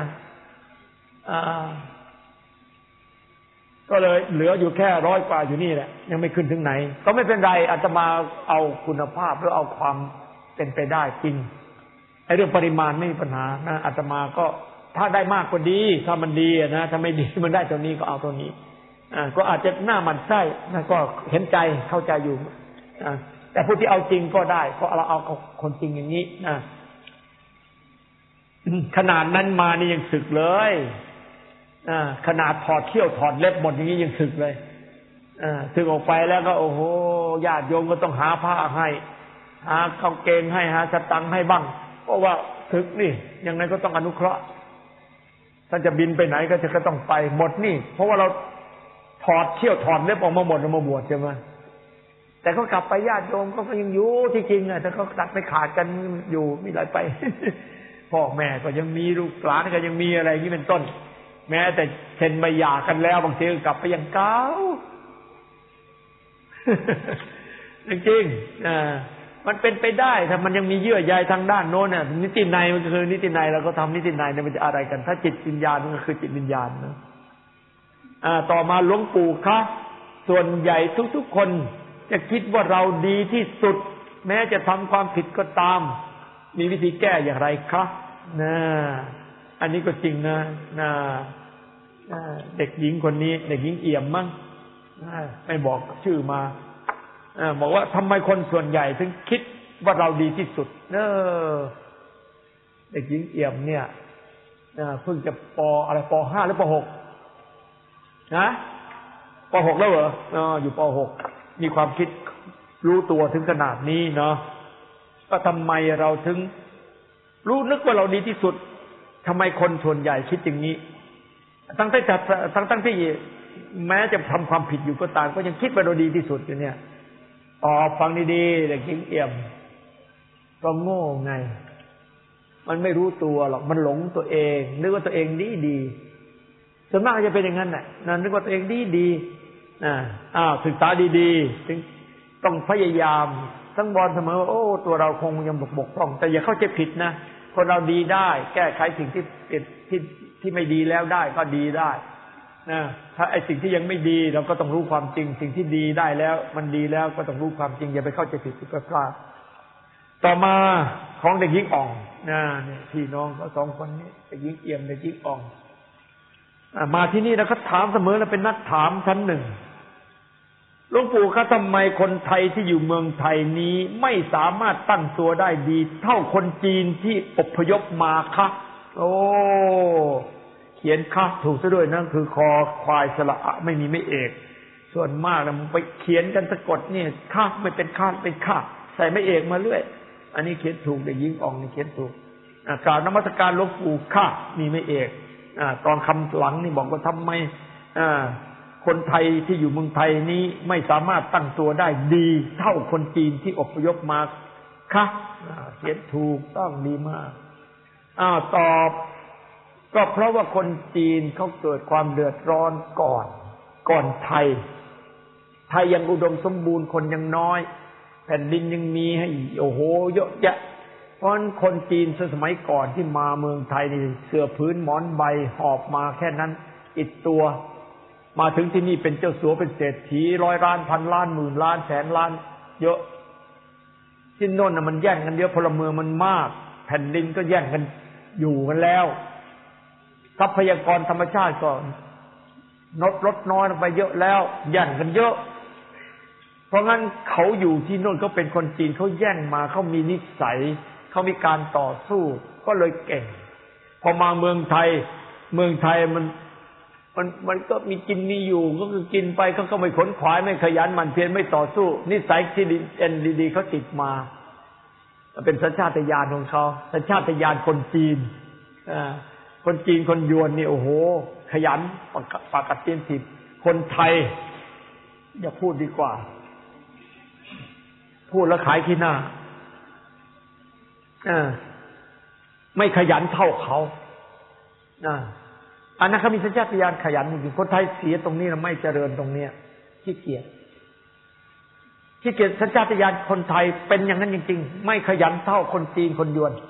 ก็เลยเหลืออยู่แค่100 กว่าอยู่นี่แหละยังไม่ขึ้นถึงไหนก็ไม่เป็นไรอาตมาเอาคุณภาพหรือเอาความเป็นไปได้จริงไอ้เรื่องปริมาณไม่มีปัญหานะอาตมาก็ถ้าได้มากกว่าดีถ้ามันดีนะถ้าไม่ดีมันได้เท่านี้ก็เอาเท่านี้ก็อาจจะหน้ามันไส้นะก็เห็นใจเข้าใจอยู่แต่ผู้ที่เอาจริงก็ได้เพราะเราเอาคนจริงอย่างนี้นะขนาดนั้นมานี่ยังสึกเลยขนาดถอดเขี้ยวถอดเล็บหมดอย่างนี้ยังสึกเลยสึกออกไปแล้วก็โอ้โหญาติโยมก็ต้องหาผ้าให้หาข้าวเกงให้หาสตังค์ให้บ้างเพราะว่าสึกนี่ยังไงก็ต้องอนุเคราะห์ท่านจะบินไปไหนก็ต้องไปหมดนี่เพราะว่าเราถอดเขี้ยวถอดเล็บออกมาหมดมาบวชใช่ไหมแต่เขากลับไปญาติโยมก็ยังอยู่ที่จริงแต่เขาตัดไปขาดกันอยู่มีอะไรไปพ่อแม่ก็ยังมีลูกหลานก็ยังมีอะไรอย่างนี้เป็นต้นแม้แต่เซ็นใบหย่ากันแล้วบางทีก็กลับไปยังเก่าจริงๆมันเป็นไปได้ถ้ามันยังมีเยื่อใยทางด้านโน้นน่ะนิตินัยมันก็คือนิตินัยเราก็ทำนิตินัยเนี่ยมันจะอะไรกันถ้าจิตวิญญาณมันก็คือจิตวิญญาณนะต่อมาหลวงปู่คะส่วนใหญ่ทุกๆคนจะคิดว่าเราดีที่สุดแม้จะทำความผิดก็ตามมีวิธีแก้อย่างไรคะนะอันนี้ก็จริงนะเด็กหญิงคนนี้เด็กหญิงเอี่ยมมั้งไม่บอกชื่อมาบอกว่าทำไมคนส่วนใหญ่ถึงคิดว่าเราดีที่สุดเด็กหญิงเอี่ยมเนี่ยเพิ่งจะป.5 หรือป.6 นะป.6 แล้วเหรออยู่ป.6 มีความคิดรู้ตัวถึงขนาดนี้เนาะก็ทำไมเราถึงรู้นึกว่าเราดีที่สุดทำไมคนส่วนใหญ่คิดอย่างนี้ตั้งที่แม้จะทำความผิดอยู่ก็ตามก็ยังคิดว่าเราดีที่สุดอยู่เนี่ยฟังดีๆเด็กหญิงเอี่ยมก็โง่ไงมันไม่รู้ตัวหรอกมันหลงตัวเองนึกว่าตัวเองดีส่วนมากจะเป็นอย่างนั้นแหละนึกว่าตัวเองดีศึกษาดีๆถึงต้องพยายามทั้งบอลเสมอโอ้ตัวเราคงยังบกพร่องแต่อย่าเข้าใจผิดนะคนเราดีได้แก้ไขสิ่งที่ไม่ดีแล้วได้ก็ดีได้ถ้าไอ้สิ่งที่ยังไม่ดีเราก็ต้องรู้ความจริงสิ่งที่ดีได้แล้วมันดีแล้วก็ต้องรู้ความจริงอย่าไปเข้าใจผิดก็พลาดต่อมาของเด็กหญิงอ่องเนี่ยพี่น้องเขาสองคนนี้เด็กหญิงเอี่ยมเด็กหญิงอ่องมาที่นี่แล้วก็ถามเสมอแล้วเป็นนักถามชั้นหนึ่งหลวงปู่คะทำไมคนไทยที่อยู่เมืองไทยนี้ไม่สามารถตั้งตัวได้ดีเท่าคนจีนที่อพยพมาคะโอ้เขียนคะถูกซะด้วยนะคือคอควายสระอะไม่มีไม่เอกส่วนมากนะมันไปเขียนกันสะกดเนี่ยคะไม่เป็นคะเป็นคะใส่ไม่เอกมาเรื่อยอันนี้เขียนถูกเด็กหญิงอ่องนี่เขียนถูกกล่าวนมัสการหลวงปู่คะมีไม่เอกตอนคำหลังนี่บอกว่าทำไมคนไทยที่อยู่เมืองไทยนี้ไม่สามารถตั้งตัวได้ดีเท่าคนจีนที่อพยพมาคะเขียนถูกต้องดีมากตอบก็เพราะว่าคนจีนเขาเกิดความเดือดร้อนก่อนไทยยังอุดมสมบูรณ์คนยังน้อยแผ่นดินยังมีให้โอ้โหเยอะแยะเพราะคนจีนสมัยก่อนที่มาเมืองไทยนี่เสื้อพื้นหมอนใบหอบมาแค่นั้นอิดตัวมาถึงที่นี่เป็นเจ้าสัวเป็นเศรษฐี100 ล้านพันล้านหมื่นล้านแสนล้านเยอะที่โน่นน่ะมันแย่งกันเยอะพลเมืองมันมากแผ่นดินก็แย่งกันอยู่กันแล้วทรัพยากรธรรมชาติก็ลดน้อยลงไปเยอะแล้วแย่งกันเยอะเพราะงั้นเขาอยู่ที่โน่นก็เป็นคนจีนเขาแย่งมาเขามีนิสัยเขามีการต่อสู้ก็เลยเก่งพอมาเมืองไทยมันก็มีกินมีอยู่ก็คือกินไปเขาก็ไม่ขนขวายไม่ขยันหมั่นเพียรไม่ต่อสู้นิสัยที่ดีเขาติดมาเป็นสัญชาตญาณของเขาสัญชาตญาณคนจีนคนจีนคนยวนนี่โอ้โหขยันปากกัดตีนถีบคนไทยอย่าพูดดีกว่าพูดแล้วขายขี้หน้าไม่ขยันเท่าเขาอันนั้นเขามีสัญชาตญาณขยันจริงๆคนไทยเสียตรงนี้นะไม่เจริญตรงเนี้ยขี้เกียจสัญชาตญาณคนไทยเป็นอย่างนั้นจริงๆไม่ขยันเท่าคนจีนคนยวน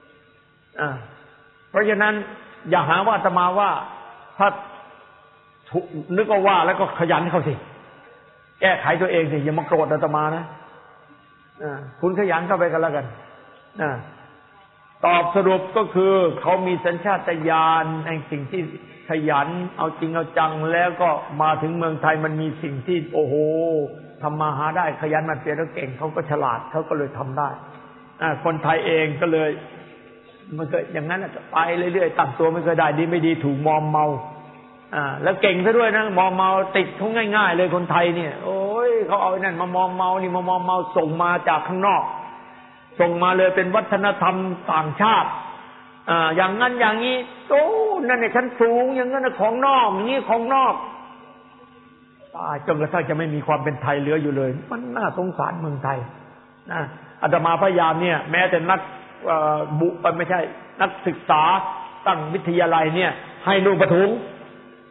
เพราะฉะนั้นอย่าหาว่าอาตมาว่าถ้านึกว่าแล้วก็ขยันเขาสิแก้ไขตัวเองสิอย่ามาโกรธอาตมานะคุณขยันเข้าไปกันแล้วกันตอบสรุปก็คือเขามีสัญชาตญาณในสิ่งที่ขยันเอาจริงเอาจังแล้วก็มาถึงเมืองไทยมันมีสิ่งที่โอ้โหทำมาหาได้ขยันมันเปลี่ยนแล้วเก่งเขาก็ฉลาดเขาก็เลยทำได้คนไทยเองก็เลยมันก็อย่างนั้นจะไปเรื่อยๆตั้งตัวไม่เคยได้ดีไม่ดีถูกมอมเมาแล้วเก่งซะด้วยนะมอมเมาติดเขาง่ายๆเลยคนไทยเนี่ยโอ้ยเขาเอานั่นมามอมเมานี่มามอมเมาส่งมาจากข้างนอกส่งมาเลยเป็นวัฒนธรรมต่างชาติอย่างนั้นอย่างนี้โอ้นั่นในชั้นสูงอย่างนั้นของนอกอย่างนี้ของนอกจนกระทั่งจะไม่มีความเป็นไทยเหลืออยู่เลยมันน่าสงสารเมืองไทยนะอาตมาพยายามเนี่ยแม้แต่นักไม่ใช่นักศึกษาตั้งวิทยาลัยเนี่ยให้นุ่งผ้าถุง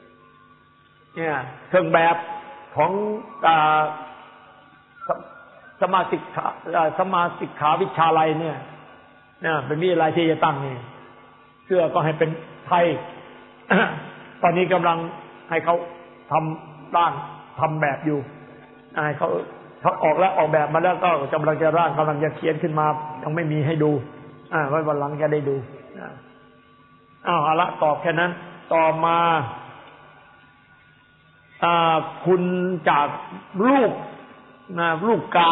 เนี่ยเครื่องแบบของสมาสิกขาวิชาลัยเนี่ยเป็นวิทยาลัยที่จะตั้งนี่เพื่อก็ให้เป็นไทย ตอนนี้กำลังให้เขาทำร่างทำแบบอยู่ให้เขาออกแล้วออกแบบมาแล้วก็กำลังจะร่างกำลังจะเขียนขึ้นมายังไม่มีให้ดูไว้วันหลังจะได้ดูเอาละตอบแค่นั้นต่อมาคุณจากลูกกา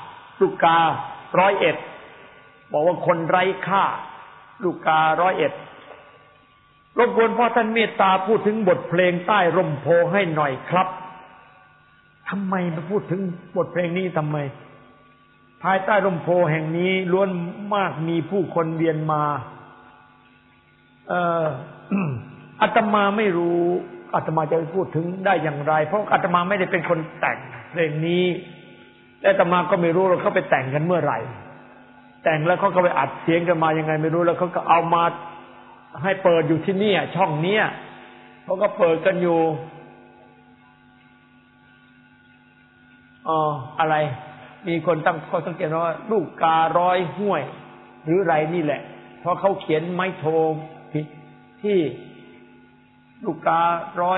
101บอกว่าคนไร้ค่าลูกกา101รบกวนพ่อท่านเมตตาพูดถึงบทเพลงใต้ร่มโพให้หน่อยครับทำไมมาพูดถึงบทเพลงนี้ทำไมภายใต้ร่มโพแห่งนี้ล้วนมากมีผู้คนเวียนมาอาตมาไม่รู้อาตมาจะพูดถึงได้อย่างไรเพราะอาตมาไม่ได้เป็นคนแต่งเพลงนี้และอาตมาก็ไม่รู้ว่าเขาไปแต่งกันเมื่อไหร่แต่งแล้วเขาก็ไปอัดเสียงกันมายังไงไม่รู้แล้วเขาก็เอามาให้เปิดอยู่ที่นี่ช่องนี้เขาก็เปิดกันอยู่อะไรมีคนตั้งข้อสังเกตว่าลูกกา100ห้วยหรือไรนี่แหละเพราะเขาเขียนไม้โทผิดที่ลูกกา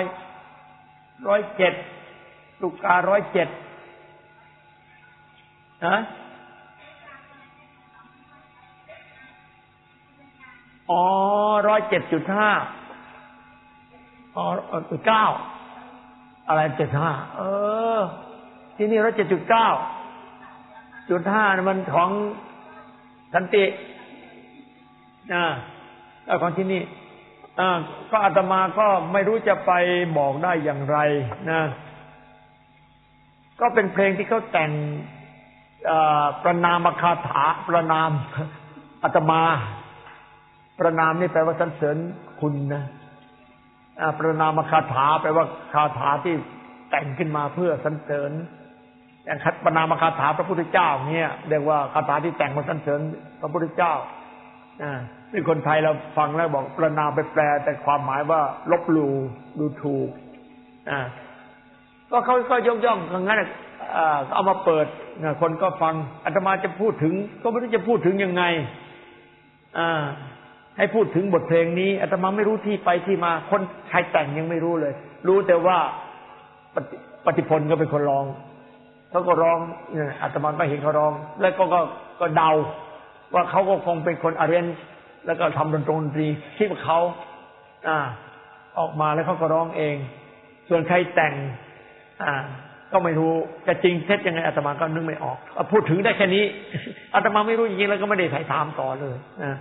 107ลูกกา107นะ107.59อะไร75ที่นี่107.9.5มันของสันติแล้วของที่นี่ก็อาตมาก็ไม่รู้จะไปบอกได้อย่างไรนะก็เป็นเพลงที่เขาแต่งประนามคาถาประนามอาตมาประนามนี่แปลว่าสรรเสริญคุณนะประนามคาถาแปลว่าคาถาที่แต่งขึ้นมาเพื่อสรรเสริญอย่างประนามคาถาพระพุทธเจ้าเนี่ยเรียกว่าคาถาที่แต่งมาสรรเสริญพระพุทธเจ้าที่คนไทยเราฟังแล้วบอกประนามไปแปลแต่ความหมายว่าลบหลู่ดูถูกก็เขาก็ยกย่องอย่างนั้นเอามาเปิดคนก็ฟังอาตมาจะพูดถึงก็ไม่รู้จะพูดถึงยังไงให้พูดถึงบทเพลงนี้อาตมาไม่รู้ที่ไปที่มาคนใครแต่งยังไม่รู้เลยรู้แต่ว่าปฏิพลก็เป็นคนร้องเขาก็ร้องอาตมาก็เห็นเขาร้องแล้วก็เดาว่าเขาก็คงเป็นคนอาเรนจ์แล้วก็ทำดนตรีคิดว่าเขาออกมาแล้วเขาก็ร้องเองส่วนใครแต่งก็ไม่รู้จะจริงเท็จยังไงอาตมาก็นึกไม่ออกพูดถึงได้แค่นี้อาตมาไม่รู้จริงๆแล้วก็ไม่ได้ถามต่อเลย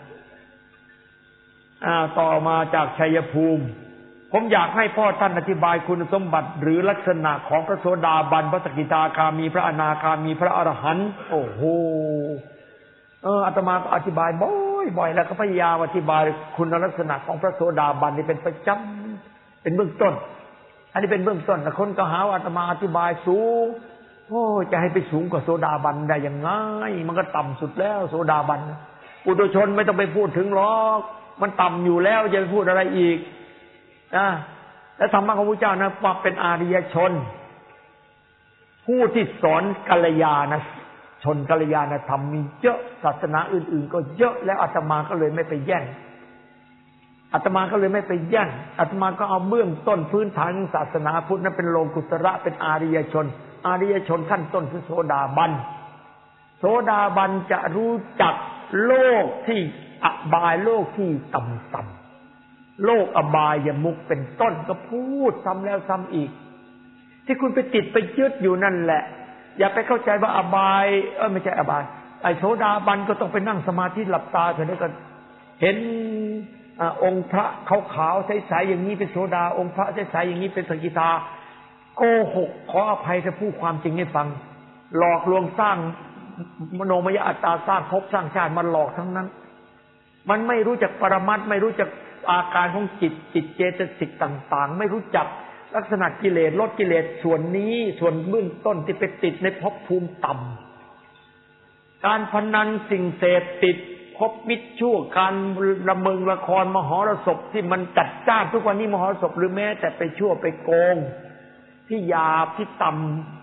ต่อมาจากชัยภูมิผมอยากให้พ่อท่านอธิบายคุณสมบัติหรือลักษณะของพระโสดาบันพระสกิทาคามีพระอนาคามีพระอรหันต์โอ้โหอาตมาอธิบายบ่อยแล้วก็พยายามอธิบายคุณลักษณะของพระโสดาบันนี่เป็นประจำเป็นเบื้องต้นอันนี้เป็นเบื้องต้นแต่คนก็หาว่าอาตมาอธิบายสูงจะให้ไปสูงกว่าโสดาบันได้ยังไงมันก็ต่ำสุดแล้วโสดาบันปุถุชนไม่ต้องไปพูดถึงหรอกมันต่ำอยู่แล้วจะไปพูดอะไรอีกและธรรมะของพระเจ้านะว่าเป็นอาริยชนผู้ที่สอนกัลยาณชนกัลยาณธรรมมีเยอะศาสนาอื่นๆก็เยอะแล้วอาตมาก็เลยไม่ไปแย่งอาตมาก็เลยไม่ไปแย่งอาตมาก็เอาเบื้องต้นพื้นฐานของศาสนาพุทธนั้นเป็นโลกุตระเป็นอาริยชนขั้นต้นคือโสดาบันโสดาบันจะรู้จักโลกที่อบายโลกที่ต่ำๆโลกอบายมุขเป็นต้นก็พูดซ้ำแล้วซ้ำอีกที่คุณไปติดไปยึดอยู่นั่นแหละอย่าไปเข้าใจว่าอบายไม่ใช่อบายไอ้โสดาบันก็ต้องไปนั่งสมาธิหลับตาเถอะแล้วก็เห็นองค์พระขาวๆใสๆอย่างนี้เป็นโสดาองค์พระใสๆอย่างนี้เป็นสกิทาโกหกขออภัยถ้าพูดความจริงให้ฟังหลอกลวงสร้างมโนมยอัตตาสร้างภพสร้างชาติมันหลอกทั้งนั้นมันไม่รู้จักปรมัตถ์ไม่รู้จักอาการของจิตเจตสิกต่างๆไม่รู้จักลักษณะกิเลสลดกิเลสส่วนนี้ส่วนเบื้องต้นที่ไปติดในภพภูมิต่ำการพนันสิ่งเสพติดคบมิตรชั่วการละเมงละครมหรสพที่มันจัดจ้านทุกวันนี้มหรสพหรือแม้แต่ไปชั่วไปโกงที่หยาบที่ต่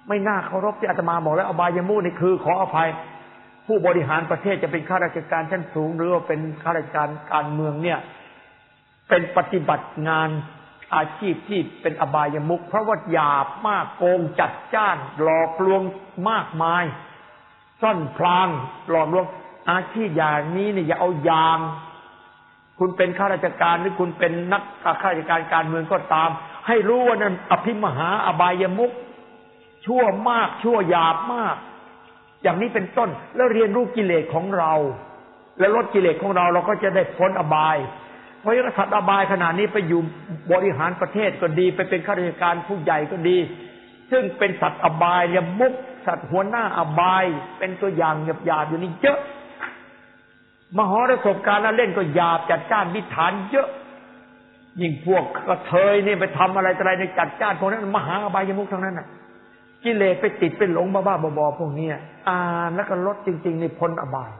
ไม่น่าเคารพที่อาตมาบอกแล้วอบายมุขนี่คือขออภัยผู้บริหารประเทศจะเป็นข้าราชการชั้นสูงหรือว่าเป็นข้าราชการการเมืองเนี่ยเป็นปฏิบัติงานอาชีพที่เป็นอบายมุขเพราะว่าหยาบมากโกงจัดจ้านหลอกลวงมากมายซ่อนพลางหลอกลวงอาชีพอย่างนี้เนี่ยอย่าเอาอย่างคุณเป็นข้าราชการหรือคุณเป็นนักข้าราชการการเมืองก็ตามให้รู้ว่านั้นอภิมหาอบายมุขชั่วมากชั่วหยาบมากอย่างนี้เป็นต้นแล้วเรียนรู้กิเลสของเราและลดกิเลสของเราเราก็จะได้พ้นอบายเพราะสัตว์อบายขนาดนี้ไปอยู่บริหารประเทศก็ดีไปเป็นข้าราชการผู้ใหญ่ก็ดีซึ่งเป็นสัตว์อบายมุขสัตว์หัวหน้าอบายเป็นตัวอย่างหยาบๆอยู่นี่เยอะมหรสพการเล่นก็หยาบจัดจ้านวิถานเยอะยิ่งพวกกระเทยนี่ไปทำอะไรในจัดจ้านพวกนั้นมหาอบายมุขทั้งนั้นน่ะกิเลสไปติดเป็นหลงบ้าๆบอๆพวกนี้อ่านแล้วก็ลดจริงๆในพ้นอบาย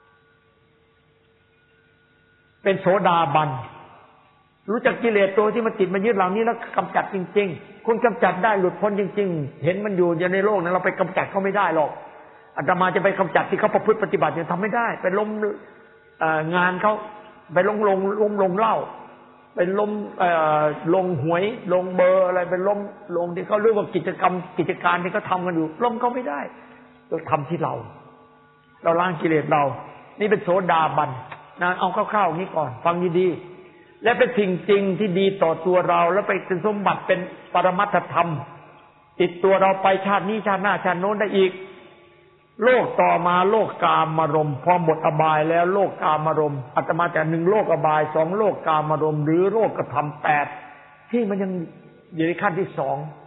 เป็นโสดาบันรู้จักกิเลสตัวที่มันติดมันยึดเหล่านี้แล้วกำจัดจริงๆคุณกำจัดได้หลุดพ้นจริงๆเห็นมันอยู่ในโลกนั้นเราไปกำจัดเขาไม่ได้หรอกอาตมาจะไปกำจัดที่เขาประพฤติปฏิบัติยังทำไม่ได้ไปล้มงานเขาไปลงเหล้าไปลงหวยลงเบอร์อะไรไปลงที่เขาเรียกว่ากิจการที่เขาทำกันอยู่ล้มเขาไม่ได้เราทำที่เราล้างกิเลสเรานี่เป็นโสดาบันนะเอาคร่าวๆอย่างนี้ก่อนฟังดีๆและเป็นสิ่งจริงที่ดีต่อตัวเราแล้วไปเป็นสมบัติเป็นปรมัตถธรรมติดตัวเราไปชาตินี้ชาติหน้าชาติโน้นได้อีกโลกต่อมาโลกกามารมณ์พอหมดอบายแล้วโลกกามารมณ์อาตมาแต่1โลกอบาย2โลกกามารมณ์หรือโลกกระทำ8ที่มันยังอยู่ในขั้นที่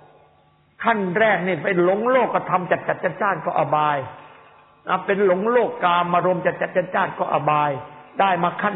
2ขั้นแรกนี่ไปหลงโลกกระทำจัดจ้านก็อบายเป็นหลงโลกกามารมณ์จัดจ้านก็อบายได้มาขั้น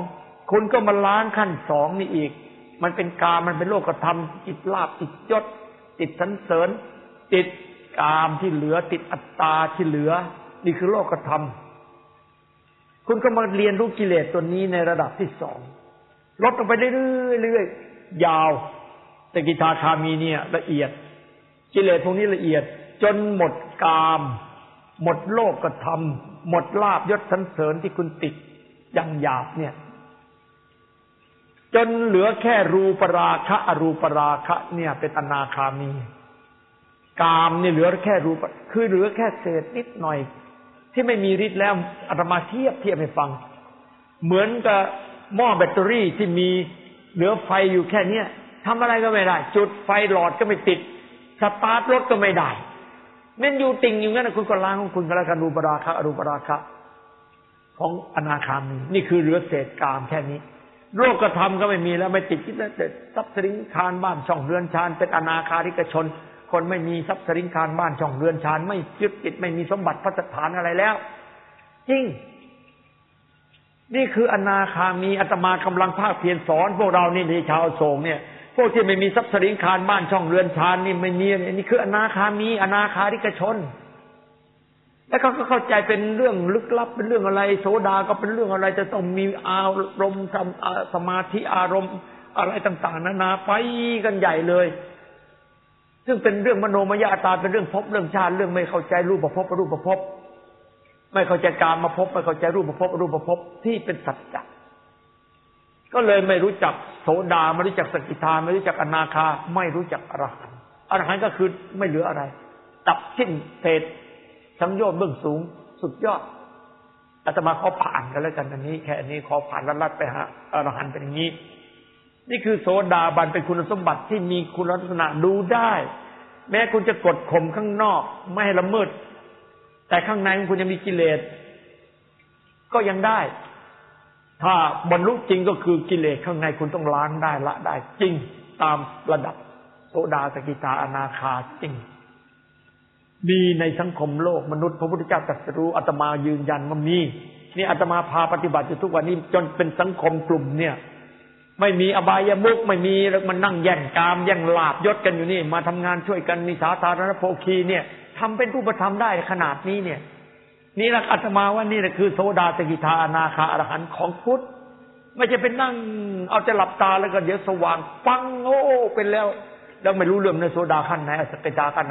2คุณก็มาล้างขั้น2นี่อีกมันเป็นกามมันเป็นโลกกระทำติดลาภติดยศติดสรรเสริญติดกามที่เหลือติดอัตตาที่เหลือนี่คือโลกธรรมคุณก็มาเรียนรู้กิเลสตัวนี้ในระดับที่2ลดลงไปเรื่อยๆยาวสกิทาคามีเนี่ยละเอียดกิเลสพวกนี้ละเอียดจนหมดกามหมดโลกธรรมหมดลาภยศสรรเสริญที่คุณติดอย่างหยาบเนี่ยจนเหลือแค่รูปราคะอรูปราคะเนี่ยเป็นอนาคามีกามนี่เหลือแค่รูปคือเหลือแค่เศษนิดหน่อยที่ไม่มีฤทธิ์แล้วอาตมาเทียบให้ฟังเหมือนกับหม้อแบตเตอรี่ที่มีเหลือไฟอยู่แค่เนี้ยทำอะไรก็ไม่ได้จุดไฟหลอดก็ไม่ติดสตาร์ทรถก็ไม่ได้มันอยู่ติ่งอยู่งั้นคุณก็ล้างของคุณก็แล้วกันรูปราคะอรูปราคะของอนาคามีนี่คือเหลือเศษกามแค่นี้โลกธรรมก็ไม่มีแล้วไม่ติดคิดแล้วแต่ทรัพย์สินคานบ้านช่องเรือนชานเป็นอนาคาริกชนคนไม่มีทรัพย์สินคานบ้านช่องเรือนชานไม่ยึดติดไม่มีสมบัติพัสถานอะไรแล้วจริงนี่คืออนาคามีอาตมากำลังภาคเพียรสอนพวกเรานี่ในชาวโศกเนี่ยพวกที่ไม่มีทรัพย์สินคานบ้านช่องเรือนชานนี่ไม่มีนี่คืออนาคามีอนาคาริกชนแล้วเขาก็เข้าใจเป็นเรื่องลึกลับเป็นเรื่องอะไรโสดาก็เป็นเรื่องอะไรจะต้องมีอารมณ์สมาธิอารมณ์อะไรต่างๆนานาไปกันใหญ่เลยซึ่งเป็นเรื่องมโนมยตาเป็นเรื่องภพเรื่องชาติเรื่องไม่เข้าใจรูปภพอรูปภพไม่เข้าใจกามภพไม่เข้าใจรูปภพอรูปภพที่เป็นสัจจะก็เลยไม่รู้จักโสดาไม่รู้จักสกิทาไม่รู้จักอนาคาไม่รู้จักอรหันต์อรหันต์ก็คือไม่เหลืออะไรตัดสิ้นเศษสังโยชน์เบื้องสูงสุดยอดอาตมาขอผ่านกันแล้วกันอันนี้แค่นี้ขอผ่านลัดไปฮะอรหันต์เป็นอย่างนี้นี่คือโสดาบันเป็นคุณสมบัติที่มีคุณลักษณะดูได้แม้คุณจะกดข่มข้างนอกไม่ให้ละเมิดแต่ข้างในคุณยังมีกิเลสก็ยังได้ถ้าบรรลุจริงก็คือกิเลสข้างในคุณต้องล้างได้ละได้จริงตามระดับโสดาสกิทาอนาคาจริงมีในสังคมโลกมนุษย์พระพุทธเจ้าตรัสรู้อาตมายืนยันว่ามีนี่อาตมาพาปฏิบัติอยู่ทุกวันนี้จนเป็นสังคมกลุ่มเนี่ยไม่มีอบายมุขไม่มีแล้วมันนั่งแย่งกามแย่งลาภยศกันอยู่นี่มาทำงานช่วยกันมีสาธารณโภคีเนี่ยทำเป็นรูปธรรมได้ขนาดนี้เนี่ยนี่แหละอาตมาว่านี่แหละคือโสดาสกิทาอนาคาอรหันต์ของพุทธไม่ใช่เป็นนั่งเอาแต่หลับตาแล้วก็เดี๋ยวสว่างปังโอ้เป็นแล้วไม่รู้เรื่องในโสดาขั้นไหนสกิทาขั้นไหน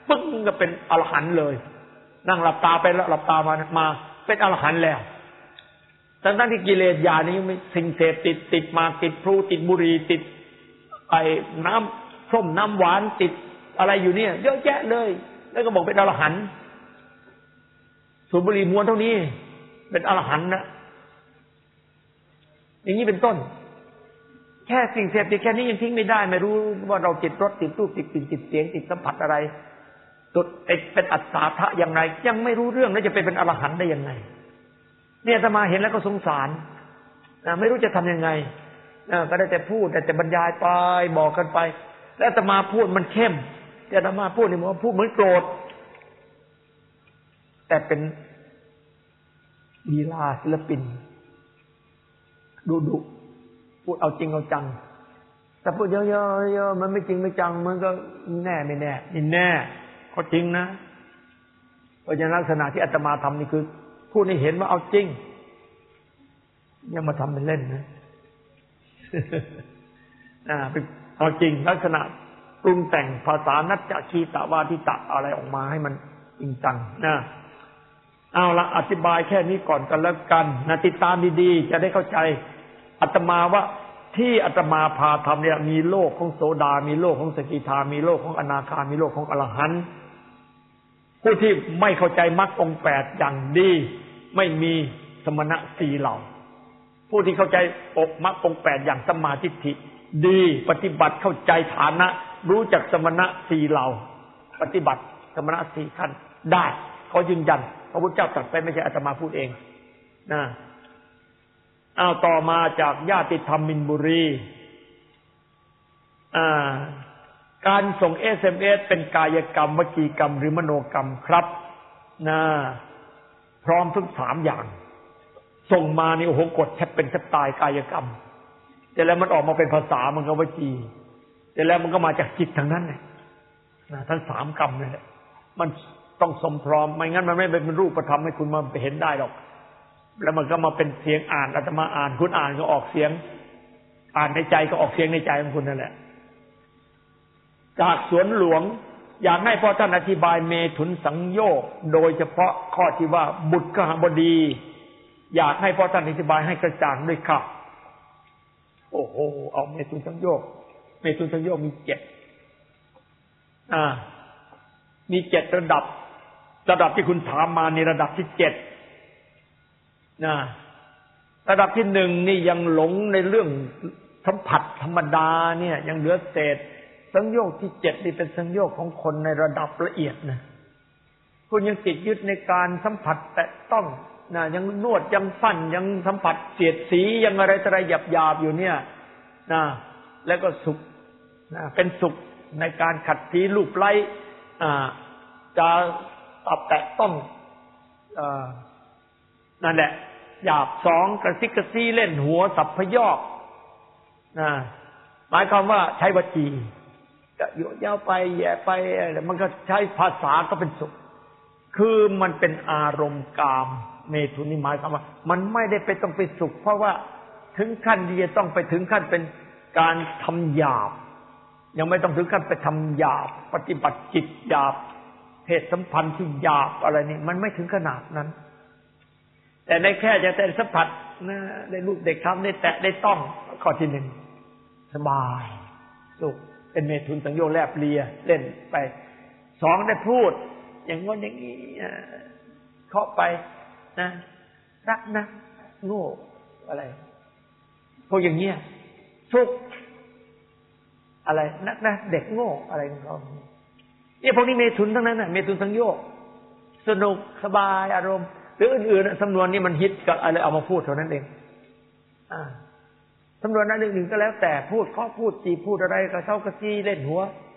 ปึ้งก็เป็นอรหันต์เลยนั่งหลับตาไปแล้วหลับตามาเป็นอรหันต์แล้วทั้งที่กิเลสอย่างนี้สิ่งเสพติดมาติดพลูติดบุหรี่ติดไอ้น้ำส้มน้ำหวานติดอะไรอยู่เนี่ยเยอะแยะเลยแล้วก็บอกเป็นอรหันต์สูบบุหรี่มวนเท่านี้เป็นอรหันต์นะอย่างนี้เป็นต้นแค่สิ่งเสพติดแค่นี้ยังทิ้งไม่ได้ไม่รู้ว่าเราติดรสติดรูปติดกลิ่นติดเสียงติดสัมผัสอะไรตัวเป็นอัตตาทะอย่างไรยังไม่รู้เรื่องแล้วจะเป็นอรหันต์ได้ยังไงเนี่ยอาตมาเห็นแล้วก็สงสารไม่รู้จะทำยังไงก็ได้แต่พูดแต่บรรยายไปบอกกันไปแล้วอาตมาพูดมันเข้มแต่อาตมาพูดนี่มันพูดเหมือนโกรธแต่เป็นลีลาศิลปินดุพูดเอาจริงเอาจังแต่พูดเยอะๆมันไม่จริงไม่จังมันก็แน่ไม่แน่นี่แน่ก็จริงนะเพราะฉะนั้นลักษณะที่อาตมาทำนี่คือพูดให้เห็นว่าเอาจริงอย่ามาทำเป็นเล่นนะเอาจริงลักษณะปรุงแต่งภาษานัจจคีตวาทิตะอะไรออกมาให้มันจริงจังนะเอาละอธิบายแค่นี้ก่อนกันแล้วกันนะติดตามดีๆจะได้เข้าใจอาตมาว่าที่อาตมาพาทำเนี่ยมีโลกของโสดามีโลกของสกิทามีโลกของอนาคามีโลกของอรหันต์ผู้ที่ไม่เข้าใจมรรคองค์8อย่างดีไม่มีสมณะ4เหล่าผู้ที่เข้าใจมรรคองค์8อย่างสัมมาทิฏฐิดีปฏิบัติเข้าใจฐานะรู้จักสมณะ4เหล่าปฏิบัติสมณะ4ขั้นได้เขายืนยันพระพุทธเจ้าตรัสไปไม่ใช่อาตมาพูดเองนะต่อมาจากญาติธรรมมินบุรีการส่ง SMS เป็นกายกรรมวจีกรรมหรือมโนกรรมครับนะพร้อมทั้ง3อย่างส่งมานี่โอ้โหกดแทบเป็นแทบตายกายกรรมแต่แล้วมันออกมาเป็นภาษามันก็วจีแต่แล้วมันก็มาจากจิตทั้งนั้นนะทั้ง3กรรมนี่แหละมันต้องสมพร้อมไม่งั้นมันไม่เป็นรูปธรรมให้คุณมาเห็นได้หรอกแล้วมันก็มาเป็นเสียงอ่านอาตมาอ่านคุณอ่านก็ออกเสียงอ่านในใจก็ออกเสียงในใจของคุณนั่นแหละจากสวนหลวงอยากให้พ่อท่านอธิบายเมถุนสังโยคโดยเฉพาะข้อที่ว่าบุตรกหบดีอยากให้พ่อท่านอธิบายให้กระจ่างด้วยค่ะโอ้โหเอาเมถุนสังโยคเมถุนสังโยคมี7มี7ระดับที่คุณถามมาในระดับที่7ระดับที่1นี่ยังหลงในเรื่องสัมผัสธรรมดาเนี่ยยังเหลือเศษสังโยชน์ที่7นี่เป็นสังโยชน์ของคนในระดับละเอียดนะคุณยังติดยึดในการสัมผัสแตะต้องยังนวดยังฟันยังสัมผัสเสียดสียังอะไรหยาบๆอยู่เนี่ยแล้วก็สุขเป็นสุขในการขัดสีรูปไล้จะตับแตะต้องนั่นแหละหยาบ2กระซิกกระซี่เล่นหัวสับพยอกหมายความว่าใช้วจีจะโยกย้าวไปแย่ไปมันก็ใช้ภาษาก็เป็นสุขคือมันเป็นอารมณ์กามเมถุนนี่หมายความว่ามันไม่ได้ไปต้องไปสุขเพราะว่าถึงขั้นที่จะต้องไปถึงขั้นเป็นการทำหยาบยังไม่ต้องถึงขั้นไปทำหยาบปฏิบัติจิตหยาบเพศสัมพันธ์ที่หยาบอะไรนี่มันไม่ถึงขนาดนั้นแต่ในแค่จะแต่สัมผัสนะได้รูปได้คำได้แตะได้ต้องข้อที่1สบายสุขเป็นเมถุนสังโยชน์แลบเลียเล่นไป2ได้พูดอย่างงั้นอย่างนี้เคาะไปนะรักนะโง่อะไรพวกอย่างเงี้ยสุขอะไรนักนะเด็กโง่อะไรของเขาเนี่ยพวกนี้เมถุนทั้งนั้นน่ะเมถุนสังโยชน์สนุกสบายอารมณ์หรืออื่นๆสำนวนนี้มันฮิตกับอะไรเอามาพูดเท่านั้นเองสำนวนนั้นหนึ่งก็แล้วแต่พูดข้อพูดจีพูดอะไรกระเซ้ากระซี่เล่นหัว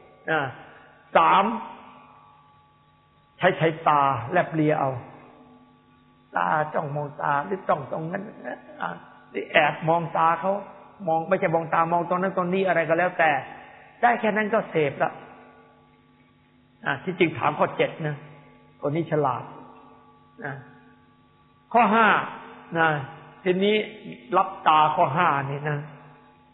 3ใช้ตาแลบเลียเอาตาจ้องมองตาหรือจ้องตรงนั้นหรือแอบมองตาเขามองไม่ใช่มองตามองตรงนั้นตรงนี้อะไรก็แล้วแต่ได้แค่นั้นก็เสพละที่จริงถามข้อ7นะคนนี้ฉลาดข้อ5ทีนี้รับตาข้อ5นี่นะ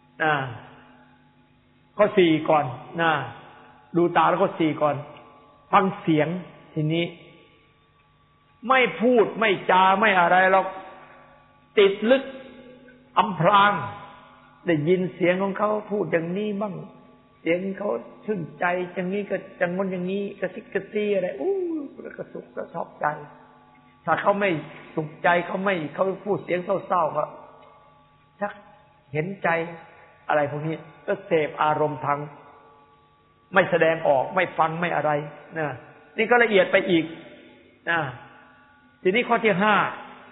ข้อ4ก่อนดูตาแล้วก็4ก่อนฟังเสียงทีนี้ไม่พูดไม่จาไม่อะไรหรอกติดลึกอำพรางได้ยินเสียงของเขาพูดอย่างนี้บ้างเสียงเขาชื่นใจอย่างนี้ก็จังงนอย่างนี้กระซิกกระซี่อะไรแล้วก็สุขก็ชอบใจถ้าเขาไม่สุขใจเขาพูดเสียงเศร้าๆก็ชักเห็นใจอะไรพวกนี้ก็เสพอารมณ์ทางไม่แสดงออกไม่ฟังไม่อะไรนะนี่ก็ละเอียดไปอีกนะทีนี้ข้อที่5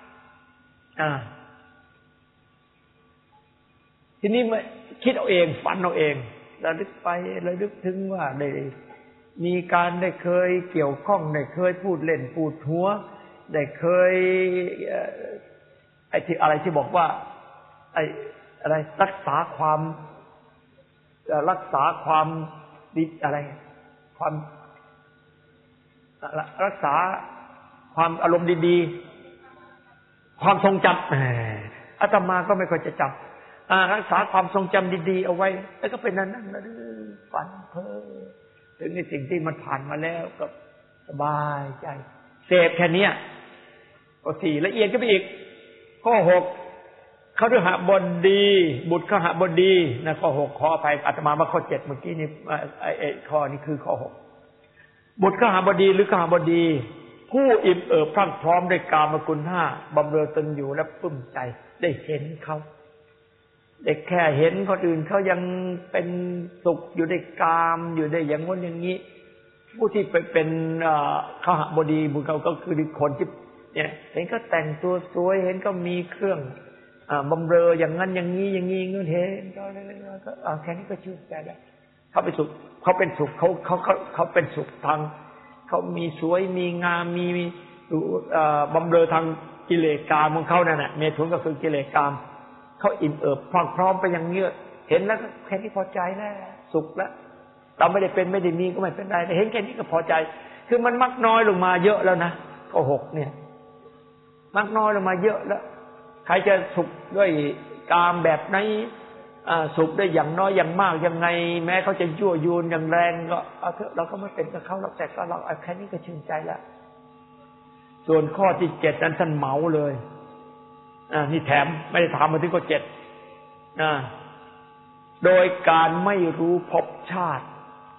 ทีนี้มาคิดเอาเองฝันเอาเองระลึกไประลึกถึงว่าได้มีการได้เคยเกี่ยวข้องได้เคยพูดเล่นพูดหัวได้เคยไอ้ที่อะไรที่บอกว่าไอ้อะไรรักษาความดีอะไรความรักษาความอารมณ์ดีๆความทรงจำอาตมาก็ไม่ค่อยจะจำรักษาความทรงจำดีๆเอาไว้แล้วก็เป็นนั่นนะฝันเพ้อถึงในสิ่งที่มันผ่านมาแล้วก็สบายใจเสพแค่นี้ก็4ละเอียดก็ไปอีกข้อ6เขาฤหบดีบุตรขหบดีนะข้อ6ขออภัยอาตมามาข้อ7เมื่อกี้นี่ไอ้ข้อนี้คือข้อ6บุตรขหบดีหรือขหบดีผู้อิ่มเอิบพรั่งพร้อมด้วยกามคุณ5บำเรอตนอยู่และปลื้มใจได้เห็นเขาได้แค่เห็นคนอื่นเขายังเป็นสุขอยู่ในกามอยู่ได้อย่างงั้นอย่างนี้ผู้ที่ไปเป็นขหบดีบุตรเขาก็คือคนที่เนี่ยเห็นก็แต่งตัวสวยเห็นก็มีเครื่องบำเรออย่างนั้นอย่างนี้อย่างนี้เงินเห็นก็แค่นี้ก็ชื่นใจแล้วเขาเป็นสุขเขาเป็นสุขเขาเป็นสุขทางเขามีสวยมีงามมีบำเรอทางกิเลสกามของเขานั่นแหละเมถุนก็คือกิเลสกามเขาอิ่มเอิบพร้อมไปอย่างเงี้ยเห็นแล้วแค่นี้พอใจแล้วสุขแล้วเราไม่ได้เป็นไม่ได้มีก็ไม่เป็นไรแต่เห็นแค่นี้ก็พอใจคือมันมักน้อยลงมาเยอะแล้วนะข้อ6เนี่ยมักน้อยลงมาเยอะแล้วใครจะสุขด้วยกามแบบไหนสุขได้อย่างน้อยอย่างมากยังไงแม้เขาจะยั่วยุอย่างแรงก็เอาเถอะเราก็ไม่เป็นกับเขาเราแต่ก็เราแค่นี้ก็ชื่นใจแล้วส่วนข้อที่7นั้นท่านเหมาเลยนี่แถมไม่ได้ถามมาถึงข้อ7โดยการไม่รู้ภพชาติ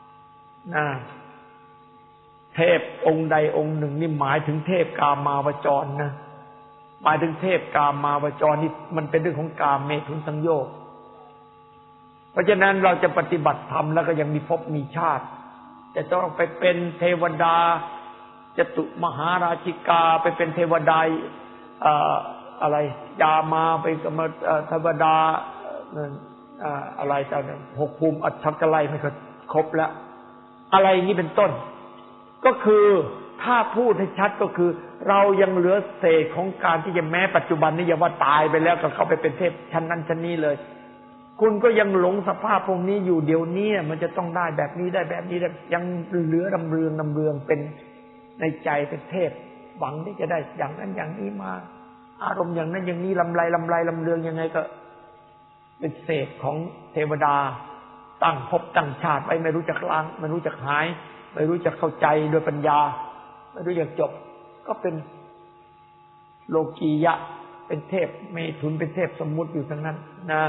เทพองค์ใดองค์หนึ่งนี่หมายถึงเทพกามาวจรนะหมายถึงเทพกามาวจรนี่มันเป็นเรื่องของกามเมถุนสังโยชน์เพราะฉะนั้นเราจะปฏิบัติธรรมแล้วก็ยังมีภพมีชาติจะต้องไปเป็นเทวดาจตุมหาราชิกาไปเป็นเทวดาอะไรยามาไปกับเทวดาอะไรต่างๆ6ภูมิอัจฉริยะไม่ครบแล้วอะไรอย่างนี้เป็นต้นก็คือถ้าพูดให้ชัดก็คือเรายังเหลือเศษของการที่จะแม้ปัจจุบันนี้อย่าว่าตายไปแล้วก็เข้าไปเป็นเทพชั้นนั้นชั้นนี้เลยคุณก็ยังหลงสภาพพวกนี้อยู่เดี๋ยวนี้มันจะต้องได้แบบนี้ได้แบบนี้ได้ยังเหลือดำเรืองเป็นในใจเป็นเทพหวังที่จะได้อย่างนั้นอย่างนี้มาอารมณ์อย่างนั้นอย่างนี้ลำไรลำเรืองยังไงก็เป็นเศษของเทวดาตั้งภพตั้งชาติไว้ไม่รู้จักล้างไม่รู้จักหายไม่รู้จักเข้าใจโดยปัญญาไม่รู้จักจบก็เป็นโลกียะเป็นเทพเมถุนเป็นเทพสมมุติอยู่ทั้งนั้นนะ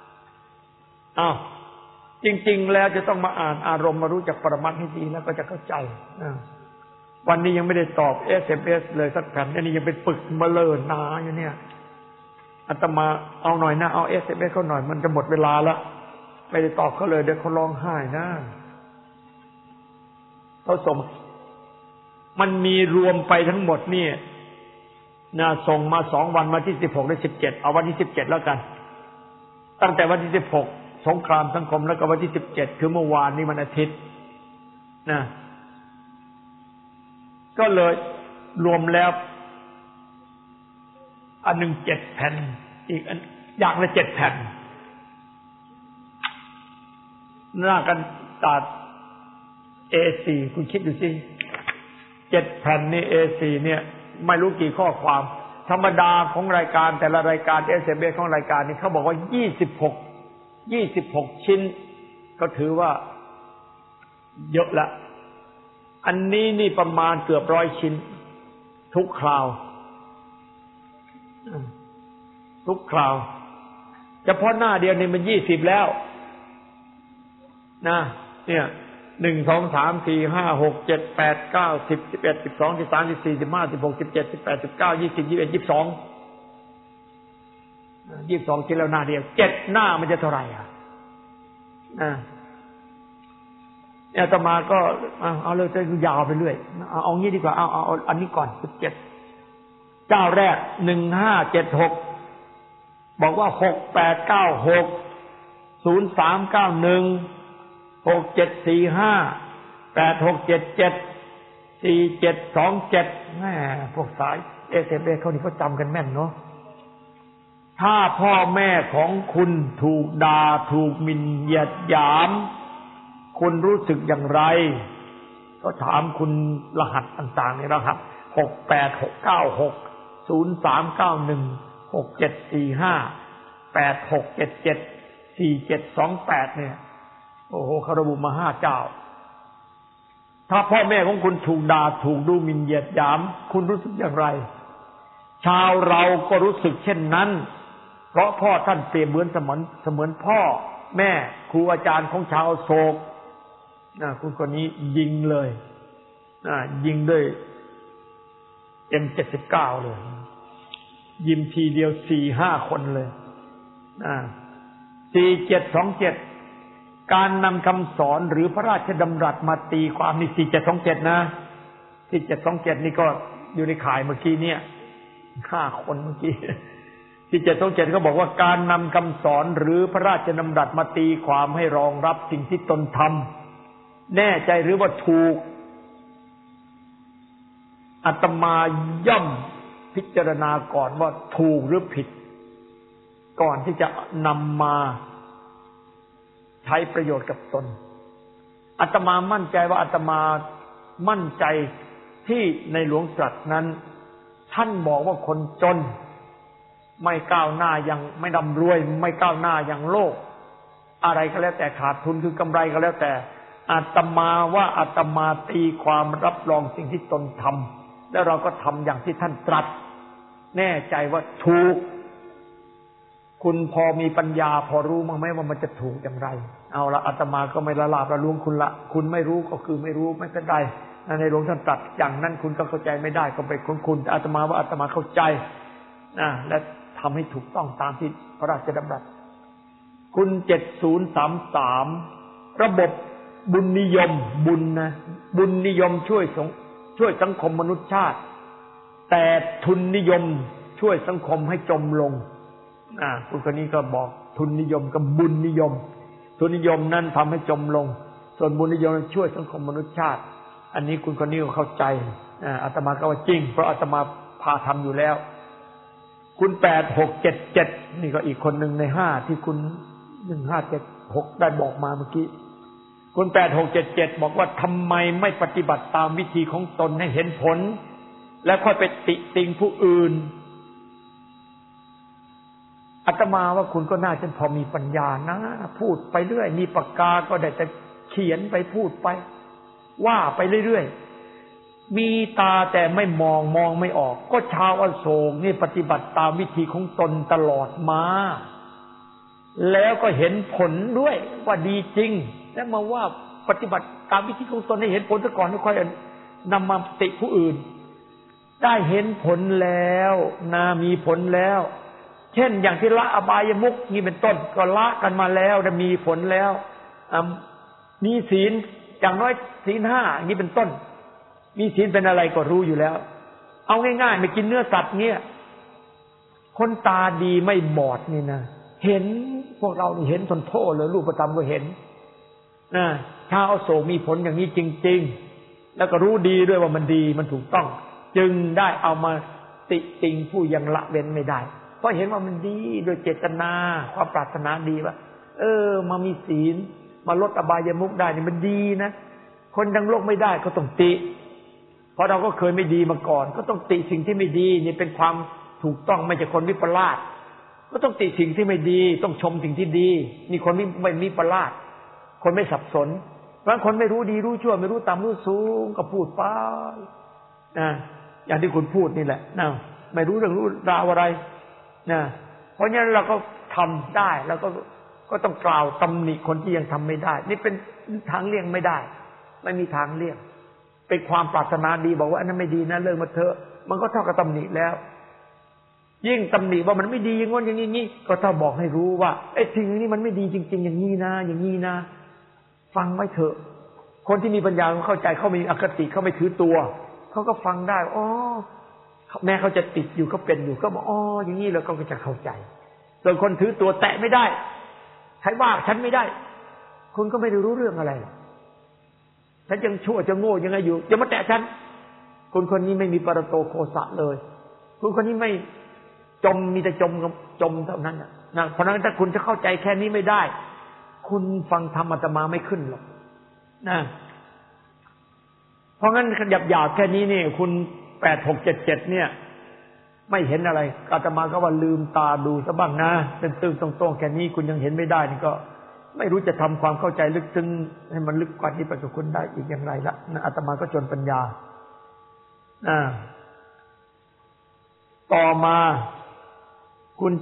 จริงๆแล้วจะต้องมาอ่านอารมณ์มารู้จักปรมัตถ์ให้ดีแล้วก็จะเข้าใจวันนี้ยังไม่ได้ตอบ SMS เลยสักแผ่นนี่ยังเป็นปึกมาเลินนาอยู่เนี่ยอาตมาเอาหน่อยนะเอา SMS เขาหน่อยมันจะหมดเวลาแล้วไม่ได้ตอบเขาเลยเดี๋ยวเขาร้องไห้นะเขาส่งมันมีรวมไปทั้งหมดนี่นะส่งมา2วันมาที่16และ17เอาวันที่17แล้วกันตั้งแต่วันที่16สงครามสังคมแล้วก็วันที่17คือเมื่อวานนี้วันอาทิตย์นะก็เลยรวมแล้วอันหนึ่ง7แผ่นอีกอย่างละ7แผ่นหน้ากันตาด A4 คุณคิดดูสิ7แผ่นนี่ A4 เนี่ยไม่รู้กี่ข้อความธรรมดาของรายการแต่ละรายการ SMS ของรายการนี้เขาบอกว่า26ชิ้นก็ถือว่าเยอะละอันนี้นี่ประมาณเกือบ100 ชิ้นทุกคราวทุกคราวเฉพาะหน้าเดียวนี่มัน20แล้วนะเนี่ย1 2 3 4 5 6 7 8 9 10 11 12 13 14 15 16 17 18 19 20 21 22 ชิ้นแล้วหน้าเดียว7หน้ามันจะเท่าไหร่อ่ะอาตมาก็เอาเลยจะยาวไปเรื่อยเอางี้ดีกว่าเอาอันนี้ก่อน17เจ้าแรก1576บอกว่า6896 0391 6745 8677 4727แม่พวกสายSMSเขานี่เขาจำกันแม่นเนาะถ้าพ่อแม่ของคุณถูกด่าถูกหมิ่นเหยียดหยามคุณรู้สึกอย่างไรก็ถามคุณรหัสต่างๆในรหัส68696 0391 6745 8677 4728เนี่ยโอ้โหเขาระบุมา5 เจ้าถ้าพ่อแม่ของคุณถูกด่าถูกดูหมิ่นเหยียดหยามคุณรู้สึกอย่างไรชาวเราก็รู้สึกเช่นนั้นเพราะพ่อท่านเปรียบเหมือนพ่อแม่ครูอาจารย์ของชาวโศกคุณคนนี้ยิงเลยยิงด้วย M79 เลยยิงทีเดียว 4-5 คนเลย4727การนำคำสอนหรือพระราชดำรัสมาตีความนี่4727นะ4727นี่ก็อยู่ในข่ายเมื่อกี้เนี่ย5 คนเมื่อกี้4727เขาบอกว่าการนำคำสอนหรือพระราชดำรัสมาตีความให้รองรับสิ่งที่ตนทำแน่ใจหรือว่าถูกอาตมาย่อมพิจารณาก่อนว่าถูกหรือผิดก่อนที่จะนำมาใช้ประโยชน์กับตนอาตมามั่นใจว่าอาตมามั่นใจที่ในหลวงตรัสนั้นท่านบอกว่าคนจนไม่ก้าวหน้ายังไม่ร่ำรวยไม่ก้าวหน้ายังโลกอะไรก็แล้วแต่ขาดทุนคือกำไรก็แล้วแต่อาตมาว่าอาตมาตีความรับรองสิ่งที่ตนทำแล้วเราก็ทำอย่างที่ท่านตรัสแน่ใจว่าถูกคุณพอมีปัญญาพอรู้มั้งไหมว่ามันจะถูกอย่างไรเอาละอาตมาก็ไม่ละลาบละล้วงคุณละคุณไม่รู้ก็คือไม่รู้ไม่เป็นไรในหลวงท่านตรัสอย่างนั้นคุณก็เข้าใจไม่ได้ก็ไปของคุณอาตมาว่าอาตมาเข้าใจและทำให้ถูกต้องตามที่พระราชดำรัสคุณ7033ระบบบุญนิยมบุญนะบุญนิยมช่วยสังคมมนุษยชาติแต่ทุนนิยมช่วยสังคมให้จมลงคุณคนนี้ก็บอกทุนนิยมกับบุญนิยมทุนนิยมนั้นทำให้จมลงส่วนบุญนิยมช่วยสังคมมนุษยชาติอันนี้คุณคนนี้ก็เข้าใจอาตมาก็ว่าจริงเพราะอาตมาพาทำอยู่แล้วคุณ8677นี่ก็อีกคนหนึ่งใน5ที่คุณ1576ได้บอกมาเมื่อกี้คุณ8677บอกว่าทำไมไม่ปฏิบัติตามวิธีของตนให้เห็นผลแล้วค่อยไปติติงผู้อื่นอาตมาว่าคุณก็น่าจะพอมีปัญญานะพูดไปเรื่อยมีปากกาก็ได้แต่เขียนไปพูดไปว่าไปเรื่อยๆมีตาแต่ไม่มองไม่ออกก็ชาวอโศกนี่ปฏิบัติตามวิธีของตนตลอดมาแล้วก็เห็นผลด้วยว่าดีจริงแล้วมาว่าปฏิบัติตามวิธีของตนให้เห็นผลซะก่อนแล้วค่อยนำมาติผู้อื่นได้เห็นผลแล้วมีผลแล้วเช่นอย่างที่ละอบายมุขนี่เป็นต้นก็ละกันมาแล้วได้มีผลแล้วมีศีลอย่างน้อยศีล5อย่างนี้เป็นต้นมีศีลเป็นอะไรก็รู้อยู่แล้วเอาง่ายๆไม่กินเนื้อสัตว์เนี่ยคนตาดีไม่บอดนี่นะเห็นพวกเรานี่เห็นทนโทษเลยรูปธรรมก็เห็นชาวอโศกมีผลอย่างนี้จริงๆแล้วก็รู้ดีด้วยว่ามันดีมันถูกต้องจึงได้เอามาติติงผู้ยังละเว้นไม่ได้เพราะเห็นว่ามันดีโดยเจตนาความปรารถนาดีว่ามามีศีลมาลดอบายมุขได้นี่มันดีนะคนทั้งโลกไม่ได้ก็ต้องติเพราะเราก็เคยไม่ดีมาก่อนก็ต้องติสิ่งที่ไม่ดีนี่เป็นความถูกต้องไม่ใช่คนวิปลาสก็ต้องติสิ่งที่ไม่ดีต้องชมสิ่งที่ดีนี่คนไม่วิปลาสคนไม่สับสนบางคนไม่รู้ดีรู้ชั่วไม่รู้ต่ำรู้สูงก็พูดไปนะอย่างที่คุณพูดนี่แหละนะไม่รู้เรื่องรู้ราวอะไรนะเพราะงั้นเราก็ทำได้แล้วก็ต้องกล่าวตำหนิคนที่ยังทำไม่ได้นี่เป็นทางเลี่ยงไม่ได้ไม่มีทางเลี่ยงเป็นความปรารถนาดีบอกว่าอันนั้นไม่ดีนะเลิกมาเถอะมันก็เท่ากับตำหนิแล้วยิ่งตำหนิว่ามันไม่ดีอย่างงี้อย่างนี้ก็ต้องบอกให้รู้ว่าไอ้สิ่งนี้มันไม่ดีจริงๆอย่างนี้นะอย่างนี้นะฟังไว้เถอะคนที่มีปัญญาเขาเข้าใจเขามีอคติเขาไม่ถือตัวเขาก็ฟังได้อ๋อแม้เขาจะติดอยู่ก็เป็นอยู่ก็บอกอ๋ออย่างนี้แล้วก็จะเข้าใจส่วนคนถือตัวแตะไม่ได้ใครว่าฉันไม่ได้คุณก็ไม่ได้รู้เรื่องอะไรฉันยังชั่วจะโง่ยังไงอยู่อย่ามาแตะฉันคุณคนนี้ไม่มีปรโตโคสะเลยคุณคนนี้ไม่จมมีแต่จมเท่านั้นนะเพราะฉะนั้นถ้าคุณจะเข้าใจแค่นี้ไม่ได้คุณฟังธรรมอาตมาไม่ขึ้นหรอกนะเพราะงั้นหยาบๆแค่นี้นี่คุณ8677เนี่ยไม่เห็นอะไรอาตมาก็ว่าลืมตาดูซะบ้างนะตื้นๆตรงๆแค่นี้คุณยังเห็นไม่ได้นี่ก็ไม่รู้จะทำความเข้าใจลึกซึ้งให้มันลึกกว่านี้ไปกับคุณได้อีกอย่างไรละนะอาตมาก็จนปัญญาต่อมาคุณ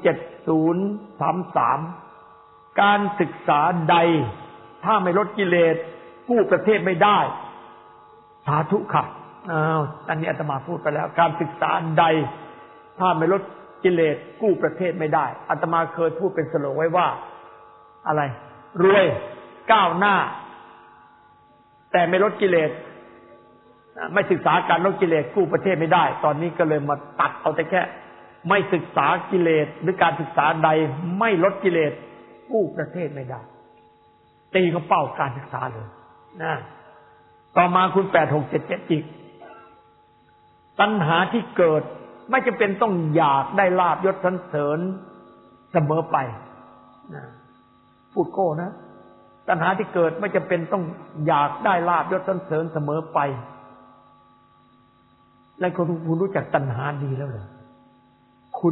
7033การศึกษาใดถ้าไม่ลดกิเลสกู้ประเทศไม่ได้สาธุค่ะอันนี้อาตมาพูดไปแล้วการศึกษาใดถ้าไม่ลดกิเลสกู้ประเทศไม่ได้อาตมาเคยพูดเป็นสโลกไว้ว่าอะไรรวยก้าวหน้าแต่ไม่ลดกิเลสไม่ศึกษาการลดกิเลสกู้ประเทศไม่ได้ตอนนี้ก็เลยมาตัดเอาแต่แค่ไม่ศึกษากิเลสหรือการศึกษาใดไม่ลดกิเลสกู้ประเทศไม่ได้ตีเขาเป้าการศึกษาเลยนะต่อมาคุณ8677อีกตัณหาที่เกิดไม่จำเป็นต้องอยากได้ลาภยศสรรเสริญเสมอไปนะพูดโก้นะตัณหาที่เกิดไม่จำเป็นต้องอยากได้ลาภยศสรรเสริญเสมอไปแล้วคุณรู้จักตัณหาดีแล้วเหรอคุณ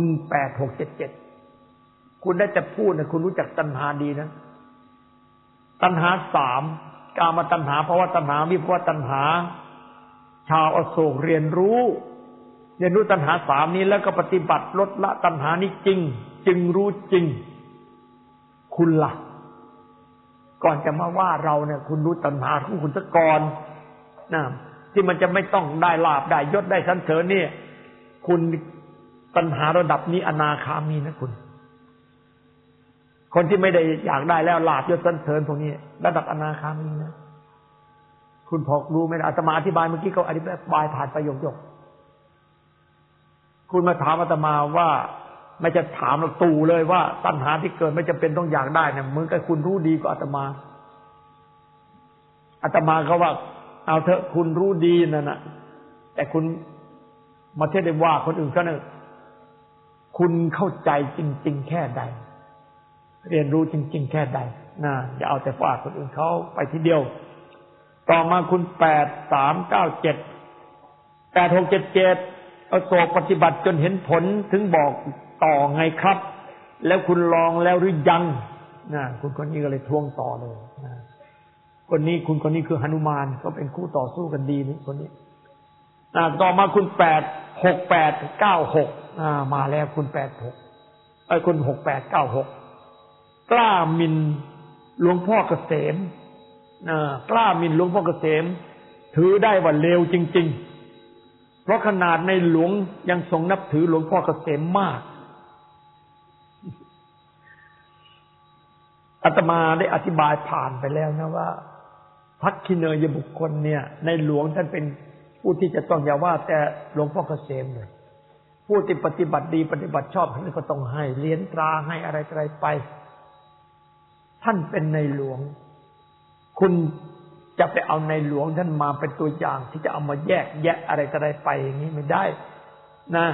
8677คุณได้จะพูดนะคุณรู้จักตัณหาดีนะตัณหา3กามตัณหาภวตัณหาวิภวตัณหาชาวอโศกเรียนรู้ตัณหา3นี้แล้วก็ปฏิบัติลดละตัณหานี้จริงจึงรู้จริงคุณล่ะก่อนจะมาว่าเราเนี่ยคุณรู้ตัณหาของคุณซะก่อนนะที่มันจะไม่ต้องได้ลาภได้ยศได้สรรเสริญนี่คุณตัณหาระดับนี้อนาคามีนะคุณคนที่ไม่ได้อยากได้แล้วลาภยศสรรเสริญพวกนี้ระดับอนาคามีนะคุณพอรู้ไหมอาตมาอธิบายเมื่อกี้ก็อธิบายผ่านประโยคคุณมาถามอาตมาว่าไม่จะถามเราตู่เลยว่าตัณหาที่เกิดไม่จำเป็นต้องอยากได้เนี่ยเหมือนกับคุณรู้ดีกว่าอาตมาก็ว่าเอาเถอะคุณรู้ดีนั่นน่ะแต่คุณมาเทศได้ว่าคนอื่นก็เนี่ยคุณเข้าใจจริงๆแค่ใดเรียนรู้จริงๆแค่ใดนะอย่าเอาแต่ว่าคนอื่นเขาไปทีเดียวต่อมาคุณ8677อโศกปฏิบัติจนเห็นผลถึงบอกต่อไงครับแล้วคุณลองแล้วหรือยังนะคุณคนนี้ก็เลยทวงต่อเลยนะคนนี้คือหนุมานเขาเป็นคู่ต่อสู้กันดีนี่คนนี้ต่อมาคุณ689896มาแล้วคุณ86คุณ6896กล้าหมิ่นหลวงพ่อเกษมกล้าหมิ่นหลวงพ่อเกษมถือได้ว่าเลวจริงๆเพราะขนาดในหลวงยังทรงนับถือหลวงพ่อเกษมมากอาตมาได้อธิบายผ่านไปแล้วนะว่าภักขิเนยบุคคลเนี่ยในหลวงท่านเป็นผู้ที่จะต้องอย่าว่าแต่หลวงพ่อเกษมเลยผู้ที่ปฏิบัติดีปฏิบัติชอบท่านก็ต้องให้เหรียญตราให้อะไรไปท่านเป็นในหลวงคุณจะไปเอาในหลวงท่านมาเป็นตัวอย่างที่จะเอามาแยกแยะอะไรไปอย่างนี้ไม่ได้นะ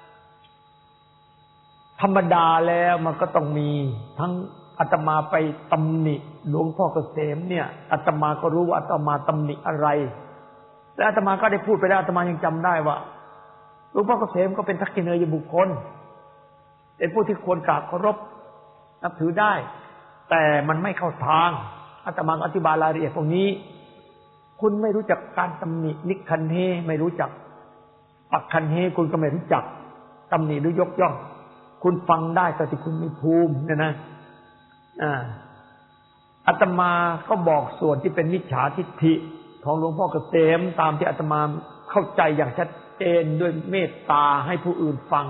ธรรมดาแล้วมันก็ต้องมีทั้งอาตมาไปตำหนิหลวงพ่อเกษมเนี่ยอาตมาก็รู้ว่าอาตมาตำหนิอะไรและอาตมาก็ได้พูดไปแล้วอาตมายังจำได้ว่าหลวงพ่อเกษมก็เป็นทักษิณเนยบุคคลเป็นผู้ที่ควรกราบเคารพนับถือได้แต่มันไม่เข้าทางอาตมาอธิบายรายละเอียดพวกนี้คุณไม่รู้จักการตำหนินิคันเฮไม่รู้จักปักคันเฮคุณก็ไม่รู้จักตำหนิหรือยกย่องคุณฟังได้แต่ที่คุณมีภูมิเนี่ยนะอาตมาก็บอกส่วนที่เป็นมิจฉาทิฏฐิของหลวงพ่อเกษมตามที่อาตมาเข้าใจอย่างชัดเจนด้วยเมตตาให้ผู้อื่นฟัง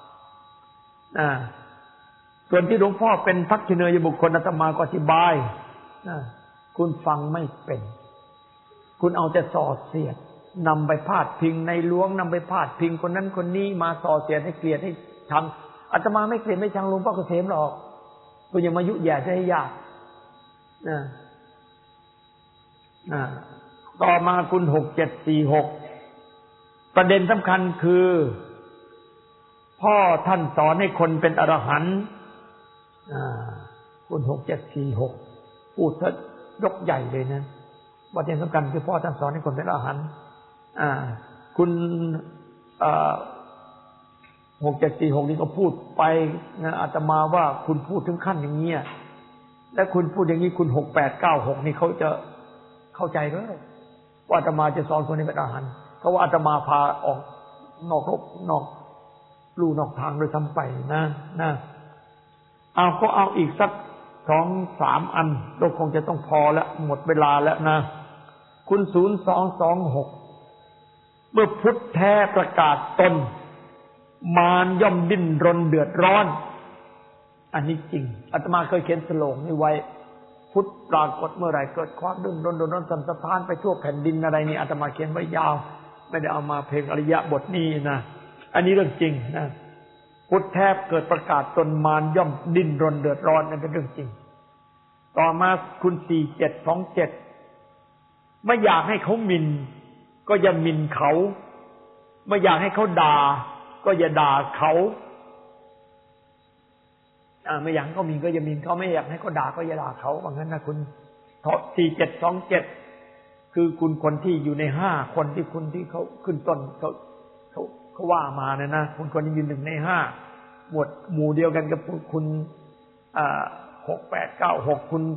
ส่วนที่หลวงพ่อเป็นทักษิณยบุคคลอาตมาก็อธิบายคุณฟังไม่เป็นคุณเอาแต่ส่อเสียดนำไปพาดพิงในหลวงนำไปพาดพิงคนนั้นคนนี้มาส่อเสียดให้เกลียดให้ชังอาตมาไม่เกลียดไม่ชังหลวงพ่อเกษมหรอกคุณอย่ามายุแย่ให้ยากต่อมาคุณ6746ประเด็นสำคัญคือพ่อท่านสอนให้คนเป็นอรหันต์คุณ6746พูดซะยกใหญ่เลยนะประเด็นสำคัญคือพ่อท่านสอนให้คนเป็นอรหันต์คุณ6746นี่ก็พูดไปนะอาตมาว่าคุณพูดถึงขั้นอย่างนี้และคุณพูดอย่างนี้คุณ6896นี่เขาจะเข้าใจเลยว่าอาตมาจะสอนคนให้เป็นอรหันต์เพราะว่าอาตมาพาออกนอกรบนอกลู่นอกทางโดยทำไปนะก็เอาอีกสัก 2-3 อันเราคงจะต้องพอแล้วหมดเวลาแล้วนะคุณ0226เมื่อพุทธแท้ประกาศตนมารย่อมดิ้นรนเดือดร้อนอันนี้จริงอาตมาเคยเขียนสโลกนี้ไว้พุทธปรากฏเมื่อไหร่เกิดความดิ้นรนสั่นสะท้านไปทั่วแผ่นดินอะไรนี่อาตมาเขียนไว้ยาวไม่ได้เอามาเพลงอริยะบทนี้นะอันนี้เรื่องจริงนะพุทธแท้เกิดประกาศตนมารย่อมดิ้นรนเดือดร้อนนั่นเป็นเรื่องจริงต่อมาคุณ4727ไม่อยากให้เขาหมิ่นก็อย่าหมิ่นเขาไม่อยากให้เขาด่าก็อย่าด่าเขาไม่อยากให้เขาหมิ่นก็อย่าหมิ่นเขาไม่อยากให้เขาด่าก็อย่าด่าเขาว่างั้นนะคุณ4727คือคุณคนที่อยู่ใน5คนที่คุณที่เขาขึ้นต้นเขาว่ามาเนี่ยนะคนนี้อยู่1 ใน 5หมู่เดียวกันกับคุณ6896คุณ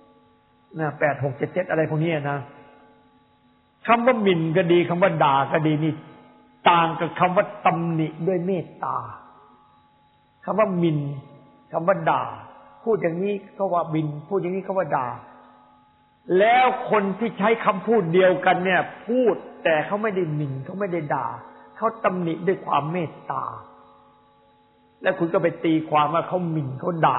8677อะไรพวกนี้นะคำว่าหมิ่นก็ดีคำว่าด่าก็ดีนี่ต่างกับคำว่าตำหนิด้วยเมตตาคำว่าหมิ่นคำว่าด่าพูดอย่างนี้ก็ว่าหมิ่นพูดอย่างนี้ก็ว่าด่าแล้วคนที่ใช้คำพูดเดียวกันเนี่ยพูดแต่เขาไม่ได้หมิ่นเขาไม่ได้ด่าเขาตำหนิด้วยความเมตตาแล้วคุณก็ไปตีความว่าเขาหมิ่นเขาด่า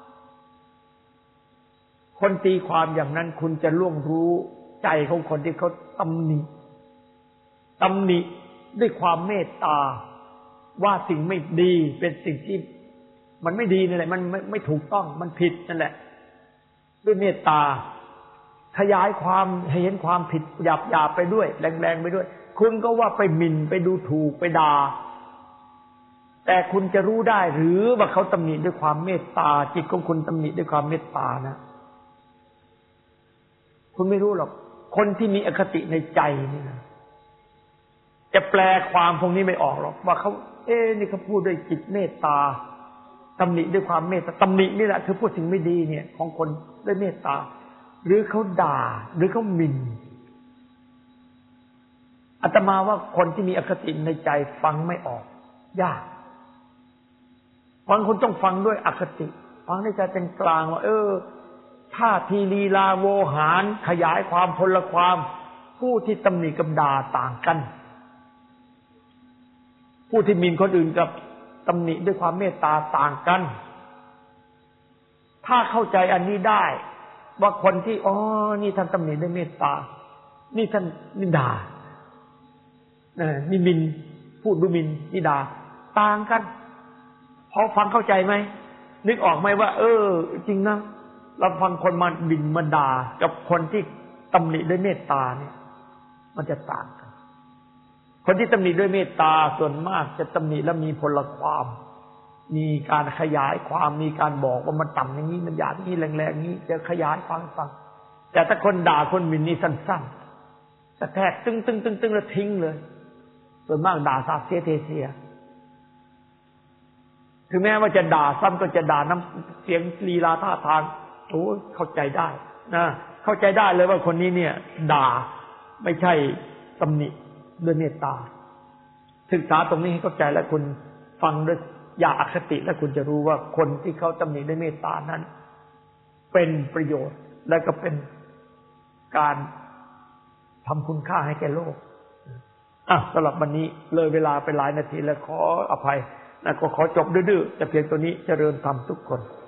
คนตีความอย่างนั้นคุณจะล่วงรู้ใจของคนที่เขาตำหนิด้วยความเมตตาว่าสิ่งไม่ดีเป็นสิ่งที่มันไม่ดีนั่นแหละมันไม่ถูกต้องมันผิดนั่นแหละด้วยเมตตาขยายความให้เห็นความผิดหยาบๆไปด้วยแรงๆไปด้วยคุณก็ว่าไปหมิ่นไปดูถูกไปด่าแต่คุณจะรู้ได้หรือว่าเขาตำหนิด้วยความเมตตาจิตของคุณตำหนิด้วยความเมตตานะคุณไม่รู้หรอกคนที่มีอคติในใจนี่นะจะแปลความพวกนี้ไม่ออกหรอกว่าเขานี่เขาพูดด้วยจิตเมตตาตำหนิด้วยความเมตตาตำหนินี่แหละคือพูดสิ่งไม่ดีเนี่ยของคนด้วยเมตตาหรือเขาด่าหรือเขาหมิ่นอาตมาว่าคนที่มีอคติในใจฟังไม่ออกยากบางคนต้องฟังด้วยอคติฟังในใจเป็นกลางว่าท่าทีลีลาโวหารขยายความพลความผู้ที่ตำหนิกับด่าต่างกันผู้ที่หมิ่นคนอื่นกับตำหนิด้วยความเมตตาต่างกันถ้าเข้าใจอันนี้ได้ว่าคนที่นี่ท่านตำหนิด้วยเมตตานี่ท่านนี่ด่านี่หมิ่นพูดดูหมิ่นนี่ด่าต่างกันพอฟังเข้าใจไหมนึกออกไหมว่าจริงนะเราฟังคนมาบิ่นมาด่ากับคนที่ตำหนิด้วยเมตตาเนี่ยมันจะต่างกันคนที่ตำหนิด้วยเมตตาส่วนมากจะตำหนิแล้วมีพลความมีการขยายความมีการบอกว่ามันต่ำอย่างนี้มันหยาบนี้แรงๆนี้จะขยายความฟังแต่ถ้าคนด่าคนหมิ่นนี่สั้นๆแต่แทกตึ้งๆๆแล้วทิ้งเลยส่วนมากด่าสาบเสียเทเสียถึงแม้ว่าจะด่าซ้ำก็จะด่าน้ำเสียงลีลาท่าทางเข้าใจได้นะเข้าใจได้เลยว่าคนนี้เนี่ยด่าไม่ใช่ตำหนิด้วยเมตตาศึกษาตรงนี้ให้เข้าใจแล้วคุณฟังด้วยอย่าอคติแล้วคุณจะรู้ว่าคนที่เขาตำหนิด้วยเมตตานั้นเป็นประโยชน์และก็เป็นการทำคุณค่าให้แก่โลกสำหรับวันนี้เลยเวลาไปหลายนาทีแล้วขออภัยนะก็ขอจบดื้อๆแต่เพียงตัวนี้เจริญธรรมทุกคน